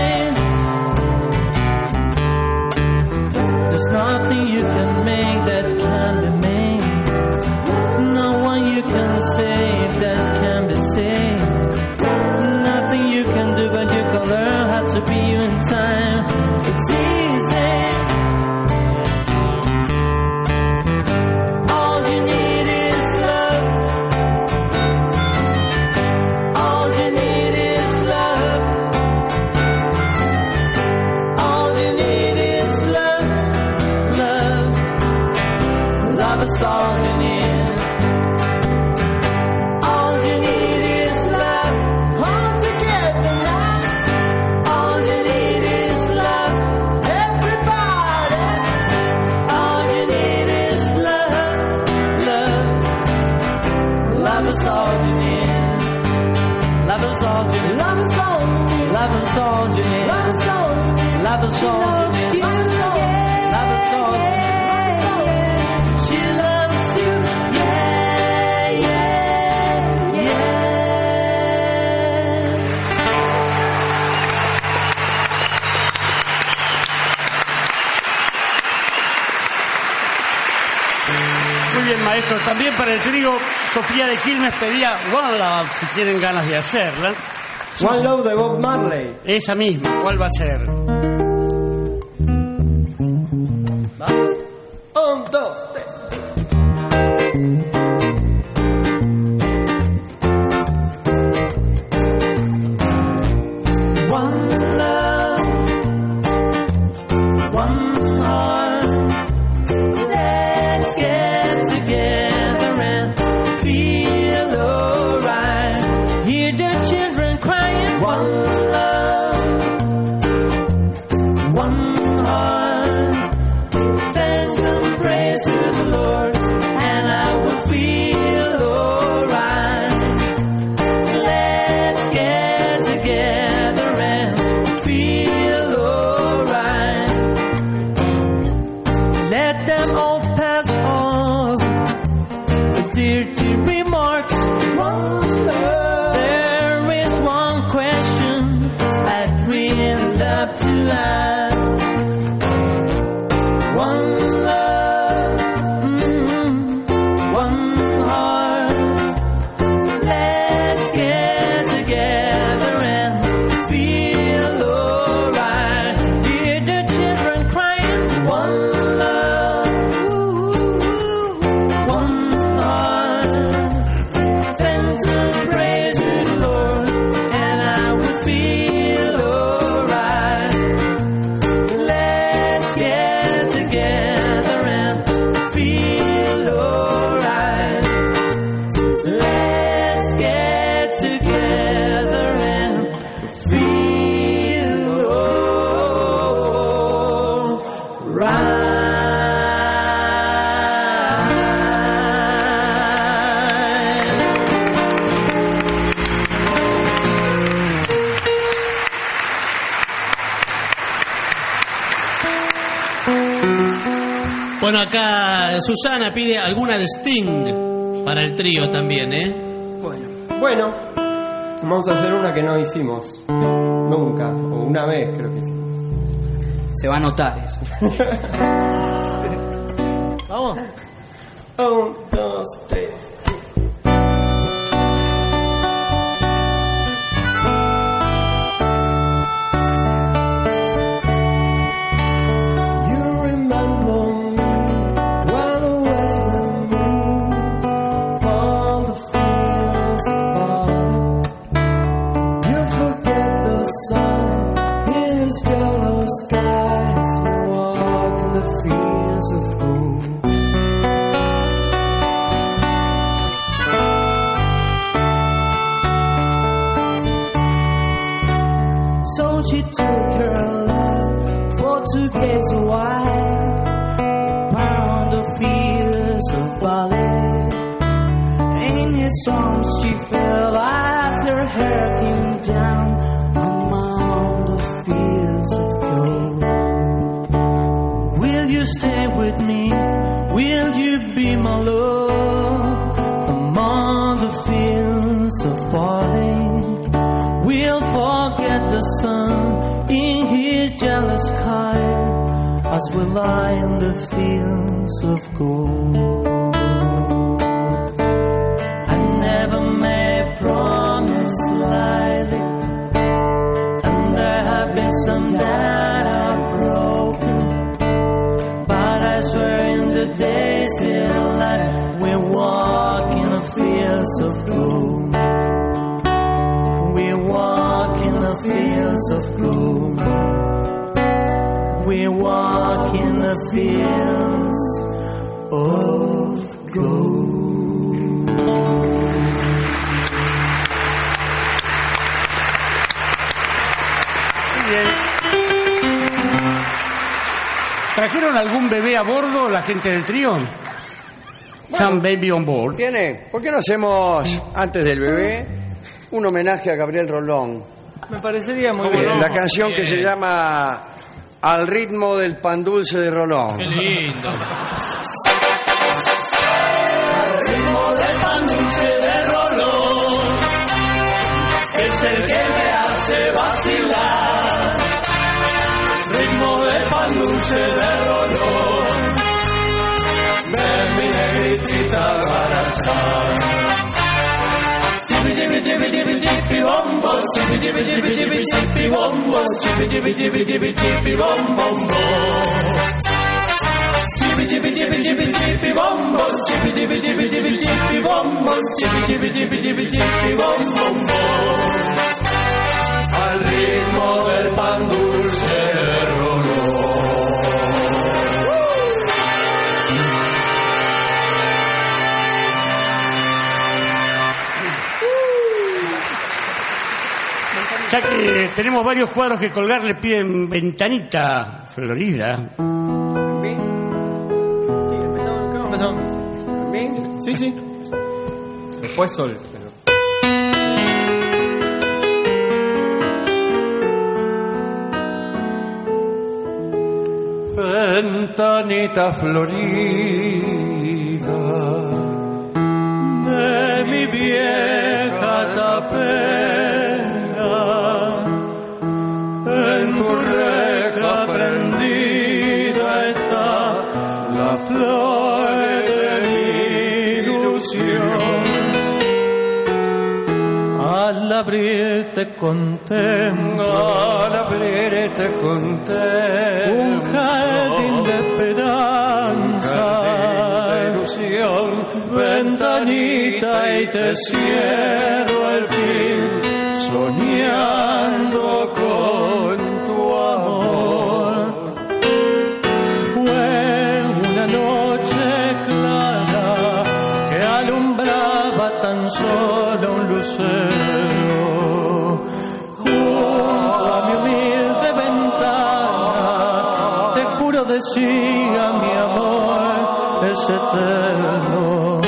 There's nothing you can make that can be made. No one you can save that can be saved. Nothing you can do, but you can learn how to be you in time. It's easy. All you need is love. All you need is love. All you need is love. Love. Love is all you need. All you need is love. All together now. All you need is love. Everybody. All you need is love. Love. Love is all you need. Love is all you need. Love is all you need. Love is all you need. Love is all you need. Love is all you need. Love is all you need. Love is all you need. She loves you. Yeah, yeah, yeah. Muy bien, maestro. También para el trío, Sofía de Quilmes pedía One Love, si tienen ganas de hacerla. One Love de Bob Marley. Esa misma, ¿cuál va a ser? Un, dos, tres. One love, one heart. Let's get together and feel alright. Hear the children crying. One love, one heart. Thanks and praise to the Lord. step to land. One love, mm-hmm. One heart. Let's get together and feel alright. Hear the children crying. One love, one heart. Thanks and praise to the Lord, and I will feel alright. Let's get together and feel alright. Let's get together and feel alright. Bueno, acá Susana pide alguna de Sting para el trío también, ¿eh? Bueno, vamos a hacer una que no hicimos nunca, o una vez creo que hicimos. Se va a notar eso. Vamos. Un, dos, tres. You remember me while the west wind moves on the fields above. You forget the sun in his yellow skies. You walk in the fields of gold. So she took her love for to gaze a while upon the fields of barley. In his arms she fell as her hair came down among the fields of gold. Will you stay with me? Will you be my love among the fields of barley? We'll forget the sun in his jealous sky as we lie in the fields of gold. I never made promise lightly, and there have been some that are broken. But I swear in the days in life we walk in the fields of gold. We walk in the fields of gold. We walk in the fields of gold. Bien. ¿Trajeron algún bebé a bordo la gente del trío? Some baby on board. ¿Tiene? ¿Por qué no hacemos, antes del bebé, un homenaje a Gabriel Rolón? Me parecería muy Eh, bien. La canción que Bien. se llama Al ritmo del pan dulce de Rolón. Qué lindo. Ritmo del pan dulce de Rolón, es el que me hace vacilar. Ritmo del pan dulce de Rolón, ven mi negritita barachar. Chipi chipi chipi chipi chipi bombo, chipi chipi chipi chipi chipi bombo, chipi chipi chipi chipi chipi bom bom bom. Chipi chipi chipi chipi chipi bombo, chipi chipi chipi chipi chipi bombo, chipi chipi chipi chipi chipi bom bom bom. Al ritmo del pan dulce de Rolón. Ya que tenemos varios cuadros que colgar, le piden Ventanita Florida. Sí, empezamos, ¿cómo empezamos? Sí, sí. Después sol. Pero... Ventanita florida de mi vieja tapera, en tu reja prendida está la flor de mi ilusión. Al abrir te contemplo, al abrir te contemplo un jardín de esperanza, de ilusión, ventanita y te cierro al fin, soñando con tu amor. Fue una noche clara que alumbraba tan solo un lucero. Junto a mi humilde ventana, te juro decía mi amor es eterno.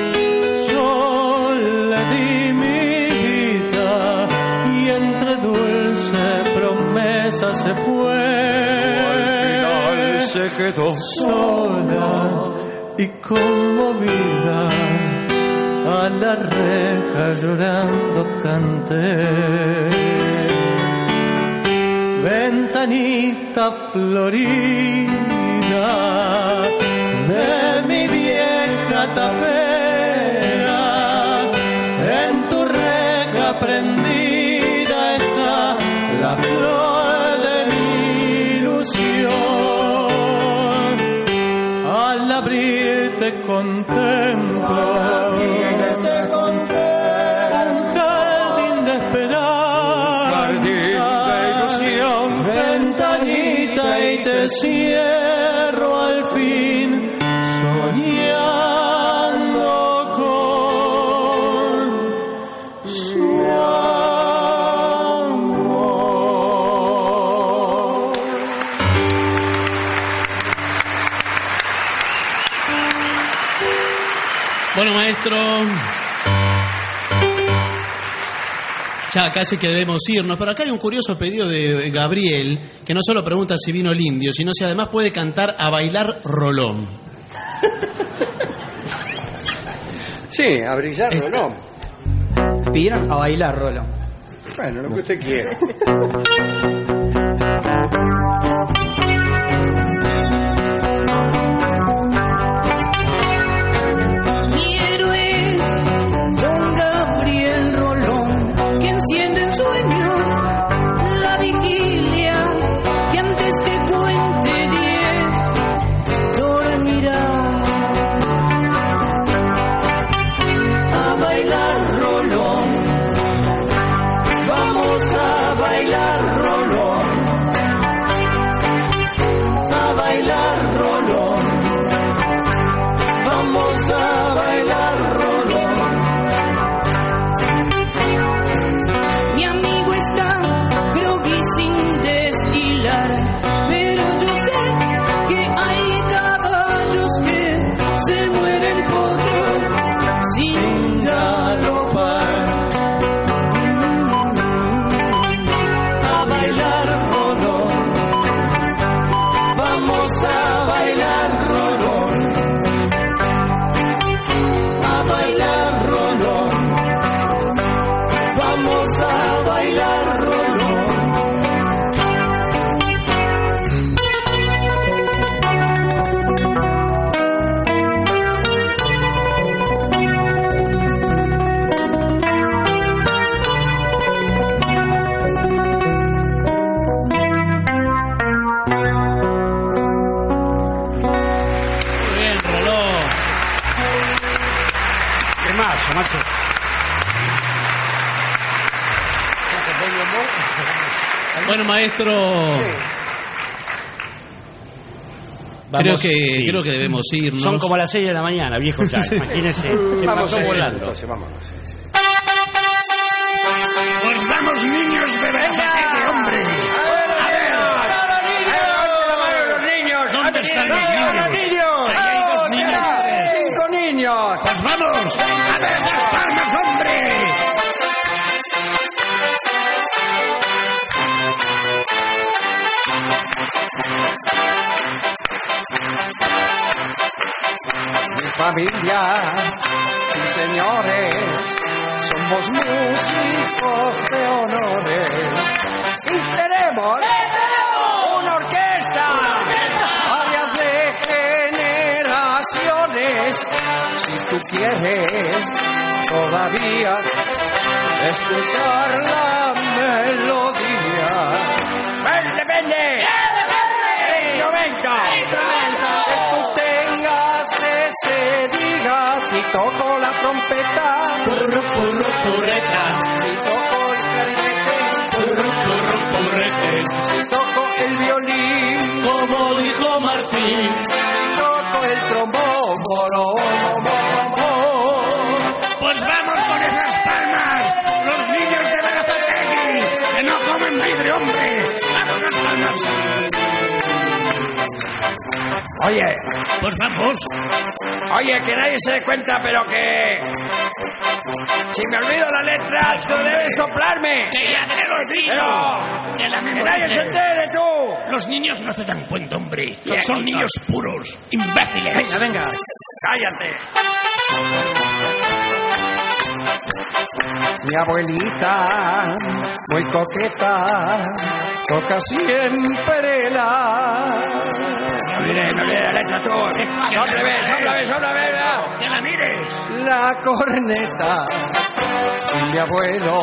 Yo le di mi vida y entre dulce promesa se fue. Al final se quedó sola y conmovida. A la reja llorando canté. Ventanita florida de mi vieja tapera, en tu reja prendida está la flor de mi ilusión. Al abrir te contemplo un jardín de esperanza, jardín de ilusión, ventanita y te cierro al fin, soñando con su amor. Bueno, maestro, ya casi que debemos irnos, pero acá hay un curioso pedido de Gabriel, que no solo pregunta si vino el indio, sino si además puede cantar A Bailar Rolón. Sí, a brillar Rolón. Pidieron A Bailar Rolón. Bueno, lo que usted quiera. Bueno, maestro, creo que sí. creo que debemos irnos. Son como las seis de la mañana, viejo ya. Sí. Imagínense, se vamos pasó volando. Entonces, vámonos. Sí, sí. Pues vamos, niños de Veracete, hombre. A ver, los niños. ¿Dónde están los niños? Ahí hay dos niños. Cinco niños. Pues vamos, a ver las palmas, hombre. Mi familia, sí señores, somos músicos de honores y tenemos Si tú quieres todavía escuchar la melodía. ¡Ven, depende! ¡El instrumento! Que tú tengas ese diga. Si toco la trompeta, purru, purru, purreta. Si toco el clarinete, purru, purru, purrete. Si toco el violín, como dijo Martín. Si toco el trombón, boro, pues vamos con esas palmas, los niños de Berazategui, que no comen vidrio, hombre. ¡Vamos las palmas! Oye, pues vamos. Oye, que nadie se dé cuenta, pero que... Si me olvido la letra, tú debes soplarme. Que ya te lo he dicho. Pero... Que, la que nadie se entere, tú. Los niños no se dan cuenta, hombre. Bien, son niños puros, imbéciles. Venga, venga. Cállate. Mi abuelita, muy coqueta, toca siempre la... No olvidé, no olvidé la letra, tú. Otra vez, otra vez, otra vez. ¡Que la mires! La corneta. Y mi abuelo